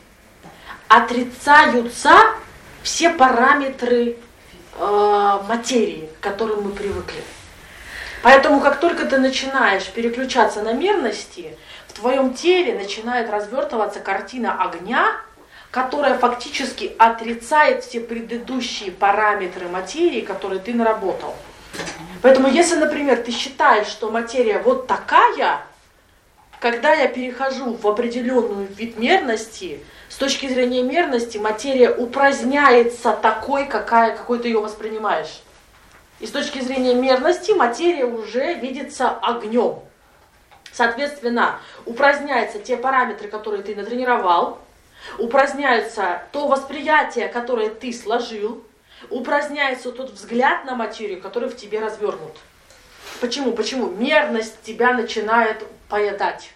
отрицаются все параметры э, материи, к которым мы привыкли. Поэтому как только ты начинаешь переключаться на мерности, в твоем теле начинает развертываться картина огня, которая фактически отрицает все предыдущие параметры материи, которые ты наработал. Поэтому если, например, ты считаешь, что материя вот такая, когда я перехожу в определенную вид мерности, с точки зрения мерности материя упраздняется такой, какая, какой ты ее воспринимаешь. И с точки зрения мерности материя уже видится огнем. Соответственно, упраздняются те параметры, которые ты натренировал, упраздняется то восприятие, которое ты сложил, упраздняется тот взгляд на материю, который в тебе развернут. Почему? Почему? Мерность тебя начинает поедать.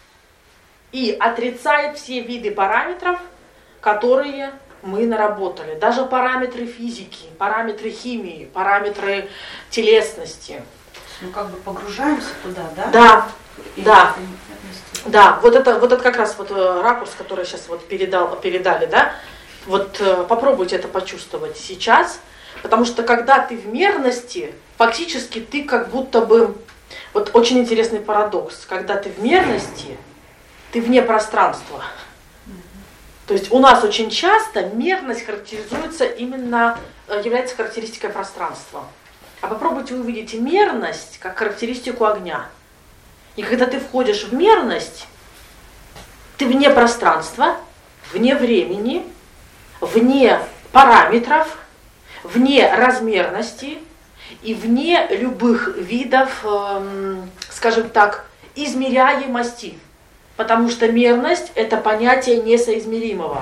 И отрицает все виды параметров, которые мы наработали. Даже параметры физики, параметры химии, параметры телесности. Ну как бы погружаемся туда, да? Да, и да. Да, вот это, вот это как раз вот ракурс, который сейчас вот передал, передали, да? Вот попробуйте это почувствовать сейчас, потому что когда ты в мерности, фактически ты как будто бы, вот очень интересный парадокс, когда ты в мерности, ты вне пространства. То есть у нас очень часто мерность характеризуется именно, является характеристикой пространства. А попробуйте увидеть мерность как характеристику огня. И когда ты входишь в мерность, ты вне пространства, вне времени, вне параметров, вне размерности и вне любых видов, эм, скажем так, измеряемости. Потому что мерность – это понятие несоизмеримого.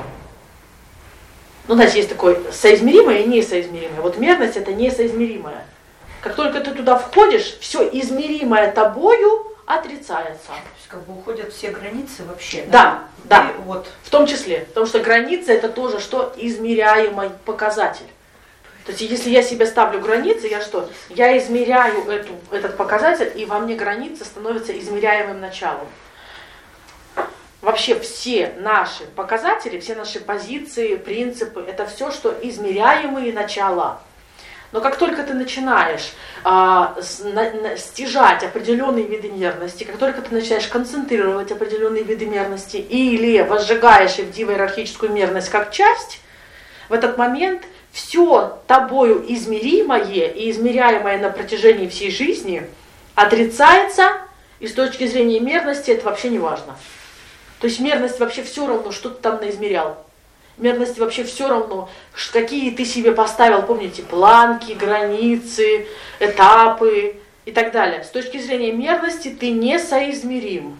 Ну, значит, есть такое соизмеримое и несоизмеримое. Вот мерность – это несоизмеримое. Как только ты туда входишь, все измеримое тобою отрицается. То есть как бы уходят все границы вообще. Да, да, да. Вот. В том числе. Потому что граница – это тоже что? Измеряемый показатель. То есть если я себе ставлю границы, я что? Я измеряю эту, этот показатель, и во мне граница становится измеряемым началом. Вообще все наши показатели, все наши позиции, принципы, это все, что измеряемые начала. Но как только ты начинаешь а, с, на, на, стяжать определенные виды мерности, как только ты начинаешь концентрировать определенные виды мерности или возжигаешь их в иерархическую мерность как часть, в этот момент все тобою измеримое и измеряемое на протяжении всей жизни отрицается, и с точки зрения мерности это вообще не важно. То есть мерность вообще все равно, что ты там наизмерял. Мерности вообще все равно, какие ты себе поставил, помните, планки, границы, этапы и так далее. С точки зрения мерности ты несоизмерим.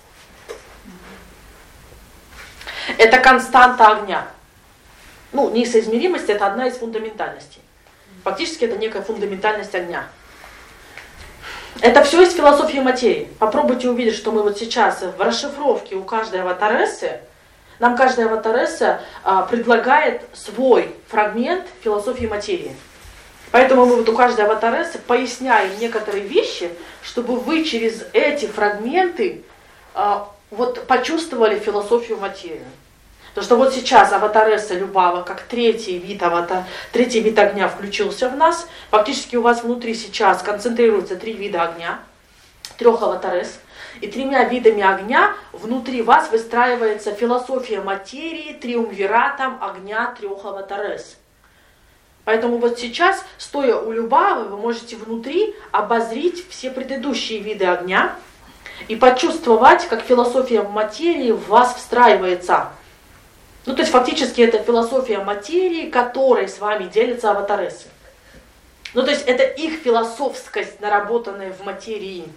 Это константа огня. Ну, несоизмеримость – это одна из фундаментальностей. Фактически это некая фундаментальность огня. Это все из философии материи. Попробуйте увидеть, что мы вот сейчас в расшифровке у каждой аватарессы, нам каждая аватаресса а, предлагает свой фрагмент философии материи. Поэтому мы вот у каждой аватарессы поясняем некоторые вещи, чтобы вы через эти фрагменты а, вот почувствовали философию материи. Потому что вот сейчас аватаресса Любава, как третий вид, аватар, третий вид огня включился в нас. Фактически у вас внутри сейчас концентрируются три вида огня, трех аватаресс. И тремя видами огня внутри вас выстраивается философия материи триумвиратом огня трех аватаресс. Поэтому вот сейчас, стоя у Любавы, вы можете внутри обозрить все предыдущие виды огня и почувствовать, как философия материи в вас встраивается. Ну, то есть фактически это философия материи, которой с вами делятся аватарессы. Ну, то есть это их философскость, наработанная в материи.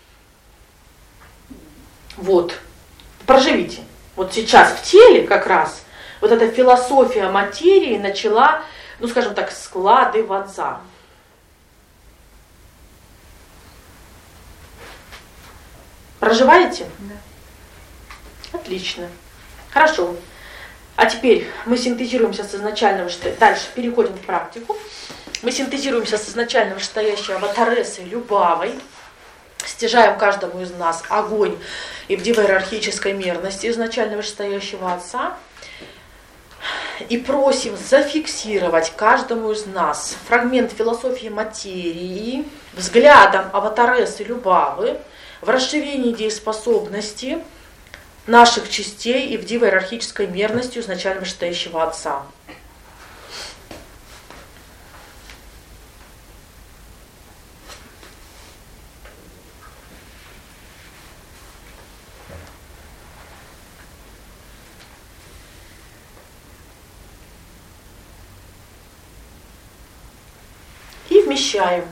Вот. Проживите. Вот сейчас в теле как раз вот эта философия материи начала, ну, скажем так, складываться. Проживаете? Да. Отлично. Хорошо. А теперь мы синтезируемся с изначального, что дальше переходим в практику. Мы синтезируемся с изначально вышестоящей аватаресой Любавой, стяжаем каждому из нас огонь и в иерархической мерности изначально вышестоящего Отца и просим зафиксировать каждому из нас фрагмент философии материи взглядом аватаресы Любавы в расширении дееспособности наших частей и в иерархической мерности изначально вышестоящего Отца. И вмещаем.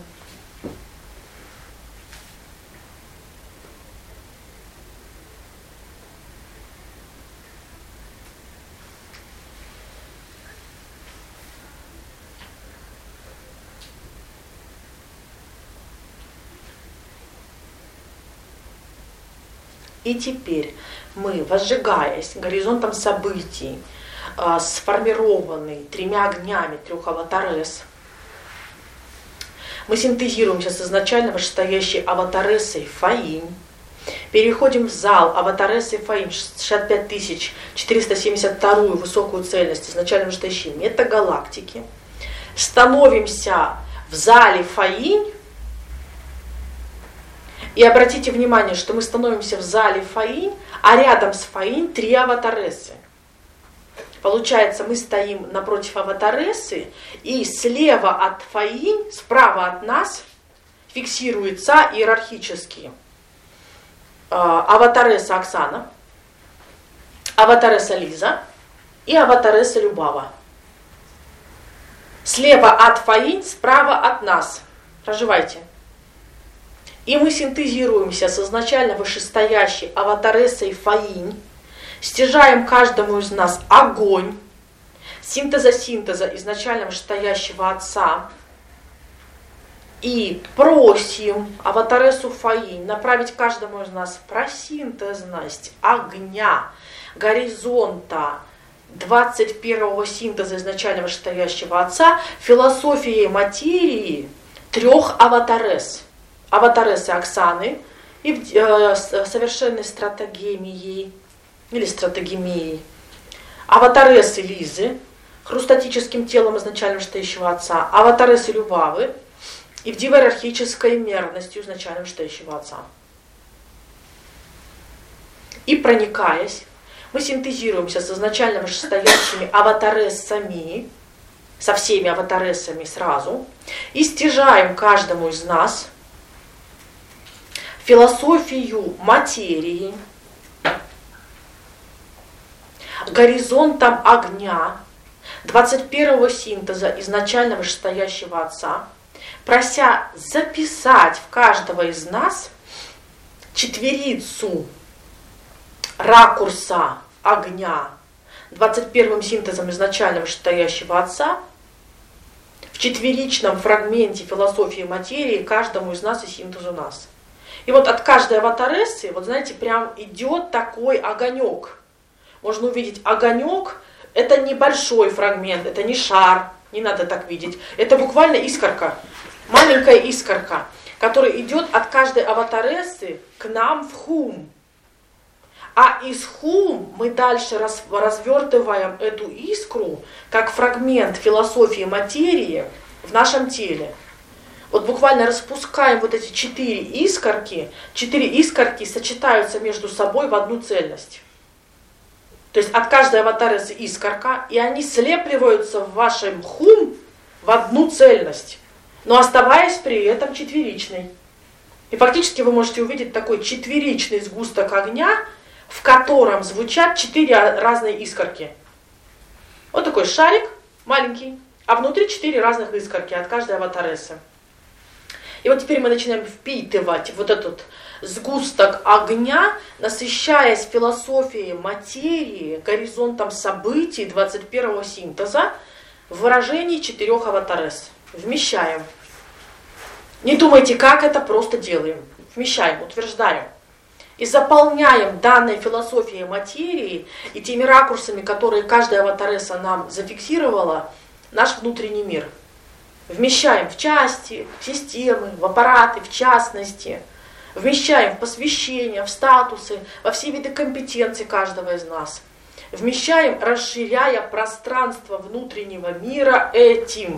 И теперь мы, возжигаясь горизонтом событий, сформированный тремя огнями трех аватарес, мы синтезируемся с изначально вышестоящей аватаресой Фаинь, переходим в зал аватаресы Фаинь шестьдесят пять тысяч четыреста семьдесят вторую высокую цельность изначально вышестоящей метагалактики, становимся в зале Фаинь, и обратите внимание, что мы становимся в зале Фаинь, а рядом с Фаинь три аватаресы. Получается, мы стоим напротив аватаресы, и слева от Фаинь, справа от нас фиксируется иерархически э, аватареса Оксана, аватареса Лиза и аватареса Любава. Слева от Фаинь, справа от нас. Проживайте. И мы синтезируемся с изначально вышестоящей аватаресой Фаинь, стяжаем каждому из нас огонь, синтеза-синтеза изначально вышестоящего Отца, и просим аватаресу Фаинь направить каждому из нас просинтезность огня, горизонта двадцать первого синтеза изначально вышестоящего Отца, философией материи трех аватарес. Аватаресы Оксаны и э, совершенной стратегемией или стратегемией, аватаресы Лизы, хрустатическим телом изначально вышестоящего Отца, аватаресы Любавы и в иерархической мерностью изначально вышестоящего Отца. И проникаясь, мы синтезируемся с изначально вышестоящими аватаресами, со всеми аватаресами сразу, и стяжаем каждому из нас философию материи, горизонтом огня, двадцать первого синтеза изначально вышестоящего Отца, прося записать в каждого из нас четверицу ракурса огня двадцать первым синтезом изначально вышестоящего Отца в четверичном фрагменте философии материи каждому из нас и синтезу нас. И вот от каждой аватаресы, вот знаете, прям идет такой огонек. Можно увидеть огонек, это небольшой фрагмент, это не шар, не надо так видеть. Это буквально искорка, маленькая искорка, которая идет от каждой аватаресы к нам в хум. А из хум мы дальше раз, развертываем эту искру, как фрагмент философии материи в нашем теле. Вот буквально распускаем вот эти четыре искорки, четыре искорки сочетаются между собой в одну цельность. То есть от каждой аватаресы искорка, и они слепливаются в вашем хум в одну цельность, но оставаясь при этом четверичной. И фактически вы можете увидеть такой четверичный сгусток огня, в котором звучат четыре разные искорки. Вот такой шарик маленький, а внутри четыре разных искорки от каждой аватаресы. И вот теперь мы начинаем впитывать вот этот сгусток огня, насыщаясь философией материи, горизонтом событий двадцать первого синтеза в выражении четырех аватарес. Вмещаем. Не думайте, как это, просто делаем. Вмещаем, утверждаем. и заполняем данной философией материи и теми ракурсами, которые каждая аватаресса нам зафиксировала, наш внутренний мир. Вмещаем в части, в системы, в аппараты, в частности. Вмещаем в посвящения, в статусы, во все виды компетенций каждого из нас. Вмещаем, расширяя пространство внутреннего мира этим.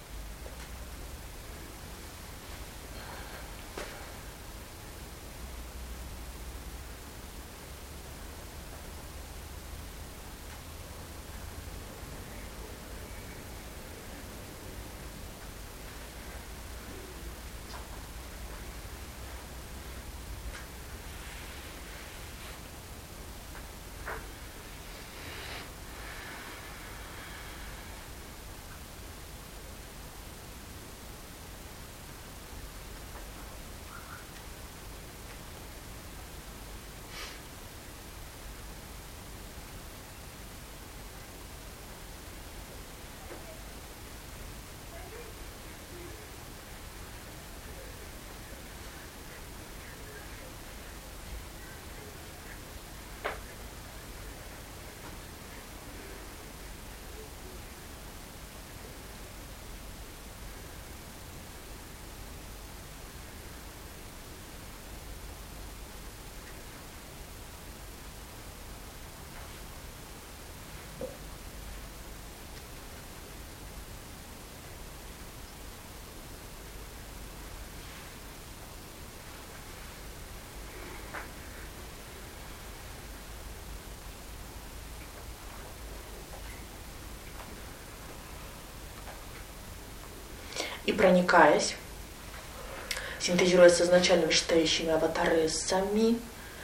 И проникаясь, синтезируя с изначально вышестоящими аватарессами,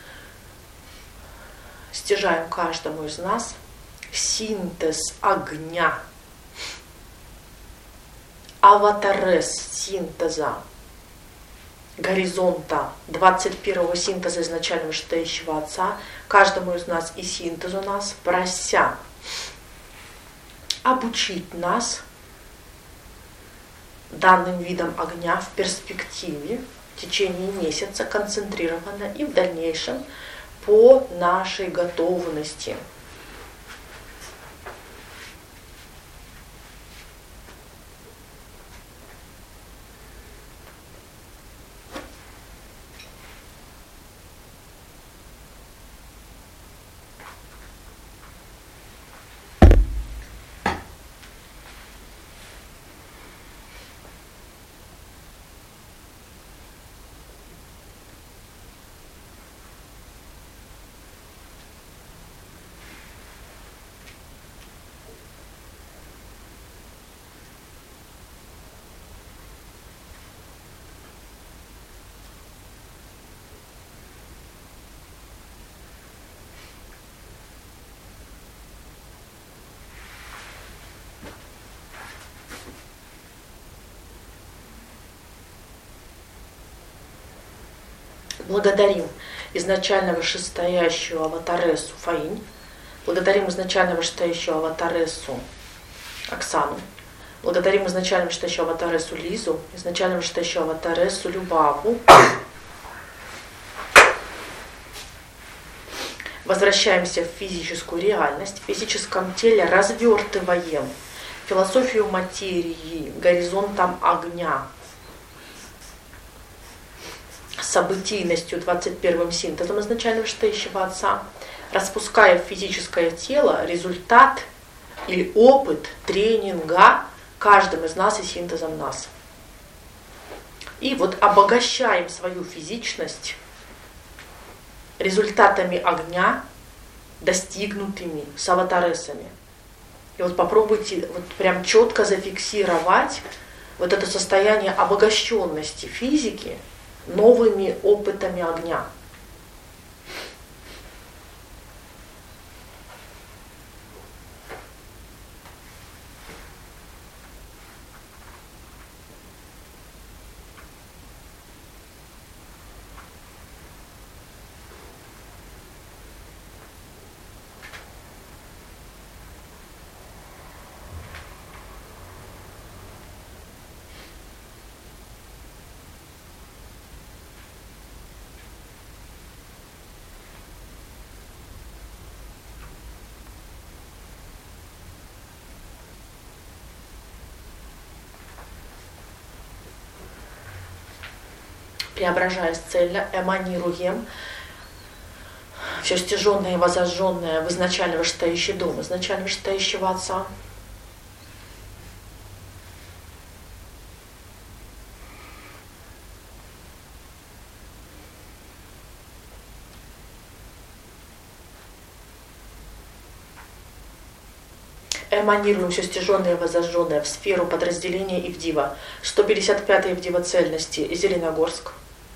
стяжаем каждому из нас синтез огня, аватаресс синтеза горизонта двадцать первого синтеза изначально вышестоящего Отца, каждому из нас и синтезу нас, прося обучить нас данным видом огня в перспективе, в течение месяца, концентрированно и в дальнейшем по нашей готовности. Благодарим изначально вышестоящую аватарессу Фаинь, благодарим изначально вышестоящую аватарессу Оксану, благодарим изначально вышестоящую аватарессу Лизу, изначально вышестоящую аватарессу Любаву. Возвращаемся в физическую реальность, в физическом теле развертываем философию материи горизонтом огня, событийностью двадцать первым синтезом изначально вышестоящего Отца, распуская в физическое тело результат или опыт тренинга каждым из нас и синтезом нас. И вот обогащаем свою физичность результатами огня, достигнутыми с аватарессами. И вот попробуйте вот прям четко зафиксировать вот это состояние обогащенности физики новыми опытами огня. преображаясь цельно, эманируем все стяженное и возожженное в изначально вышестоящий дом, изначально вышестоящего Отца. Эманируем все стяженное и возожженное в сферу подразделения Ивдива. сто пятьдесят пятая Ивдива цельности, Зеленогорск.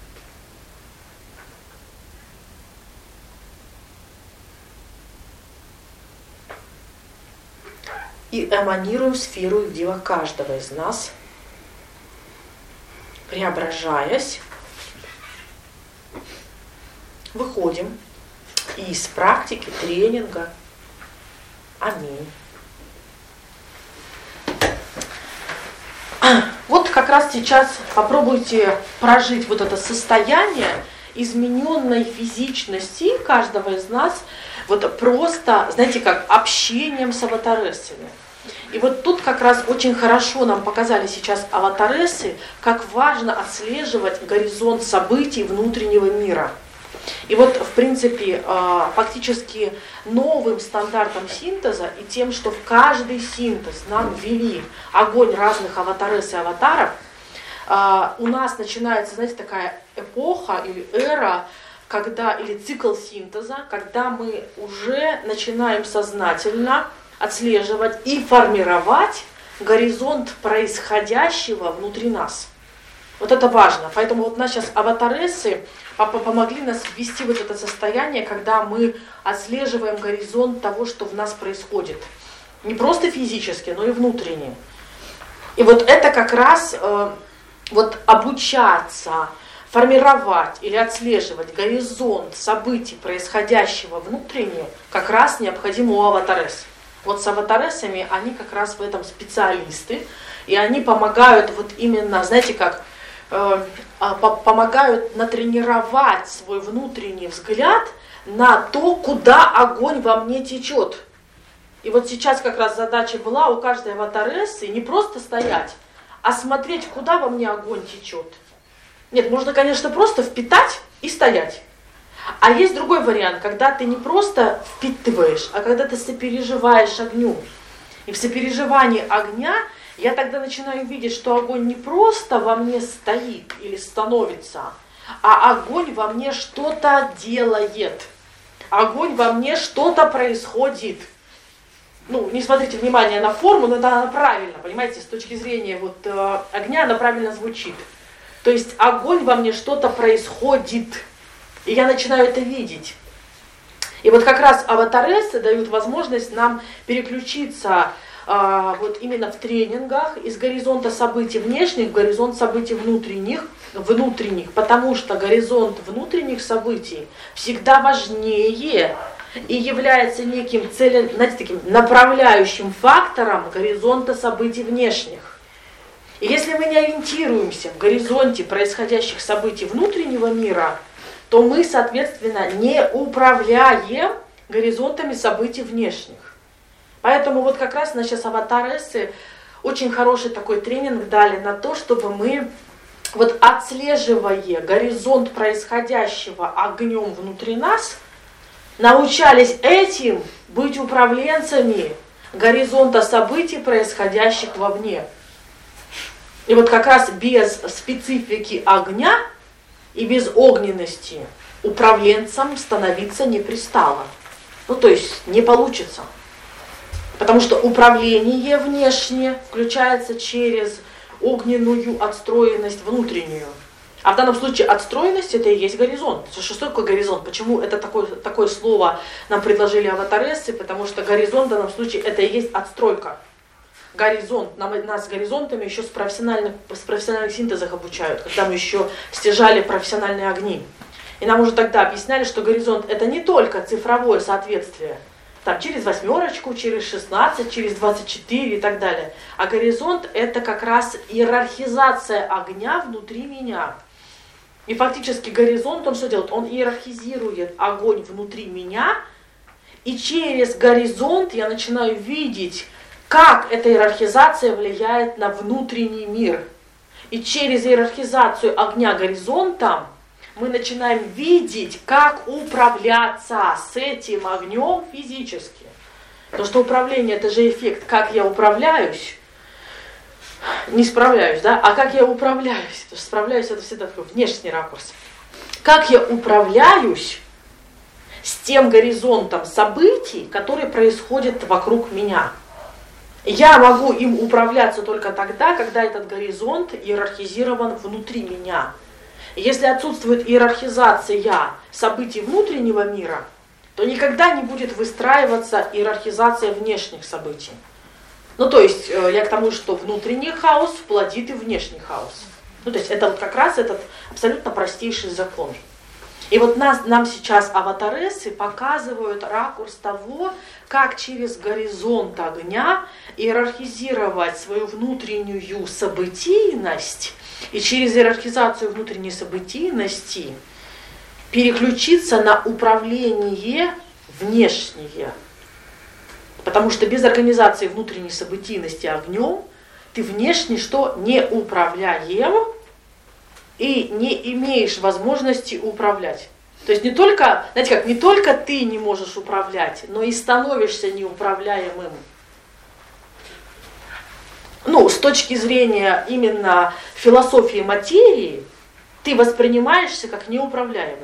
И эманируем сферу Ивдива каждого из нас, преображаясь, выходим из практики тренинга. Аминь. Вот как раз сейчас попробуйте прожить вот это состояние измененной физичности каждого из нас, вот просто, знаете, как общением с аватарессами. И вот тут как раз очень хорошо нам показали сейчас аватарессы, как важно отслеживать горизонт событий внутреннего мира. И вот, в принципе, фактически новым стандартом синтеза и тем, что в каждый синтез нам ввели огонь разных аватаресс и аватаров, у нас начинается, знаете, такая эпоха или эра, когда, или цикл синтеза, когда мы уже начинаем сознательно отслеживать и формировать горизонт происходящего внутри нас. Вот это важно. Поэтому вот нас сейчас аватарессы помогли нас ввести вот это состояние, когда мы отслеживаем горизонт того, что в нас происходит. Не просто физически, но и внутренне. И вот это как раз э, вот обучаться, формировать или отслеживать горизонт событий, происходящего внутренне, как раз необходимо у аватаресс. Вот с аватарессами они как раз в этом специалисты, и они помогают вот именно, знаете, как помогают натренировать свой внутренний взгляд на то, куда огонь во мне течет. И вот сейчас как раз задача была у каждой аватарессы не просто стоять, а смотреть, куда во мне огонь течет. Нет, можно, конечно, просто впитать и стоять. А есть другой вариант, когда ты не просто впитываешь, а когда ты сопереживаешь огню. И в сопереживании огня я тогда начинаю видеть, что огонь не просто во мне стоит или становится, а огонь во мне что-то делает. Огонь во мне что-то происходит. Ну, не смотрите внимание на форму, но это она правильно, понимаете, с точки зрения вот, э, огня она правильно звучит. То есть огонь во мне что-то происходит, и я начинаю это видеть. И вот как раз аватарессы дают возможность нам переключиться вот именно в тренингах из горизонта событий внешних в горизонт событий внутренних, внутренних, потому что горизонт внутренних событий всегда важнее и является неким целен, знаете, таким направляющим фактором горизонта событий внешних. И если мы не ориентируемся в горизонте происходящих событий внутреннего мира, то мы, соответственно, не управляем горизонтами событий внешних. Поэтому вот как раз у нас сейчас аватарессы очень хороший такой тренинг дали на то, чтобы мы, вот отслеживая горизонт происходящего огнем внутри нас, научались этим быть управленцами горизонта событий, происходящих вовне. И вот как раз без специфики огня и без огненности управленцем становиться не пристало. Ну то есть не получится. Потому что управление внешнее включается через огненную отстроенность внутреннюю. А в данном случае отстроенность это и есть горизонт. Что такое горизонт? Почему это такое, такое слово нам предложили аватарессы? Потому что горизонт в данном случае это и есть отстройка. Горизонт. Нам, нас с горизонтами еще с профессиональных, с профессиональных синтезах обучают, когда мы еще стяжали профессиональные огни. И нам уже тогда объясняли, что горизонт это не только цифровое соответствие, там, через восьмерочку, через шестнадцать, через двадцать четыре и так далее. А горизонт это как раз иерархизация огня внутри меня. И фактически горизонт, он что делает? Он иерархизирует огонь внутри меня, и через горизонт я начинаю видеть, как эта иерархизация влияет на внутренний мир. И через иерархизацию огня горизонтом мы начинаем видеть, как управляться с этим огнем физически. Потому что управление — это же эффект, как я управляюсь, не справляюсь, да, а как я управляюсь. Потому что справляюсь — это всегда такой внешний ракурс. Как я управляюсь с тем горизонтом событий, которые происходят вокруг меня. Я могу им управляться только тогда, когда этот горизонт иерархизирован внутри меня. Если отсутствует иерархизация событий внутреннего мира, то никогда не будет выстраиваться иерархизация внешних событий. Ну, то есть, я к тому, что внутренний хаос плодит и внешний хаос. Ну, то есть, это вот как раз этот абсолютно простейший закон. И вот нас, нам сейчас аватарессы показывают ракурс того, как через горизонт огня иерархизировать свою внутреннюю событийность и через иерархизацию внутренней событийности переключиться на управление внешнее. Потому что без организации внутренней событийности огнем ты внешне что? Не управляем и не имеешь возможности управлять. То есть не только, знаете как, не только ты не можешь управлять, но и становишься неуправляемым. Ну, с точки зрения именно философии материи, ты воспринимаешься как неуправляемый.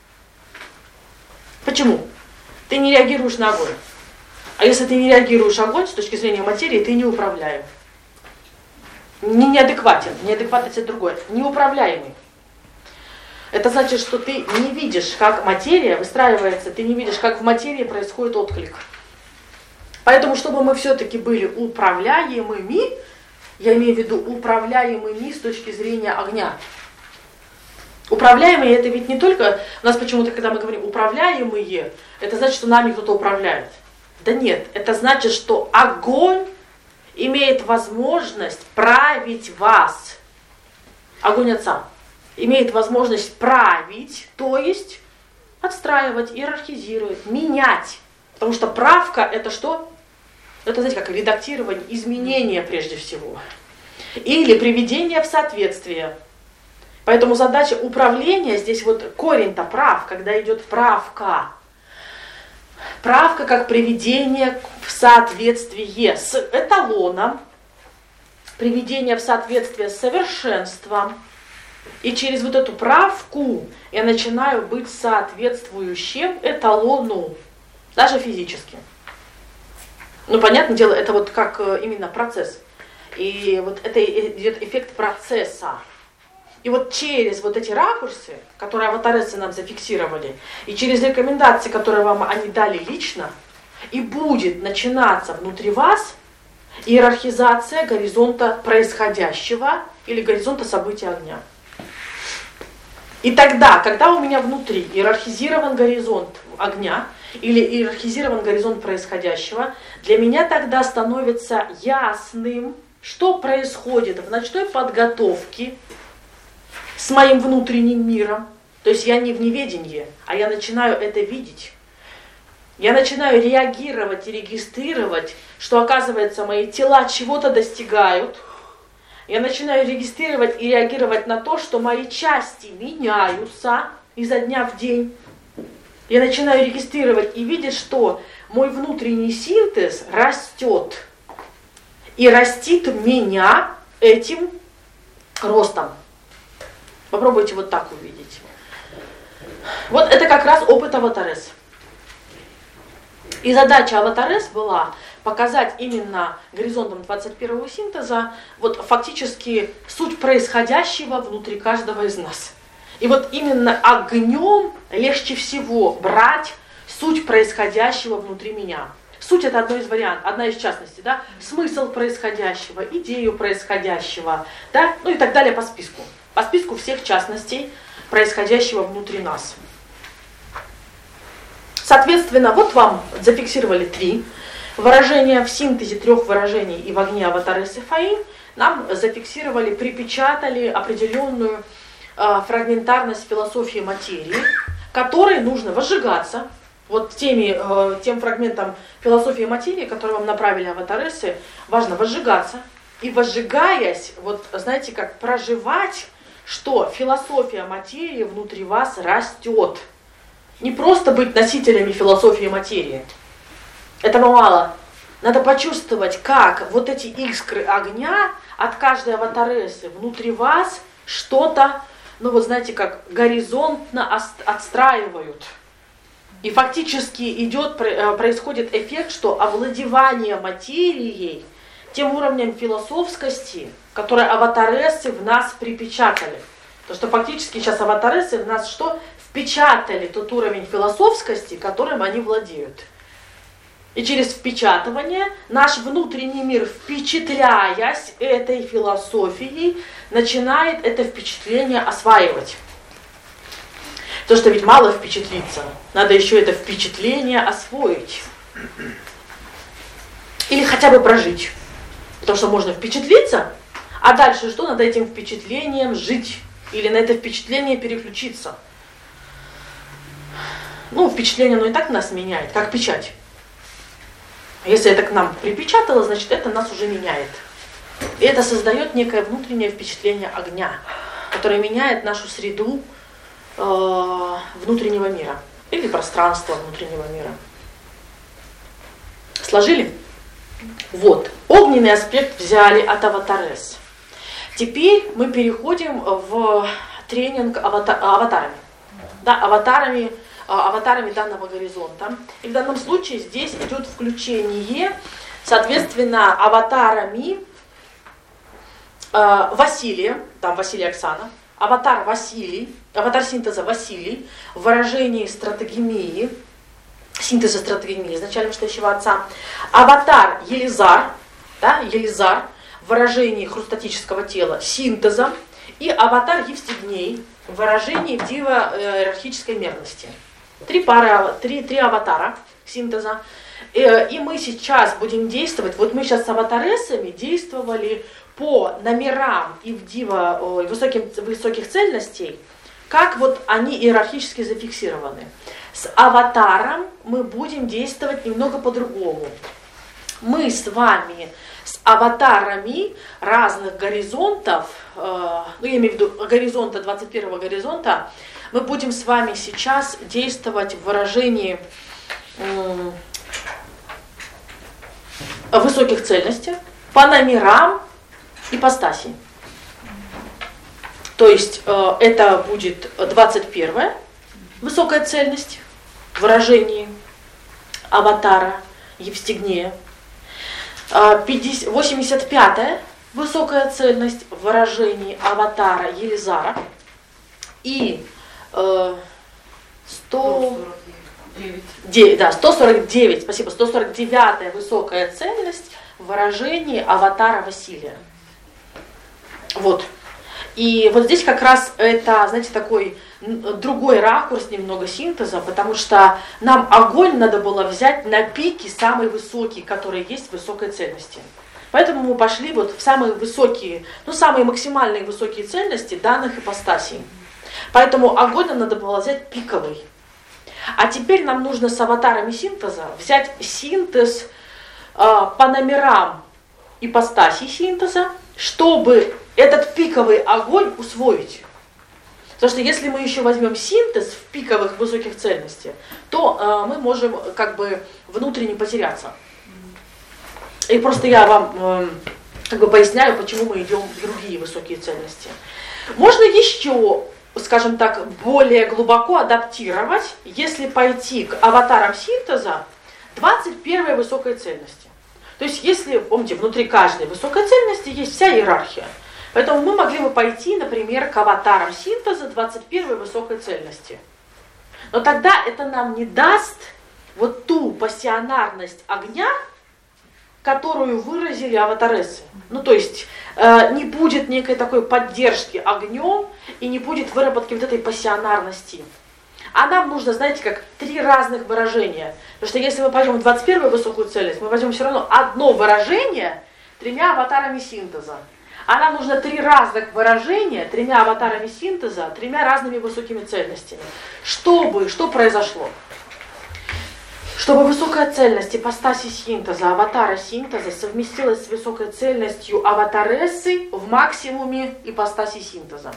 Почему? Ты не реагируешь на огонь. А если ты не реагируешь на огонь, с точки зрения материи, ты неуправляем. Не неадекватен. Неадекватность — это другое. Неуправляемый. Это значит, что ты не видишь, как материя выстраивается, ты не видишь, как в материи происходит отклик. Поэтому, чтобы мы все-таки были управляемыми, я имею в виду управляемыми с точки зрения огня. Управляемые — это ведь не только, у нас почему-то, когда мы говорим управляемые, это значит, что нами кто-то управляет. Да нет, это значит, что огонь имеет возможность править вас. Огонь Отца имеет возможность править, то есть отстраивать, иерархизировать, менять. Потому что правка — это что? Это, знаете, как редактирование, изменение прежде всего. Или приведение в соответствие. Поэтому задача управления, здесь вот корень-то прав, когда идет правка. Правка как приведение в соответствие с эталоном, приведение в соответствие с совершенством. И через вот эту правку я начинаю быть соответствующим эталону, даже физически. Ну, понятное дело, это вот как именно процесс. И вот это идет эффект процесса. И вот через вот эти ракурсы, которые аватарессы нам зафиксировали, и через рекомендации, которые вам они дали лично, и будет начинаться внутри вас иерархизация горизонта происходящего или горизонта события огня. И тогда, когда у меня внутри иерархизирован горизонт огня или иерархизирован горизонт происходящего, для меня тогда становится ясным, что происходит в ночной подготовке с моим внутренним миром. То есть я не в неведении, а я начинаю это видеть. Я начинаю реагировать и регистрировать, что, оказывается, мои тела чего-то достигают. Я начинаю регистрировать и реагировать на то, что мои части меняются изо дня в день. Я начинаю регистрировать и видеть, что мой внутренний синтез растет. И растит меня этим ростом. Попробуйте вот так увидеть. Вот это как раз опыт аватаресс. И задача аватаресс была показать именно горизонтом двадцать первого синтеза вот фактически суть происходящего внутри каждого из нас. И вот именно огнем легче всего брать суть происходящего внутри меня. Суть — это одно из вариантов, одна из частностей, да? Смысл происходящего, идею происходящего, да? Ну и так далее по списку. По списку всех частностей происходящего внутри нас. Соответственно, вот вам зафиксировали три выражения в синтезе трех выражений и в огне аватарессы Фаи. Нам зафиксировали, припечатали определенную э, фрагментарность философии материи, которой нужно возжигаться. Вот теми, э, тем фрагментом философии материи, который вам направили аватарессы, важно возжигаться. и возжигаясь, вот знаете, как проживать, что философия материи внутри вас растет. Не просто быть носителями философии материи. Этого мало. Надо почувствовать, как вот эти искры огня от каждой аватарессы внутри вас что-то, ну вот знаете, как горизонтно отстраивают. И фактически идет, происходит эффект, что овладевание материей тем уровнем философскости, который аватарессы в нас припечатали. Потому что фактически сейчас аватарессы в нас что? Впечатали тот уровень философскости, которым они владеют. И через впечатывание наш внутренний мир, впечатляясь этой философией, начинает это впечатление осваивать. То, что ведь мало впечатлиться, надо еще это впечатление освоить. Или хотя бы прожить. Потому что можно впечатлиться, а дальше что? Надо этим впечатлением жить. Или на это впечатление переключиться. Ну, впечатление, оно и так нас меняет, как печать. Если это к нам припечатало, значит, это нас уже меняет. И это создает некое внутреннее впечатление огня, которое меняет нашу среду э, внутреннего мира. Или пространство внутреннего мира. Сложили? Вот. Огненный аспект взяли от аватарес. Теперь мы переходим в тренинг авата- аватарами. Да, аватарами, аватарами данного горизонта. И в данном случае здесь идет включение, соответственно, аватарами э, Василия, там Василий Оксана, аватар Василий, аватар синтеза Василий, в выражении стратегемии, синтеза стратегемии изначально настоящего отца, аватар Елизар, да, Елизар, в выражении хрустатического тела синтеза, и аватар Евстигней, в выражении диво-иерархической мерности. Три пары, три, три аватара синтеза. И мы сейчас будем действовать, вот мы сейчас с аватарессами действовали по номерам и в диво, высоким, высоких цельностей, как вот они иерархически зафиксированы. С аватаром мы будем действовать немного по-другому. Мы с вами с аватарами разных горизонтов, э, ну я имею в виду горизонта, двадцать первого горизонта, мы будем с вами сейчас действовать в выражении э, высоких цельностей по номерам ипостасей. То есть э, это будет двадцать первая высокая цельность в выражении аватара Евстигнея. восемьдесят пятая высокая цельность в выражении аватара Елизара. И э, сто сорок девять, да, сто сорок девять, спасибо, сто сорок девятая высокая цельность в выражении аватара Василия. Вот. И вот здесь как раз это, знаете, такой другой ракурс немного синтеза, потому что нам огонь надо было взять на пике самый высокий, который есть в высокой цельности. Поэтому мы пошли вот в самые высокие, ну самые максимальные высокие цельности данных ипостасей. Поэтому огонь нам надо было взять пиковый. А теперь нам нужно с аватарами синтеза взять синтез э, по номерам ипостасей синтеза, чтобы этот пиковый огонь усвоить. Потому что если мы еще возьмем синтез в пиковых высоких цельностях, то э, мы можем как бы внутренне потеряться. И просто я вам э, как бы поясняю, почему мы идем в другие высокие цельности. Можно еще, скажем так, более глубоко адаптировать, если пойти к аватарам синтеза двадцать первой высокой цельности. То есть если, помните, внутри каждой высокой цельности есть вся иерархия. Поэтому мы могли бы пойти, например, к аватарам синтеза двадцать первой высокой цельности. Но тогда это нам не даст вот ту пассионарность огня, которую выразили аватарессы. Ну, то есть э, не будет некой такой поддержки огнем и не будет выработки вот этой пассионарности. А нам нужно, знаете, как три разных выражения. Потому что если мы пойдем в двадцать первую высокую цельность, мы возьмем все равно одно выражение тремя аватарами синтеза. А нам нужно три разных выражения тремя аватарами синтеза, тремя разными высокими цельностями. Чтобы, что произошло? Чтобы высокая цельность ипостаси синтеза, аватара синтеза совместилась с высокой цельностью аватарессы в максимуме ипостаси синтеза.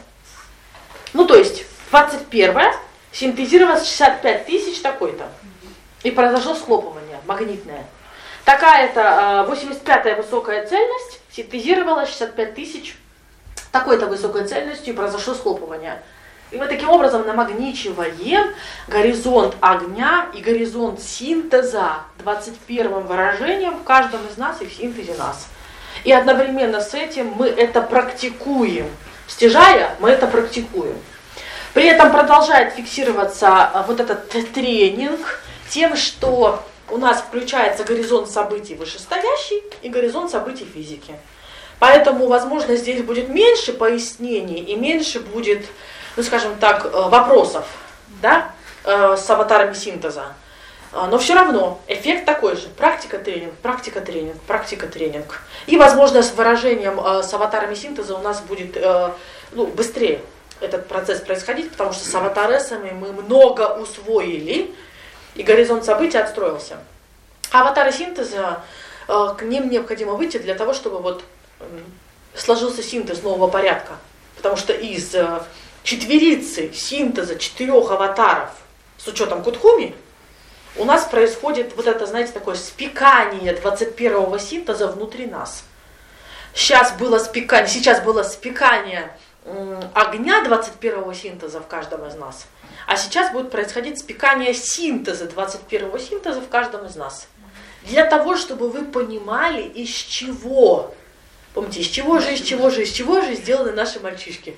Ну, то есть, двадцать первое синтезировалось шестьдесят пять тысяч такой-то. И произошло схлопывание магнитное. Такая-то восемьдесят пятая высокая цельность синтезировала шестьдесят пять тысяч такой-то высокой цельностью и произошло схлопывание. И мы таким образом намагничиваем горизонт огня и горизонт синтеза двадцать первым выражением в каждом из нас и в синтезе нас. И одновременно с этим мы это практикуем. Стяжая, мы это практикуем. При этом продолжает фиксироваться вот этот тренинг тем, что у нас включается горизонт событий вышестоящий и горизонт событий физики. Поэтому, возможно, здесь будет меньше пояснений и меньше будет, ну, скажем так, вопросов, да, с аватарами синтеза. Но все равно эффект такой же. Практика-тренинг, практика-тренинг, практика-тренинг. И, возможно, с выражением с аватарами синтеза у нас будет, ну, быстрее этот процесс происходить, потому что с аватаресами мы много усвоили, и горизонт событий отстроился. Аватары синтеза, к ним необходимо выйти для того, чтобы вот сложился синтез нового порядка. Потому что из четверицы синтеза четырех аватаров с учетом Кутхуми у нас происходит вот это, знаете, такое спекание двадцать первого синтеза внутри нас. Сейчас было спекание, сейчас было спекание огня двадцать первого синтеза в каждом из нас, а сейчас будет происходить спекание синтеза двадцать первого синтеза в каждом из нас. Для того, чтобы вы понимали, из чего, помните, из чего же, из чего же, из чего же сделаны наши мальчишки.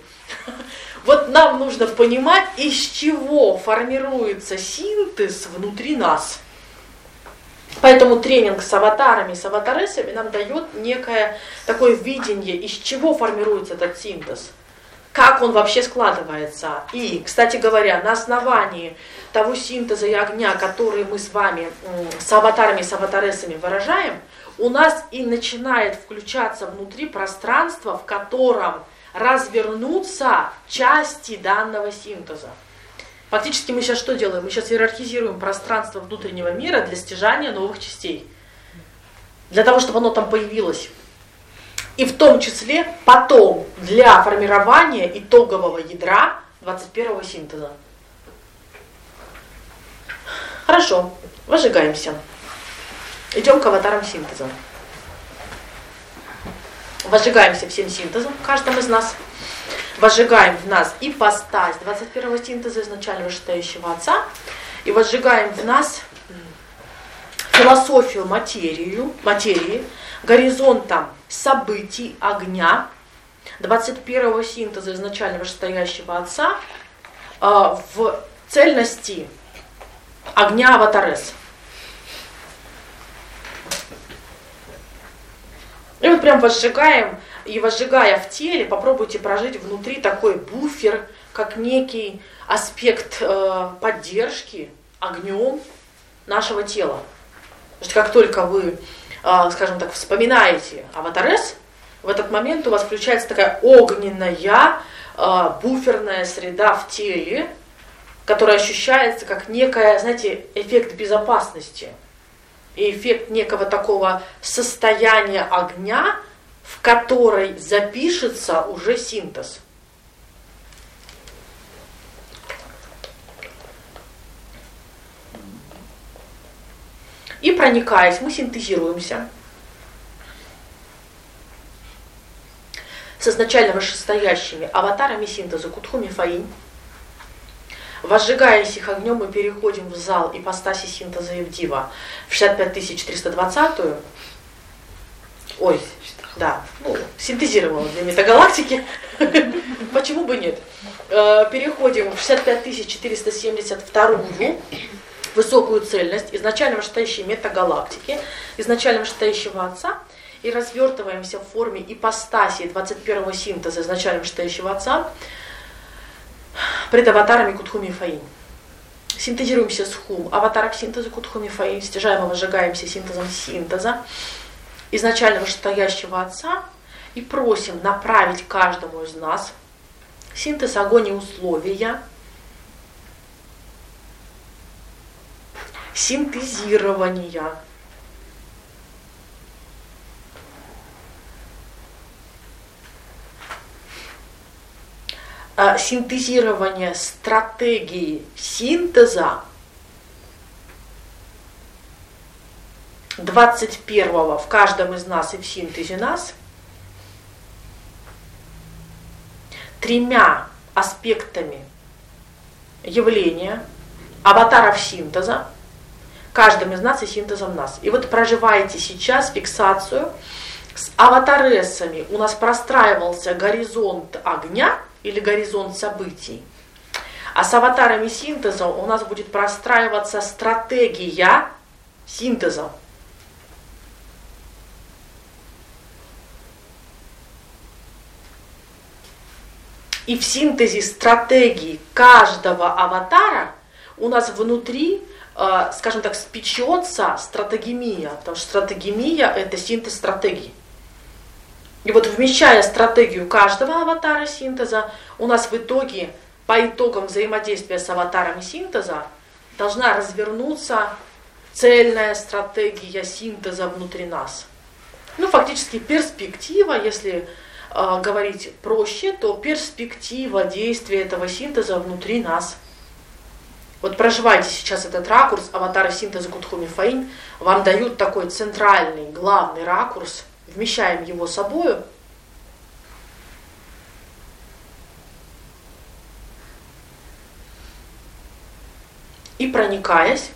Вот нам нужно понимать, из чего формируется синтез внутри нас. Поэтому тренинг с аватарами, с аватаресами нам дает некое такое видение, из чего формируется этот синтез, как он вообще складывается. И, кстати говоря, на основании того синтеза и огня, который мы с вами с аватарами, с аватаресами выражаем, у нас и начинает включаться внутри пространство, в котором развернутся части данного синтеза. Фактически мы сейчас что делаем? Мы сейчас иерархизируем пространство внутреннего мира для стяжания новых частей. Для того, чтобы оно там появилось. И в том числе потом для формирования итогового ядра двадцать первого синтеза. Хорошо, выжигаемся. Идем к аватарам синтеза. Возжигаемся всем синтезом, каждым из нас. Возжигаем в нас ипостась двадцать первого синтеза изначально вышестоящего Отца. И возжигаем в нас философию материю, материи, горизонтом событий огня двадцать первого синтеза изначально вышестоящего Отца в цельности огня аватарес. И вот прям возжигаем, и возжигая в теле, попробуйте прожить внутри такой буфер, как некий аспект э, поддержки огнем нашего тела. Потому что как только вы, э, скажем так, вспоминаете аватарес, в этот момент у вас включается такая огненная э, буферная среда в теле, которая ощущается как некая, знаете, эффект безопасности. И эффект некого такого состояния огня, в которой запишется уже синтез. И проникаясь, мы синтезируемся с изначально вышестоящими аватарами синтеза Кутхуми Фаинь. Возжигаясь их огнем, мы переходим в зал ипостаси синтеза Евдива в шестьдесят пять тысяч триста двадцатую. Ой, да, ну, синтезировала для метагалактики. Почему бы нет? Переходим в шестьдесят пять тысяч четыреста семьдесят вторую высокую цельность изначально вышестоящей метагалактики, изначально вышестоящего Отца, и развертываемся в форме ипостаси двадцать первого синтеза изначально вышестоящего Отца пред аватарами Кутхуми Фаинь. Синтезируемся с хум аватаров синтеза Кутхуми Фаинь, стяжаем и возжигаемся синтезом синтеза изначально вышестоящего Отца и просим направить каждому из нас синтез огонь и условия синтезирования. Синтезирование стратегии синтеза двадцать первого в каждом из нас и в синтезе нас тремя аспектами явления аватаров синтеза, каждым из нас и синтезом нас. И вот проживаете сейчас фиксацию с аватаресами. У нас простраивался горизонт огня или горизонт событий, а с аватарами синтеза у нас будет простраиваться стратегия синтеза. И в синтезе стратегии каждого аватара у нас внутри, э, скажем так, спечется стратегемия, потому что стратегемия – это синтез стратегии. И вот вмещая стратегию каждого аватара синтеза, у нас в итоге, по итогам взаимодействия с аватарами синтеза, должна развернуться цельная стратегия синтеза внутри нас. Ну, фактически перспектива, если э, говорить проще, то перспектива действия этого синтеза внутри нас. Вот проживайте сейчас этот ракурс, аватары синтеза Кудхуми Фаинь вам дают такой центральный, главный ракурс, вмещаем его собою. И проникаясь,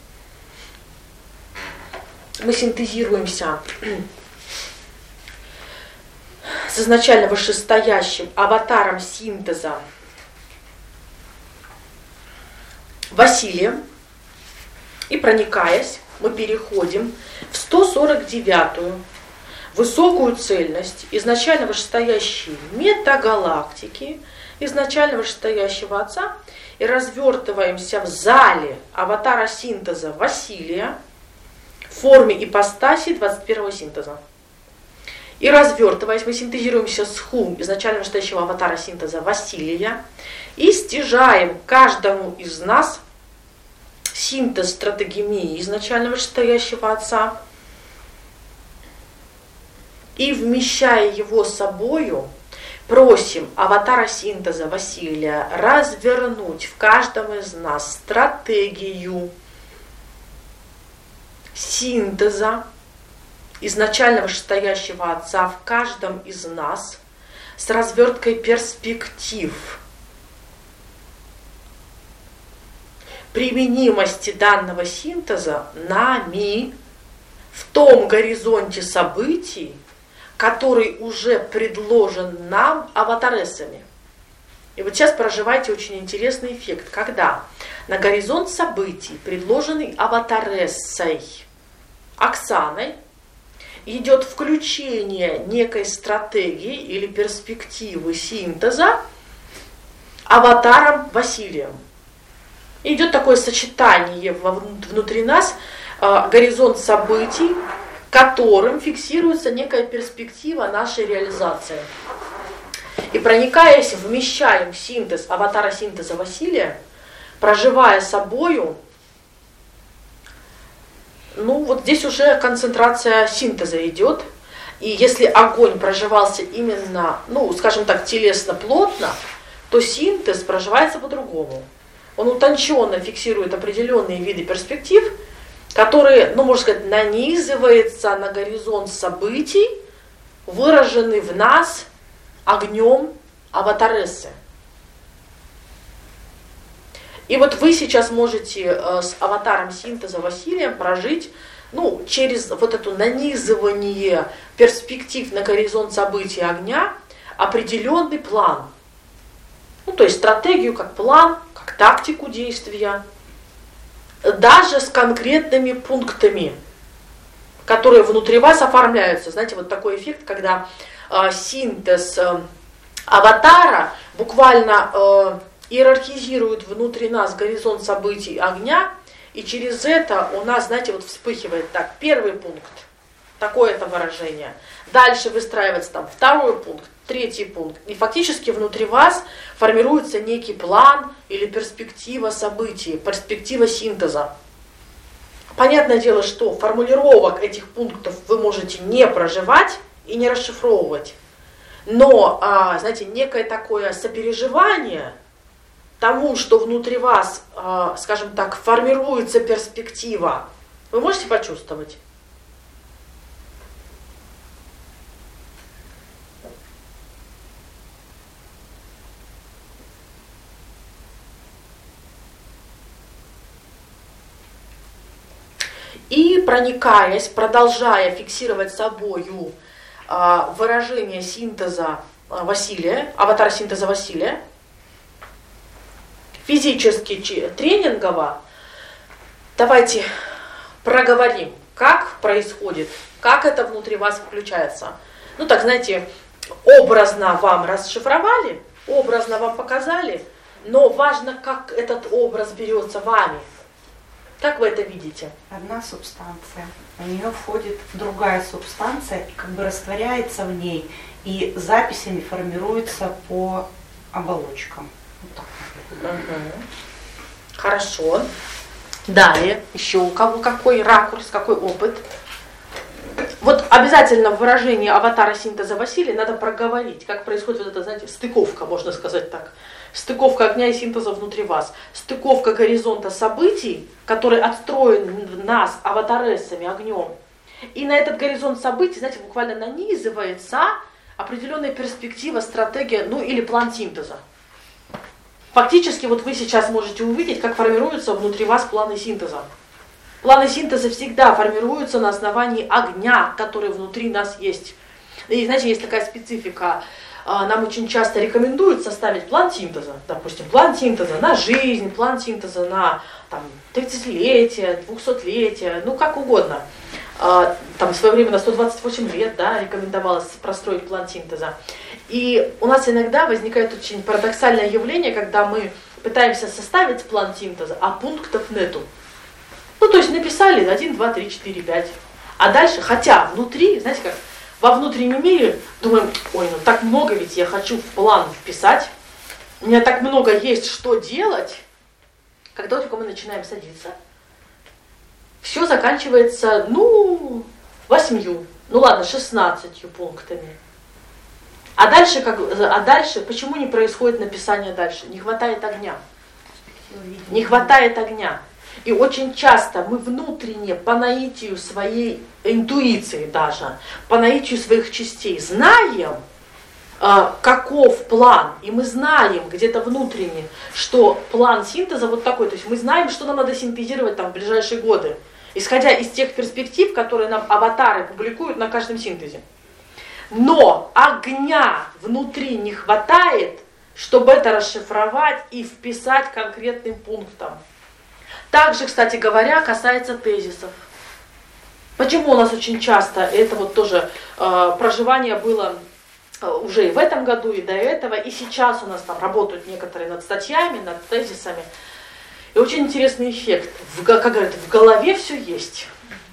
мы синтезируемся с изначально вышестоящим аватаром синтеза Василием, и проникаясь, мы переходим в сто сорок девятую высокую цельность изначально вышестоящей метагалактики, изначально вышестоящего Отца, и развертываемся в зале аватара синтеза Василия в форме ипостаси двадцать первого синтеза. И развертываясь, мы синтезируемся с Хум, изначально вышестоящего аватара синтеза Василия, и стяжаем каждому из нас синтез стратегемии изначально вышестоящего Отца, и вмещая его собою, просим аватара синтеза Василия развернуть в каждом из нас стратегию синтеза изначально вышестоящего Отца в каждом из нас с разверткой перспектив, применимости данного синтеза нами в том горизонте событий, который уже предложен нам аватаресами. И вот сейчас проживайте очень интересный эффект, когда на горизонт событий, предложенный аватарессой Оксаной, идет включение некой стратегии или перспективы синтеза аватаром Василием. Идет такое сочетание внутри нас, э, горизонт событий, которым фиксируется некая перспектива нашей реализации. И проникаясь, вмещаем синтез аватара синтеза Василия, проживая собою, ну вот здесь уже концентрация синтеза идет. И если огонь проживался именно, ну скажем так, телесно-плотно, то синтез проживается по-другому. Он утонченно фиксирует определенные виды перспектив, которые, ну можно сказать, нанизывается на горизонт событий, выраженный в нас огнем аватарессы. И вот вы сейчас можете э, с аватаром синтеза Василием прожить, ну, через вот это нанизывание перспектив на горизонт событий огня определенный план. Ну, то есть стратегию как план, как тактику действия, даже с конкретными пунктами, которые внутри вас оформляются. Знаете, вот такой эффект, когда э, синтез э, аватара буквально э, иерархизирует внутри нас горизонт событий огня, и через это у нас, знаете, вот вспыхивает так, первый пункт, такое-то выражение, дальше выстраивается там второй пункт, третий пункт, и фактически внутри вас формируется некий план или перспектива событий, перспектива синтеза. Понятное дело, что формулировок этих пунктов вы можете не проживать и не расшифровывать. Но, а, знаете, некое такое сопереживание тому, что внутри вас, а, скажем так, формируется перспектива, вы можете почувствовать? И проникаясь, продолжая фиксировать собою а, выражение синтеза а, Василия, аватара синтеза Василия, физически, тренингово, давайте проговорим, как происходит, как это внутри вас включается. Ну так, знаете, образно вам расшифровали, образно вам показали, но важно, как этот образ берется вами. Как вы это видите? Одна субстанция, в нее входит другая субстанция, и как бы растворяется в ней, и записями формируется по оболочкам. Вот так. Угу. Хорошо. Далее, еще у кого какой ракурс, какой опыт? Вот обязательно в выражении аватара синтеза Василия надо проговорить, как происходит вот эта, знаете, стыковка, можно сказать так. Стыковка огня и синтеза внутри вас. Стыковка горизонта событий, который отстроен в нас аватарессами, огнем. И на этот горизонт событий, знаете, буквально нанизывается определенная перспектива, стратегия, ну или план синтеза. Фактически вот вы сейчас можете увидеть, как формируются внутри вас планы синтеза. Планы синтеза всегда формируются на основании огня, который внутри нас есть. И знаете, есть такая специфика. Нам очень часто рекомендуют составить план синтеза. Допустим, план синтеза на жизнь, план синтеза на там, тридцатилетие, двухсотлетие, ну как угодно. Там в свое время на сто двадцать восемь лет, да, рекомендовалось простроить план синтеза. И у нас иногда возникает очень парадоксальное явление, когда мы пытаемся составить план синтеза, а пунктов нету. Ну, то есть написали один, два, три, четыре, пять. А дальше, хотя внутри, знаете как, во внутреннем мире думаем, ой, ну так много ведь я хочу в план вписать, у меня так много есть что делать. Когда только мы начинаем садиться, все заканчивается, ну, восьмью, ну ладно, шестнадцатью пунктами. А дальше, как, а дальше, почему не происходит написание дальше? Не хватает огня. Не хватает огня. И очень часто мы внутренне, по наитию своей интуиции даже, по наитию своих частей знаем, э, каков план. И мы знаем где-то внутренне, что план синтеза вот такой. То есть мы знаем, что нам надо синтезировать там в ближайшие годы, исходя из тех перспектив, которые нам аватары публикуют на каждом синтезе. Но огня внутри не хватает, чтобы это расшифровать и вписать конкретным пунктом. Также, кстати говоря, касается тезисов. Почему у нас очень часто это вот тоже э, проживание было э, уже и в этом году, и до этого, и сейчас у нас там работают некоторые над статьями, над тезисами. И очень интересный эффект. В, как говорят, в голове все есть.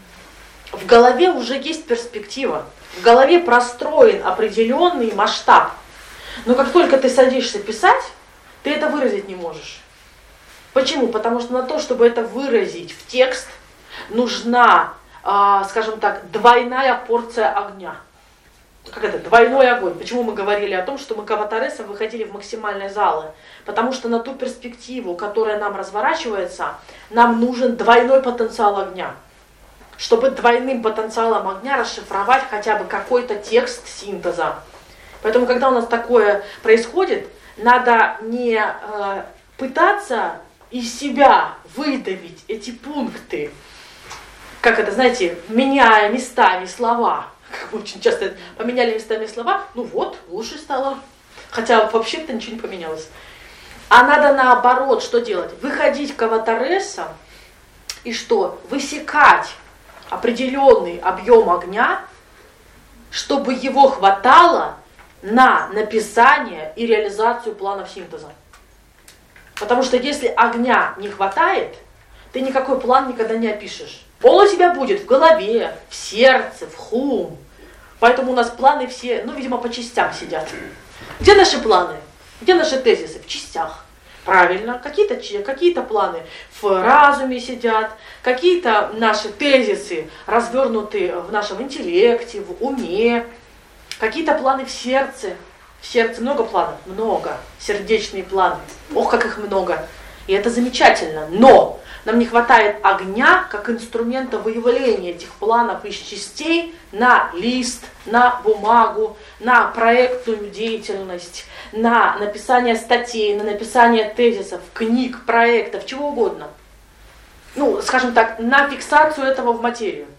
В голове уже есть перспектива. В голове простроен определенный масштаб. Но как только ты садишься писать, ты это выразить не можешь. Почему? Потому что на то, чтобы это выразить в текст, нужна, э, скажем так, двойная порция огня. Как это? Двойной огонь. Почему мы говорили о том, что мы к аватарессам выходили в максимальные залы? Потому что на ту перспективу, которая нам разворачивается, нам нужен двойной потенциал огня. Чтобы двойным потенциалом огня расшифровать хотя бы какой-то текст синтеза. Поэтому, когда у нас такое происходит, надо не э, пытаться из себя выдавить эти пункты, как это, знаете, меняя местами слова. Как мы очень часто поменяли местами слова, ну вот, лучше стало. Хотя вообще-то ничего не поменялось. А надо наоборот, что делать? Выходить к аватарессам и что? Высекать определенный объем огня, чтобы его хватало на написание и реализацию планов синтеза. Потому что если огня не хватает, ты никакой план никогда не опишешь. Он у тебя будет в голове, в сердце, в хум. Поэтому у нас планы все, ну, видимо, по частям сидят. Где наши планы? Где наши тезисы? В частях. Правильно, какие-то какие-то планы в разуме сидят, какие-то наши тезисы развернуты в нашем интеллекте, в уме, какие-то планы в сердце. В сердце много планов? Много. Сердечные планы. Ох, как их много. И это замечательно. Но нам не хватает огня как инструмента выявления этих планов из частей на лист, на бумагу, на проектную деятельность, на написание статей, на написание тезисов, книг, проектов, чего угодно. Ну, скажем так, на фиксацию этого в материю.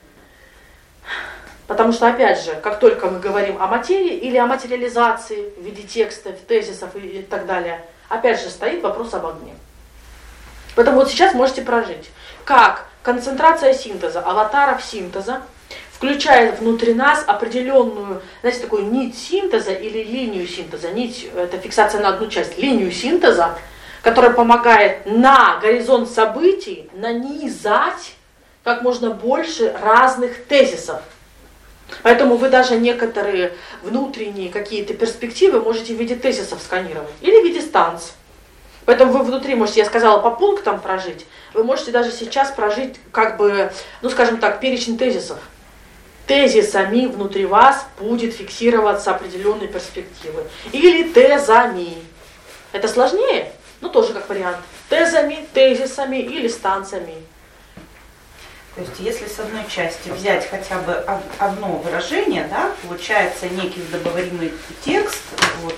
Потому что, опять же, как только мы говорим о материи или о материализации в виде текстов, тезисов и так далее, опять же стоит вопрос об огне. Поэтому вот сейчас можете прожить, как концентрация синтеза, аватаров синтеза, включает внутри нас определенную, знаете, такую нить синтеза или линию синтеза. Нить – это фиксация на одну часть, линию синтеза, которая помогает на горизонт событий нанизать как можно больше разных тезисов. Поэтому вы даже некоторые внутренние какие-то перспективы можете в виде тезисов сканировать или в виде станций. Поэтому вы внутри можете, я сказала, по пунктам прожить, вы можете даже сейчас прожить, как бы, ну скажем так, перечень тезисов. Тезисами внутри вас будет фиксироваться определенные перспективы. Или тезами. Это сложнее, но тоже как вариант. Тезами, тезисами или станциями. То есть, если с одной части взять хотя бы одно выражение, да, получается некий удобоваримый текст. Вот.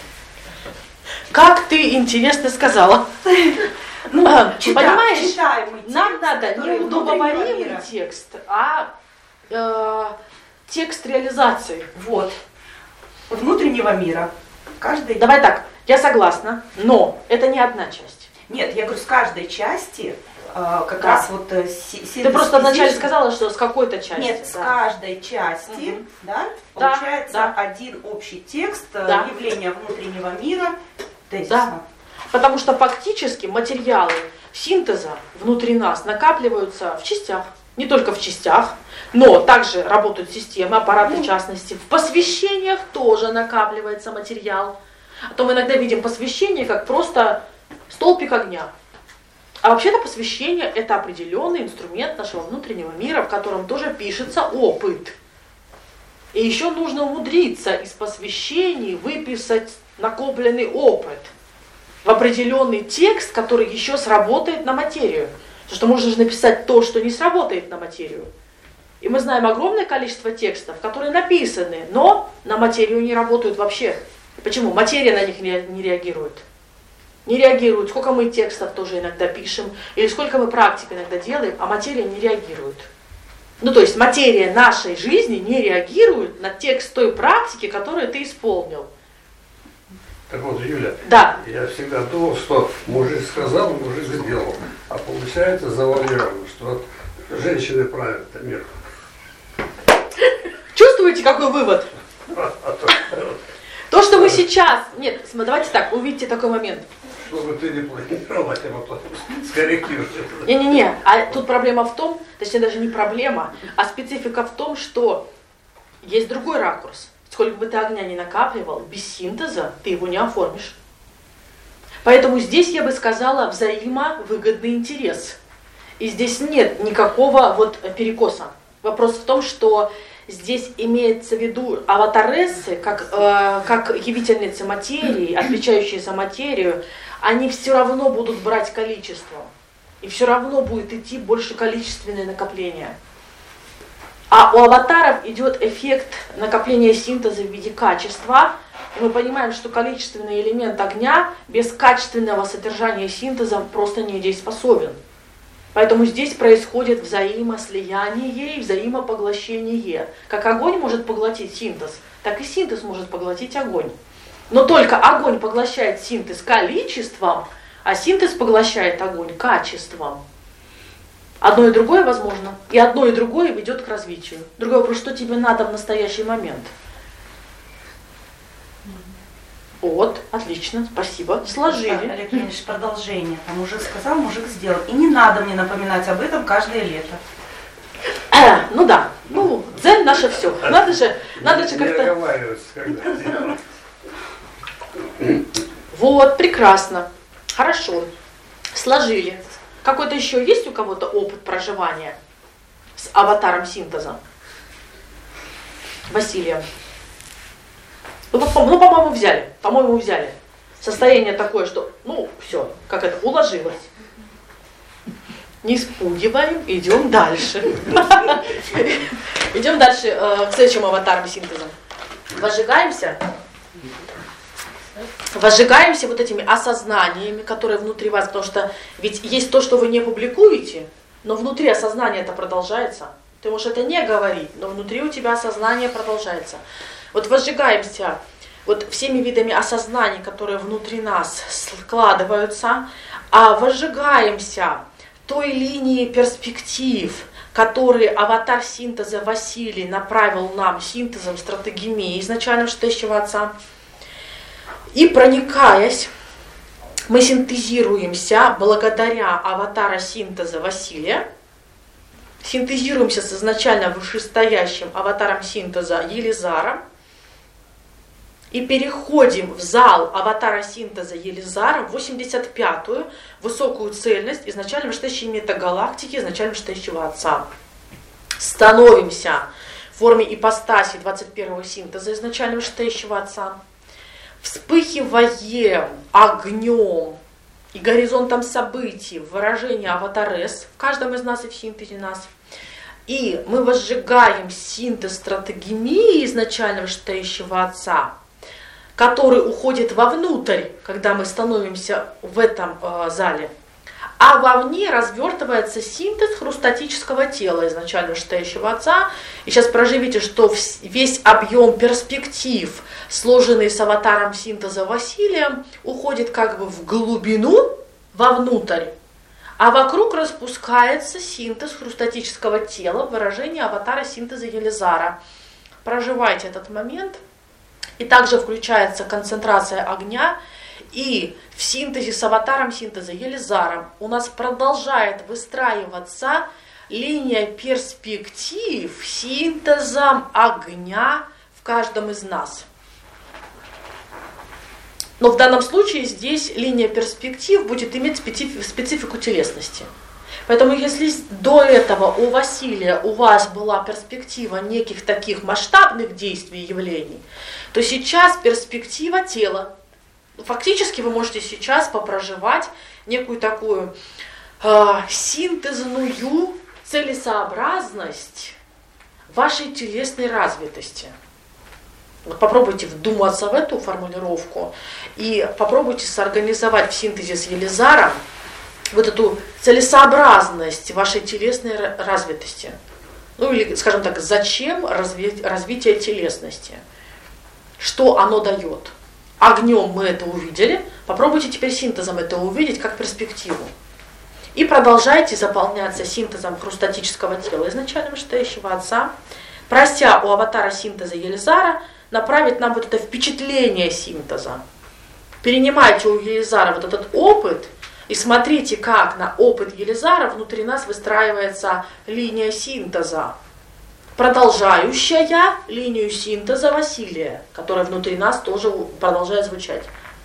Как ты интересно сказала. Ну, а, чита, понимаешь, читаемый текст, нам надо не удобоваримый мира. текст, а э, текст реализации. Вот. Внутреннего мира. Каждый... Давай так, я согласна, но это не одна часть. Нет, я говорю, с каждой части как да. раз вот синтез. Ты просто вначале сказала, что с какой-то части. Нет, да. с каждой части, угу. да, да, получается да. один общий текст да. явления внутреннего мира тезисно. Да. Потому что фактически материалы синтеза внутри нас накапливаются в частях. Не только в частях, но также работают системы, аппараты в частности. В посвящениях тоже накапливается материал. А то мы иногда видим посвящение как просто столбик огня. А вообще-то посвящение – это определенный инструмент нашего внутреннего мира, в котором тоже пишется опыт. И еще нужно умудриться из посвящений выписать накопленный опыт в определенный текст, который еще сработает на материю. Потому что можно же написать то, что не сработает на материю. И мы знаем огромное количество текстов, которые написаны, но на материю не работают вообще. Почему? Материя на них не реагирует. Не реагирует. Сколько мы текстов тоже иногда пишем, или сколько мы практик иногда делаем, а материя не реагирует. Ну, то есть материя нашей жизни не реагирует на текст той практики, которую ты исполнил. Так вот, Юля, да. я всегда думал, что мужик сказал, мужик сделал. А получается завуалировано, что женщины правят мир. Чувствуете, какой вывод? То, что вы сейчас... Нет, давайте так, увидите такой момент. Чтобы ты не планировал, а потом скорректируешь. Не-не-не, а тут проблема в том, точнее даже не проблема, а специфика в том, что есть другой ракурс. Сколько бы ты огня не накапливал, без синтеза ты его не оформишь. Поэтому здесь я бы сказала взаимовыгодный интерес. И здесь нет никакого вот перекоса. Вопрос в том, что здесь имеется в виду аватарессы, как, э, как явительницы материи, отвечающие за материю, они все равно будут брать количество. И все равно будет идти больше количественное накопление. А у аватаров идет эффект накопления синтеза в виде качества. И мы понимаем, что количественный элемент огня без качественного содержания синтеза просто не дееспособен. Поэтому здесь происходит взаимослияние и взаимопоглощение. Как огонь может поглотить синтез, так и синтез может поглотить огонь. Но только огонь поглощает синтез количеством, а синтез поглощает огонь качеством. Одно и другое возможно, и одно и другое ведет к развитию. Другой вопрос, что тебе надо в настоящий момент? Вот, отлично, спасибо, сложили. Олег Леонидович, продолжение. Там мужик сказал, мужик сделал. И не надо мне напоминать об этом каждое лето. А, ну да, ну, дзен наше все. Надо же, надо же как-то... Вот, прекрасно. Хорошо, сложили. Какой-то еще есть у кого-то опыт проживания с аватаром синтеза? Василием. Ну, по- ну, по-моему, взяли. По-моему, взяли. Состояние такое, что, ну, все, как это, уложилось. Не спугиваем, идем дальше. Идем дальше к следующему аватарам синтеза. Возжигаемся. Возжигаемся вот этими осознаниями, которые внутри вас, потому что ведь есть то, что вы не публикуете, но внутри осознание это продолжается. Ты можешь это не говорить, но внутри у тебя осознание продолжается. Вот возжигаемся вот всеми видами осознаний, которые внутри нас складываются, а возжигаемся той линии перспектив, которые аватар синтеза Василий направил нам синтезом стратегемии изначально Штещего Отца. И проникаясь, мы синтезируемся благодаря аватара синтеза Василия, синтезируемся с изначально вышестоящим аватаром синтеза Елизаром и переходим в зал аватара синтеза Елизара в восемьдесят пятую высокую цельность изначально вышестоящей метагалактики, изначально вышестоящего Отца. Становимся в форме ипостаси двадцать первого синтеза изначально вышестоящего Отца. Вспыхиваем огнем и горизонтом событий выражение аватарес в каждом из нас и в синтезе нас. И мы возжигаем синтез стратегемии изначально вышестоящего Отца, который уходит вовнутрь, когда мы становимся в этом э, зале. А вовне развертывается синтез хрустатического тела изначально вышестоящего Отца. И сейчас проживите, что весь объем перспектив, сложенный с аватаром синтеза Василием, уходит как бы в глубину, вовнутрь. А вокруг распускается синтез хрустатического тела, выражение аватара синтеза Елизара. Проживайте этот момент. И также включается концентрация огня. И в синтезе с аватаром синтеза Елизаром у нас продолжает выстраиваться линия перспектив синтезом огня в каждом из нас. Но в данном случае здесь линия перспектив будет иметь специфику телесности. Поэтому если до этого у Василия у вас была перспектива неких таких масштабных действий и явлений, то сейчас перспектива тела. Фактически вы можете сейчас попроживать некую такую э, синтезную целесообразность вашей телесной развитости. Вот попробуйте вдуматься в эту формулировку и попробуйте сорганизовать в синтезе с Елизаром вот эту целесообразность вашей телесной развитости. Ну или, скажем так, зачем разви- развитие телесности? Что оно дает? Огнем мы это увидели, попробуйте теперь синтезом это увидеть как перспективу. И продолжайте заполняться синтезом хрустатического тела изначально вышестоящего Отца, прося у аватара синтеза Елизара направить нам вот это впечатление синтеза. Перенимайте у Елизара вот этот опыт и смотрите, как на опыт Елизара внутри нас выстраивается линия синтеза, продолжающая линию синтеза Василия, которая внутри нас тоже продолжает звучать.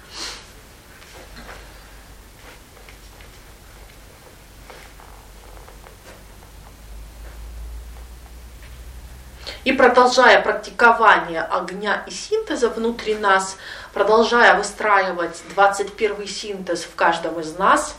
И продолжая практикование огня и синтеза внутри нас, продолжая выстраивать двадцать первый синтез в каждом из нас,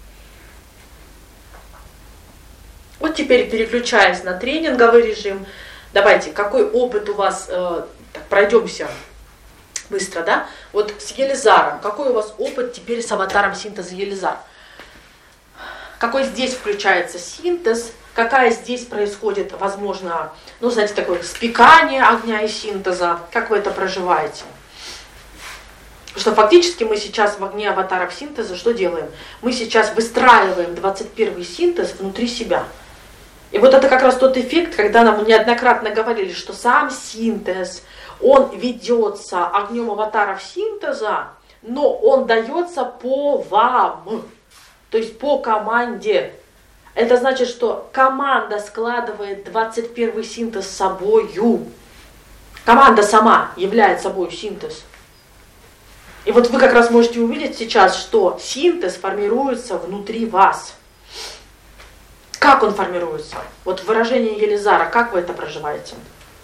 вот теперь переключаясь на тренинговый режим, давайте, какой опыт у вас, э, так, пройдемся быстро, да? Вот с Елизаром, какой у вас опыт теперь с аватаром синтеза Елизар? Какой здесь включается синтез? Какая здесь происходит, возможно, ну, знаете, такое спекание огня и синтеза? Как вы это проживаете? Потому что фактически мы сейчас в огне аватаров синтеза что делаем? Мы сейчас выстраиваем двадцать первый синтез внутри себя. И вот это как раз тот эффект, когда нам неоднократно говорили, что сам синтез, он ведется огнем аватаров синтеза, но он дается по вам, то есть по команде. Это значит, что команда складывает двадцать первый синтез собою. Команда сама является собой синтез. И вот вы как раз можете увидеть сейчас, что синтез формируется внутри вас. Как он формируется? Вот выражение Елизара, как вы это проживаете?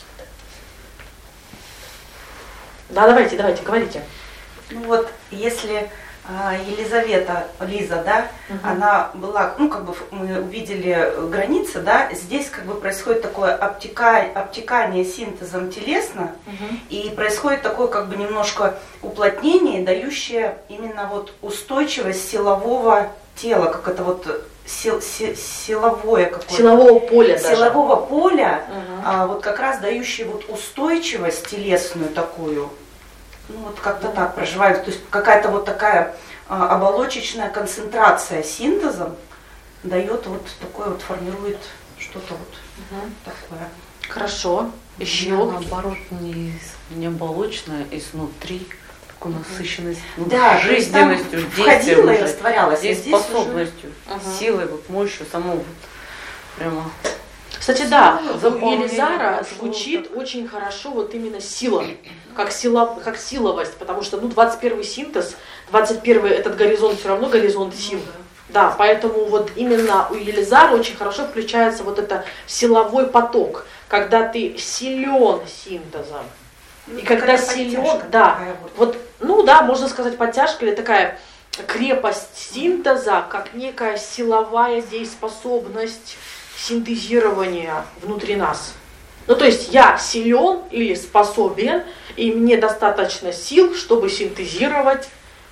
Да, давайте, давайте, говорите. Ну вот, если э, Елизавета, Лиза, да, Угу. она была, ну как бы мы увидели границы, да, здесь как бы происходит такое обтекание, обтекание синтезом телесно, Угу. и происходит такое как бы немножко уплотнение, дающее именно вот устойчивость силового тела, как это вот сил, си- силовое какое-то. Силового поля даже. Силового поля, Угу. а, вот как раз дающий вот устойчивость телесную такую, ну вот как-то Мгм. так проживаем, то есть какая-то вот такая а, оболочечная концентрация синтезом дает вот такое вот, формирует что-то вот Угу. такое. Хорошо. Я, Еще. наоборот, не, из- не оболочная, изнутри, такой насыщенность, ну, Да, то есть там жизненностью, входила действием и уже, растворялась, а здесь здесь уже- способностью, Мгм. силой, вот мощью, само вот прямо. Кстати, да, у Заполнение Елизара прошло, звучит очень хорошо вот именно сила, как, сила, как силовость, потому что ну, двадцать первый синтез, двадцать первый этот горизонт все равно горизонт сил. Да, поэтому вот именно у Елизара очень хорошо включается вот это силовой поток, когда ты силен синтезом. Ну, И когда какая-то силен, подтяжка да, такая вот. вот, ну да, можно сказать подтяжка или такая крепость синтеза, как некая силовая дееспособность синтезирования внутри нас. Ну то есть я силен или способен, и мне достаточно сил, чтобы синтезировать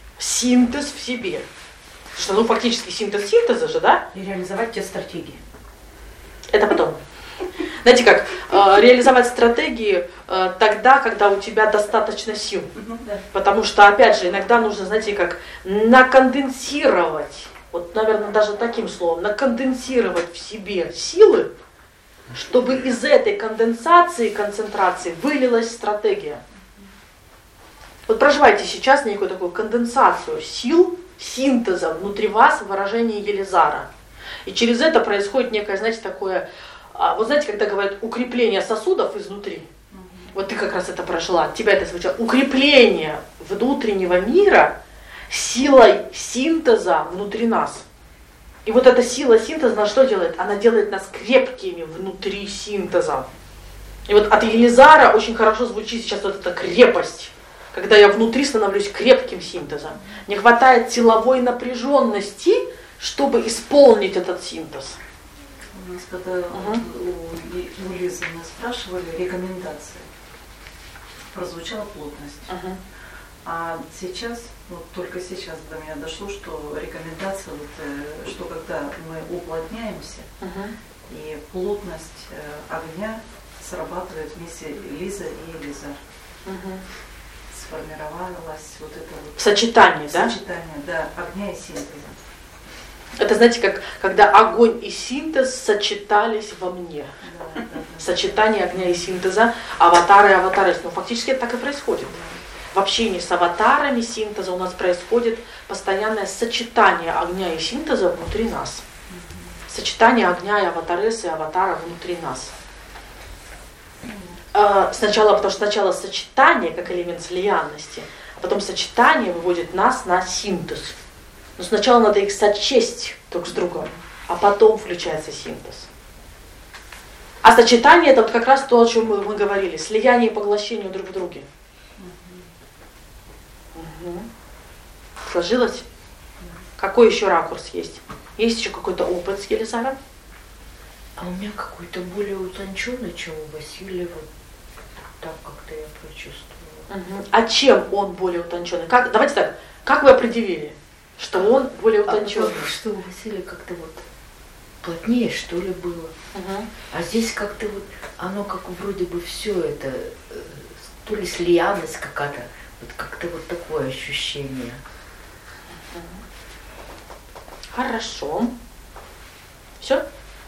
синтез в себе. Что, ну фактически синтез синтеза же, да? И реализовать те стратегии. Это потом. Знаете как, э, реализовать стратегии э, тогда, когда у тебя достаточно сил. Да. Потому что, опять же, иногда нужно, знаете, как наконденсировать, вот, наверное, даже таким словом, наконденсировать в себе силы, чтобы из этой конденсации, концентрации вылилась стратегия. Вот проживайте сейчас некую такую конденсацию сил, синтеза внутри вас, выражение Елизара. И через это происходит некое, знаете, такое, а, вот знаете, когда говорят укрепление сосудов изнутри, вот ты как раз это прожила, от тебя это звучало, укрепление внутреннего мира силой синтеза внутри нас. И вот эта сила синтеза, она что делает? Она делает нас крепкими внутри синтеза. И вот от Елизара очень хорошо звучит сейчас вот эта крепость, когда я внутри становлюсь крепким синтезом. Не хватает силовой напряженности, чтобы исполнить этот синтез. У нас когда Ага. у, Ли- у Лизы мы спрашивали рекомендации, прозвучала плотность. Угу. А сейчас, вот только сейчас до меня дошло, что рекомендация, вот, э, что когда мы уплотняемся, Угу. и плотность э, огня срабатывает вместе Лиза и Елизар. Угу. Сформировалось вот это вот Сочетание, да? сочетание, да, огня и синтеза. Это, знаете, как когда огонь и синтез сочетались во мне. Да, да, да. Сочетание огня и синтеза, аватары и аватары. Ну, фактически это так и происходит. В общении с аватарами синтеза у нас происходит постоянное сочетание огня и синтеза внутри нас. Сочетание огня и аватаресы и аватара внутри нас. Э, Сначала, потому что сначала сочетание как элемент слиянности, а потом сочетание выводит нас на синтез. Но сначала надо их сочесть друг с другом, а потом включается синтез. А сочетание это вот как раз то, о чем мы, мы говорили, слияние и поглощение друг в друге. Угу. Сложилось? Какой еще ракурс есть? Есть еще какой-то опыт с Елизаром? А у меня какой-то более утонченный, чем у Василия, вот так как-то я прочувствовала. Угу. А чем он более утонченный? Как, давайте так, как вы определили, что он более утонченный? А потому что у Василия как-то вот плотнее, что ли, было. Угу. А здесь как-то вот оно как вроде бы все это, э, то ли слиянность какая-то, вот как-то вот такое ощущение. Хорошо. Все?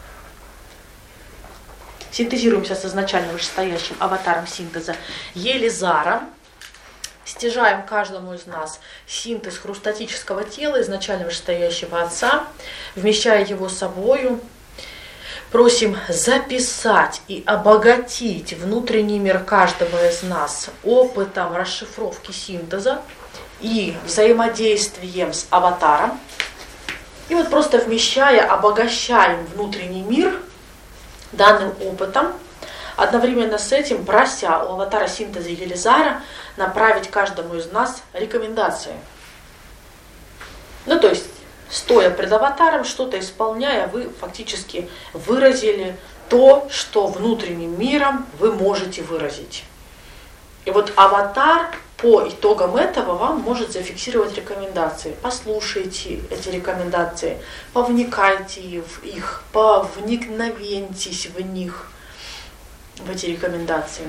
Синтезируемся с изначально вышестоящим аватаром синтеза Елизаром. Стяжаем каждому из нас синтез хрустатического тела, изначально вышестоящего Отца, вмещая его собою. Просим записать и обогатить внутренний мир каждого из нас опытом расшифровки синтеза и взаимодействием с аватаром. И вот просто вмещая, обогащаем внутренний мир данным опытом, одновременно с этим прося у аватара синтеза Елизара направить каждому из нас рекомендации. Ну, то есть, стоя пред аватаром, что-то исполняя, вы фактически выразили то, что внутренним миром вы можете выразить. И вот аватар по итогам этого вам может зафиксировать рекомендации. Послушайте эти рекомендации, повникайте в их, повникновеньтесь в них, в эти рекомендации.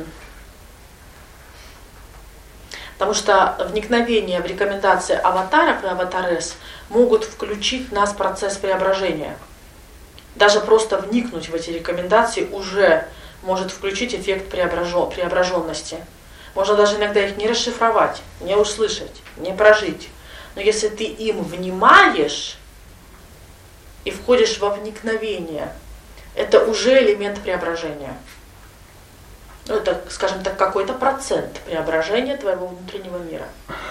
Потому что вникновение в рекомендации аватаров и аватарес могут включить в нас процесс преображения. Даже просто вникнуть в эти рекомендации уже может включить эффект преображенности. Можно даже иногда их не расшифровать, не услышать, не прожить. Но если ты им внимаешь и входишь во вникновение, это уже элемент преображения. Ну, это, скажем так, какой-то процент преображения твоего внутреннего мира.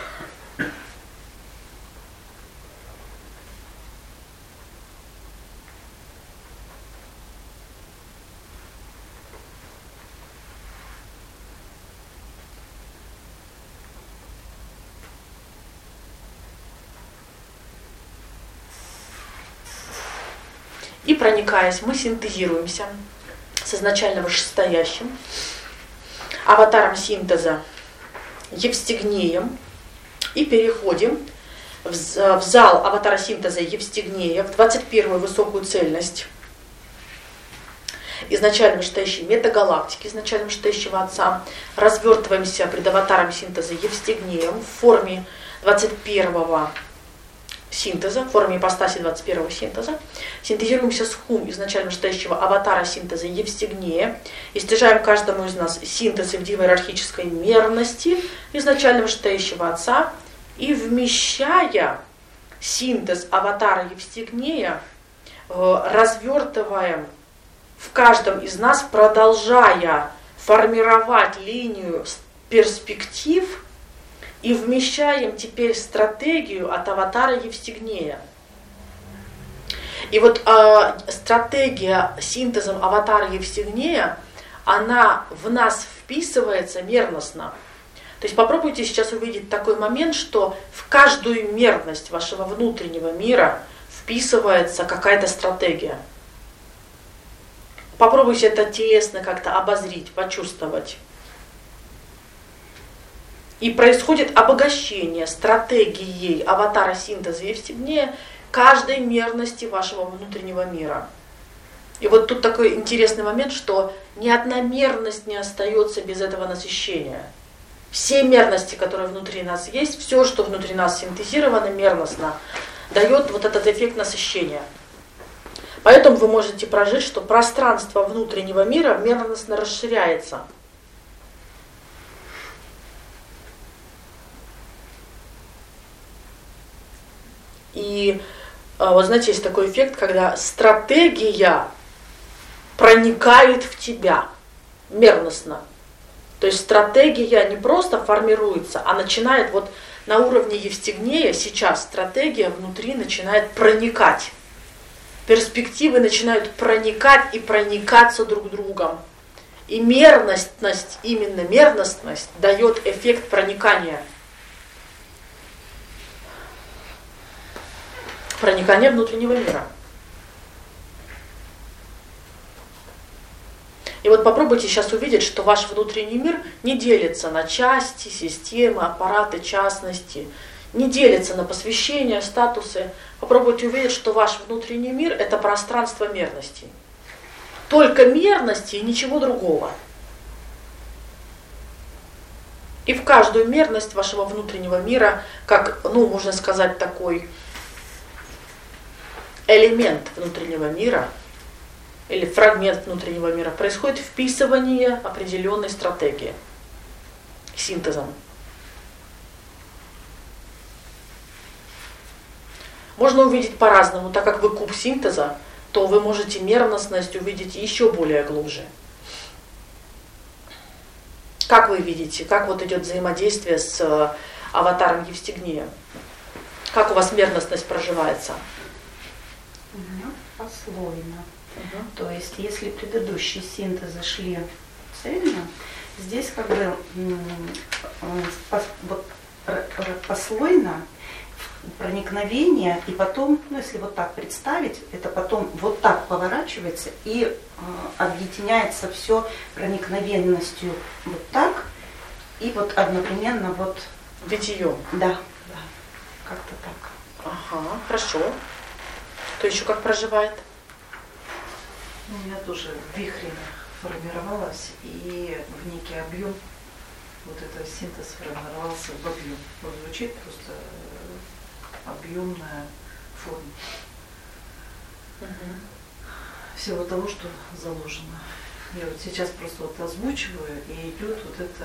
И проникаясь, мы синтезируемся с изначально вышестоящим аватаром синтеза Евстигнеем и переходим в зал аватара синтеза Евстигнея, в двадцать первую высокую цельность изначально вышестоящей метагалактики, изначально вышестоящего Отца. Развертываемся пред аватаром синтеза Евстигнеем в форме двадцать первого синтеза, в форме ипостаси двадцать первого синтеза. Синтезируемся с хум изначально вышестоящего аватара синтеза Евстигнея. И стяжаем каждому из нас синтез в иерархической мерности изначально вышестоящего Отца. И вмещая синтез аватара Евстигнея, развертываем в каждом из нас, продолжая формировать линию перспектив, и вмещаем теперь стратегию от аватара Евстигнея. И вот э, стратегия синтезом аватара Евстигнея, она в нас вписывается мерностно. То есть попробуйте сейчас увидеть такой момент, что в каждую мерность вашего внутреннего мира вписывается какая-то стратегия. Попробуйте это телесно как-то обозрить, почувствовать. И происходит обогащение стратегией аватара синтеза Евстигнея каждой мерности вашего внутреннего мира. И вот тут такой интересный момент, что ни одна мерность не остается без этого насыщения. Все мерности, которые внутри нас есть, все, что внутри нас синтезировано мерностно, дает вот этот эффект насыщения. Поэтому вы можете прожить, что пространство внутреннего мира мерностно расширяется. И вот знаете, есть такой эффект, когда стратегия проникает в тебя мерностно. То есть стратегия не просто формируется, а начинает вот на уровне Евстигнея сейчас стратегия внутри начинает проникать. Перспективы начинают проникать и проникаться друг другом. И мерностность, именно мерностность дает эффект проникания. Проникание внутреннего мира. И вот попробуйте сейчас увидеть, что ваш внутренний мир не делится на части, системы, аппараты, частности, не делится на посвящения, статусы. Попробуйте увидеть, что ваш внутренний мир – это пространство мерностей. Только мерности и ничего другого. И в каждую мерность вашего внутреннего мира, как, ну, можно сказать, такой элемент внутреннего мира или фрагмент внутреннего мира, происходит вписывание определенной стратегии синтезом. Можно увидеть по-разному, так как вы куб синтеза, то вы можете мерностность увидеть еще более глубже. Как вы видите, как вот идет взаимодействие с аватаром Евстигнея? Как у вас мерностность проживается? У меня послойно. Угу. То есть, если предыдущие синтезы шли цельно, здесь как бы вот, послойно проникновение, и потом, ну если вот так представить, это потом вот так поворачивается и э, объединяется все проникновенностью вот так, и вот одновременно вот... Битьем. Да, да, как-то так. Ага, хорошо. Кто еще как проживает? Ну, у меня тоже в вихре формировалось, и в некий объем вот этот синтез формировался в объем. Вот звучит просто объемная форма. Угу. Всего того, что заложено. Я вот сейчас просто вот озвучиваю, и идет вот это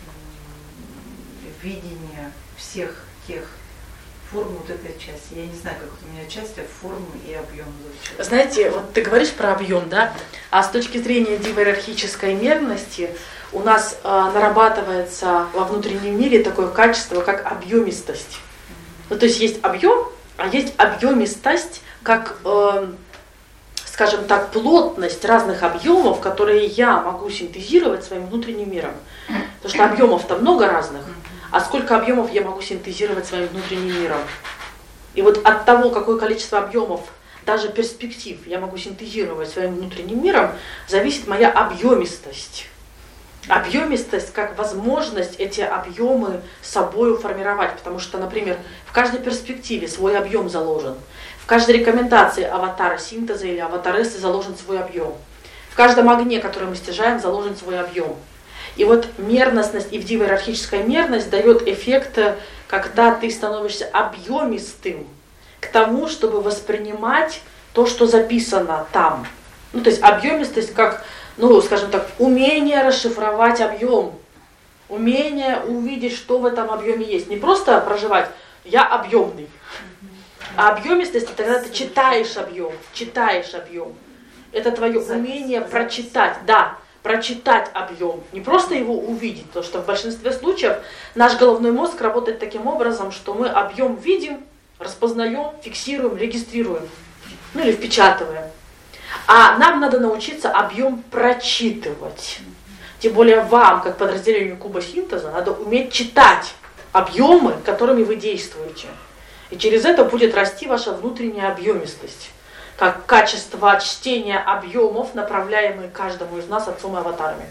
видение всех тех форм вот этой части. Я не знаю, как вот у меня часть, а форму и объем звучит. Знаете, вот ты говоришь про объем, да? А с точки зрения дииерархической мерности у нас э, нарабатывается во внутреннем мире такое качество, как объемистость. Ну, то есть есть объем, а есть объемистость, как, э, скажем так, плотность разных объемов, которые я могу синтезировать своим внутренним миром. Потому что объемов-то много разных, а сколько объемов я могу синтезировать своим внутренним миром. И вот от того, какое количество объемов, даже перспектив я могу синтезировать своим внутренним миром, зависит моя объемистость. Объемистость как возможность эти объемы собою формировать, потому что, например, в каждой перспективе свой объем заложен, в каждой рекомендации аватара синтеза или аватарессы заложен свой объем, в каждом огне, который мы стяжаем, заложен свой объем. И вот мерностность и дииерархическая мерность дает эффект, когда ты становишься объемистым к тому, чтобы воспринимать то, что записано там. Ну, то есть объемистость как, ну, скажем так, умение расшифровать объем, умение увидеть, что в этом объеме есть. Не просто проживать «я объемный», а объемистость – это когда ты читаешь объем, читаешь объем. Это твое умение прочитать, да, прочитать объем, не просто его увидеть, потому что в большинстве случаев наш головной мозг работает таким образом, что мы объем видим, распознаем, фиксируем, регистрируем, ну или впечатываем. А нам надо научиться объем прочитывать. Тем более вам, как подразделению куба синтеза, надо уметь читать объемы, которыми вы действуете. И через это будет расти ваша внутренняя объемистость, как качество чтения объемов, направляемые каждому из нас отцом и аватарами.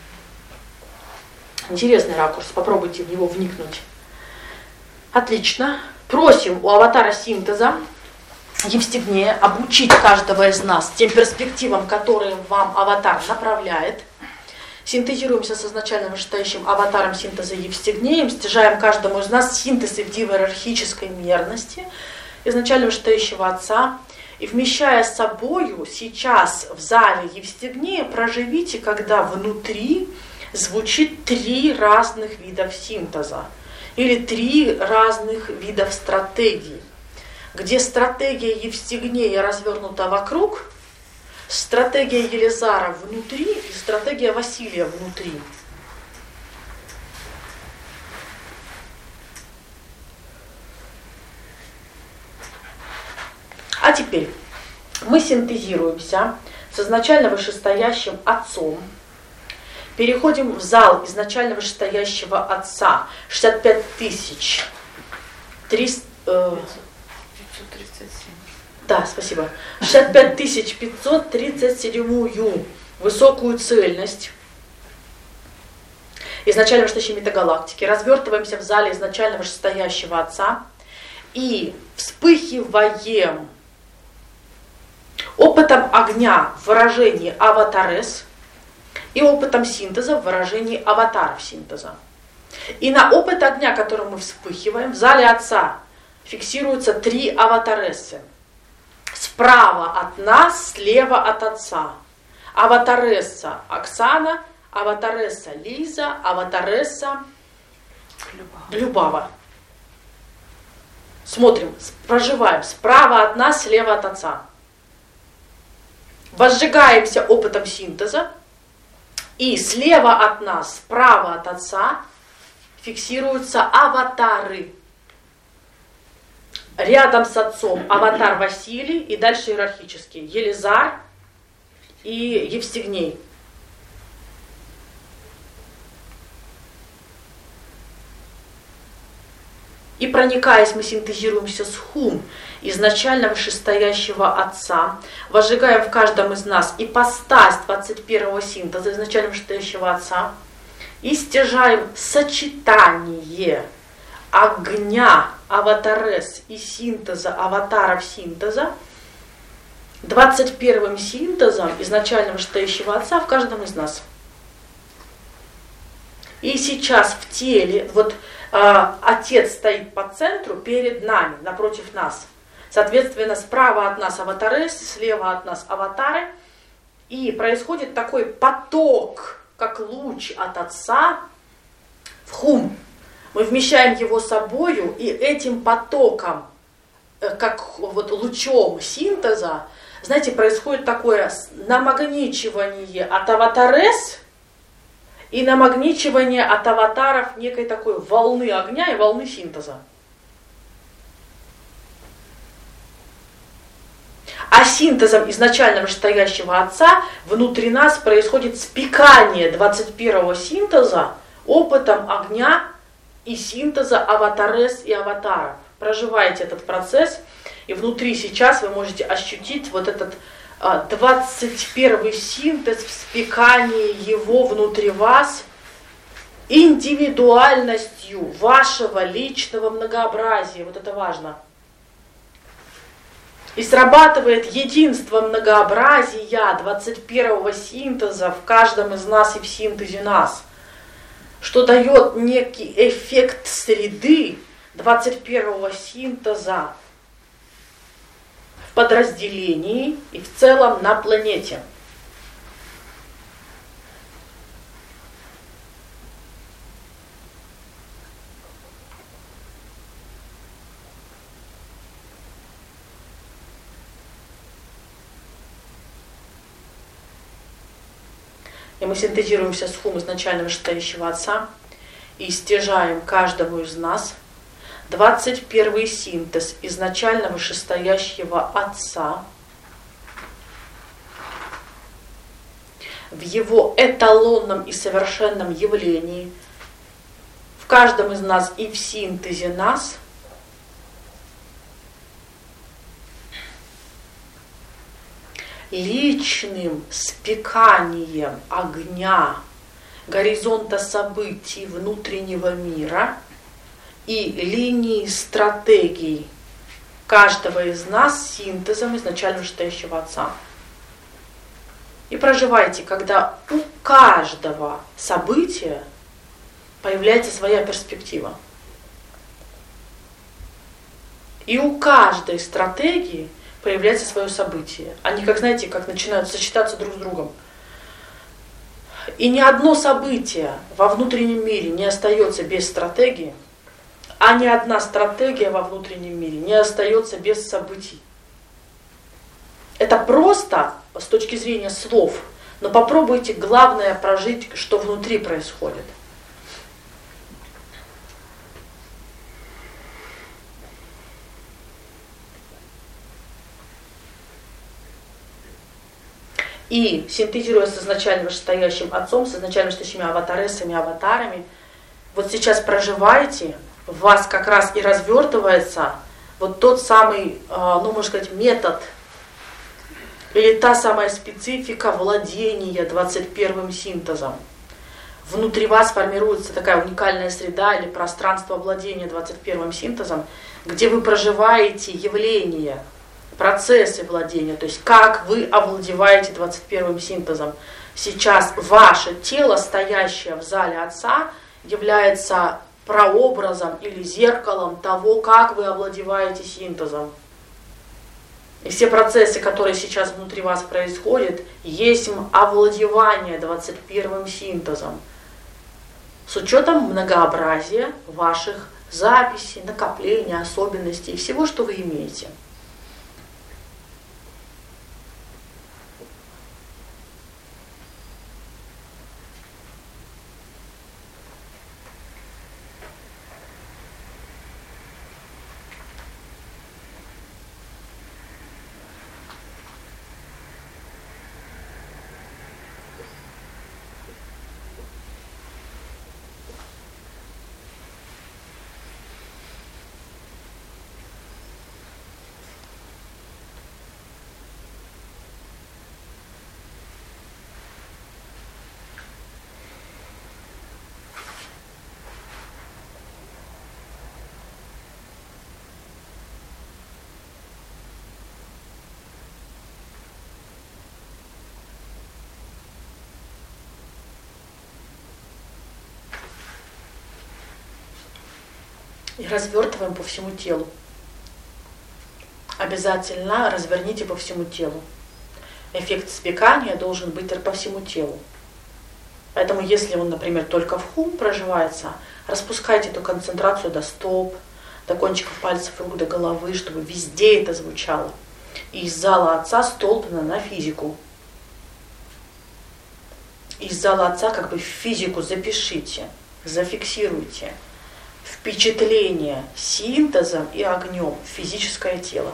Интересный ракурс, попробуйте в него вникнуть. Отлично. Просим у аватара синтеза Евстигнея обучить каждого из нас тем перспективам, которые вам аватар направляет. Синтезируемся с изначально вышестоящим аватаром синтеза Евстигнеем, стяжаем каждому из нас синтез в дииерархической мерности изначально вышестоящего отца. И вмещая с собою сейчас в зале Евстигнея, проживите, когда внутри звучит три разных видов синтеза или три разных видов стратегий, где стратегия Евстигнея развернута вокруг, стратегия Елизара внутри и стратегия Василия внутри. А теперь мы синтезируемся с изначально вышестоящим отцом, переходим в зал изначально вышестоящего отца, шестьдесят пять тысяч триста... Э, пятьсот тридцать семь. Да, спасибо. шестьдесят пять тысяч пятьсот тридцать седьмую высокую цельность изначально вышестоящей метагалактики. Развертываемся в зале изначально вышестоящего отца и вспыхиваем опытом огня в выражении аватарес и опытом синтеза в выражении аватаров синтеза. И на опыт огня, которым мы вспыхиваем, в зале отца фиксируются три аватаресы. Справа от нас, слева от отца. Аватаресса Оксана, аватаресса Лиза, аватаресса Любава. Смотрим, проживаем справа от нас, слева от отца. Возжигаемся опытом синтеза, и слева от нас, справа от отца, фиксируются аватары. Рядом с отцом аватар Василий и дальше иерархически Елизар и Евстигней. И проникаясь, мы синтезируемся с хум изначально вышестоящего Отца, возжигаем в каждом из нас ипостась двадцать первого синтеза изначально вышестоящего Отца, и стяжаем сочетание огня аватарес и синтеза аватаров синтеза двадцать первым синтезом изначально вышестоящего Отца в каждом из нас. И сейчас в теле, вот э, Отец стоит по центру перед нами, напротив нас. Соответственно, справа от нас аватарес, слева от нас аватары. И происходит такой поток, как луч от Отца в хум. Мы вмещаем его собою, и этим потоком, э, как вот лучом синтеза, знаете, происходит такое намагничивание от аватарес и намагничивание от аватаров некой такой волны огня и волны синтеза. А синтезом изначально вышестоящего Отца внутри нас происходит спекание двадцать первого синтеза опытом огня и синтеза аватарес и аватаров. Проживайте этот процесс, и внутри сейчас вы можете ощутить вот этот двадцать первый синтез в спекании его внутри вас индивидуальностью вашего личного многообразия. Вот это важно. И срабатывает единство многообразия двадцать первого синтеза в каждом из нас и в синтезе нас, что дает некий эффект среды двадцать первого синтеза в подразделении и в целом на планете. И мы синтезируемся с хум изначально вышестоящего Отца и стяжаем каждому из нас двадцать первый синтез изначально вышестоящего Отца в его эталонном и совершенном явлении, в каждом из нас и в синтезе нас, личным спеканием огня, горизонта событий внутреннего мира и линии стратегий каждого из нас синтезом изначально вышестоящего Отца. И проживайте, когда у каждого события появляется своя перспектива. И у каждой стратегии появляется свое событие. Они, как знаете, как начинают сочетаться друг с другом. И ни одно событие во внутреннем мире не остается без стратегии, а ни одна стратегия во внутреннем мире не остается без событий. Это просто с точки зрения слов, но попробуйте главное прожить, что внутри происходит. И синтезируя с изначально вышестоящим Отцом, с изначально вышестоящими аватаресами, аватарами, вот сейчас проживаете, в вас как раз и развертывается вот тот самый, ну, можно сказать, метод или та самая специфика владения двадцать первым синтезом. Внутри вас формируется такая уникальная среда или пространство владения двадцать первым синтезом, где вы проживаете явления, процессы владения, то есть как вы овладеваете двадцать первым синтезом. Сейчас ваше тело, стоящее в зале Отца, является прообразом или зеркалом того, как вы овладеваете синтезом. И все процессы, которые сейчас внутри вас происходят, есть овладевание двадцать первым синтезом. С учетом многообразия ваших записей, накоплений, особенностей, всего, что вы имеете. И развертываем по всему телу. Обязательно разверните по всему телу. Эффект спекания должен быть по всему телу. Поэтому если он, например, только в хум проживается, распускайте эту концентрацию до стоп, до кончиков пальцев рук, до головы, чтобы везде это звучало. И из зала Отца столпно на физику. Из зала Отца как бы в физику запишите, зафиксируйте впечатление синтезом и огнем в физическое тело.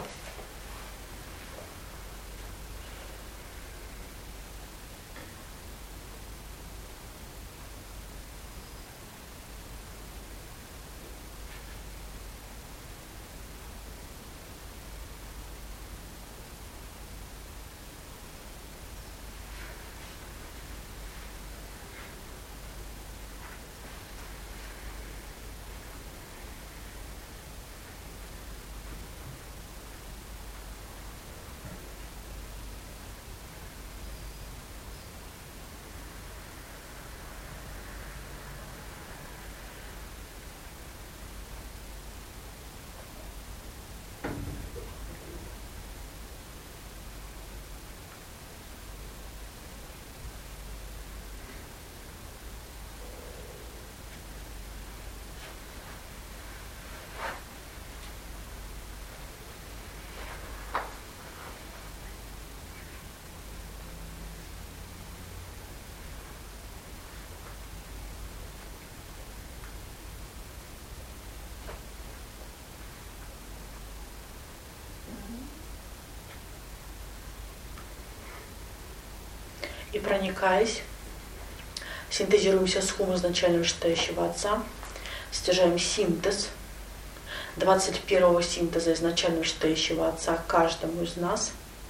И проникаясь, синтезируемся с хум изначально вышестоящего Отца, стяжаем синтез двадцать первого синтеза изначально вышестоящего Отца каждому из нас.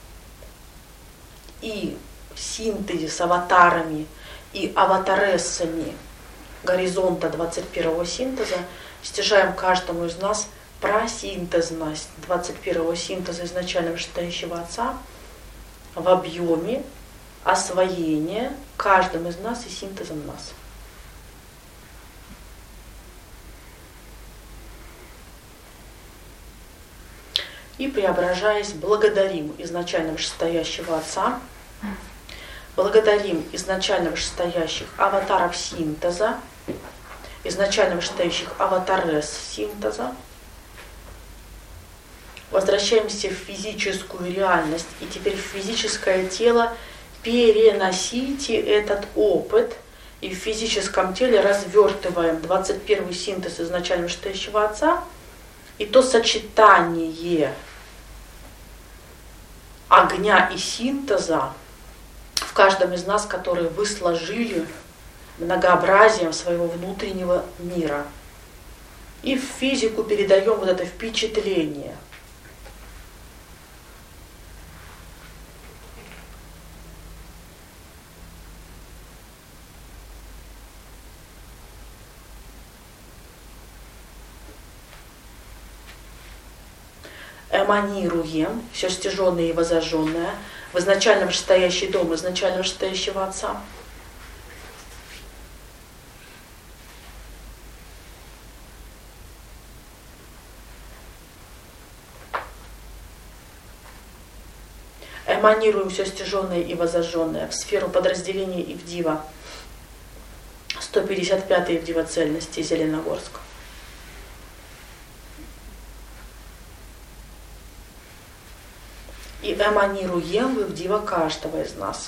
И в синтезе с аватарами и аватарессами горизонта двадцать первого синтеза стяжаем каждому из нас просинтезность двадцать первого синтеза изначально вышестоящего Отца в объеме освоение каждым из нас и синтезом нас. И преображаясь, благодарим изначально вышестоящего Отца, благодарим изначально вышестоящих аватаров синтеза, изначально вышестоящих аватарес синтеза, возвращаемся в физическую реальность, и теперь в физическое тело переносите этот опыт, и в физическом теле развертываем двадцать первый синтез изначально вышестоящего Отца, и то сочетание огня и синтеза в каждом из нас, которые вы сложили многообразием своего внутреннего мира. И в физику передаем вот это впечатление. Эманируем все стяженное и возожженное в изначально вышестоящий дом изначально вышестоящего Отца. Эманируем все стяженное и возожженное в сферу подразделения Ивдива, сто пятьдесят пятая Ивдива цельности, Зеленогорск. И эманируем в Ивдива каждого из нас.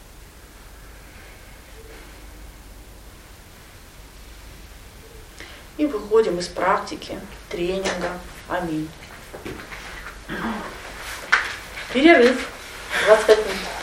И выходим из практики, тренинга. Аминь. Перерыв. двадцать пять минут.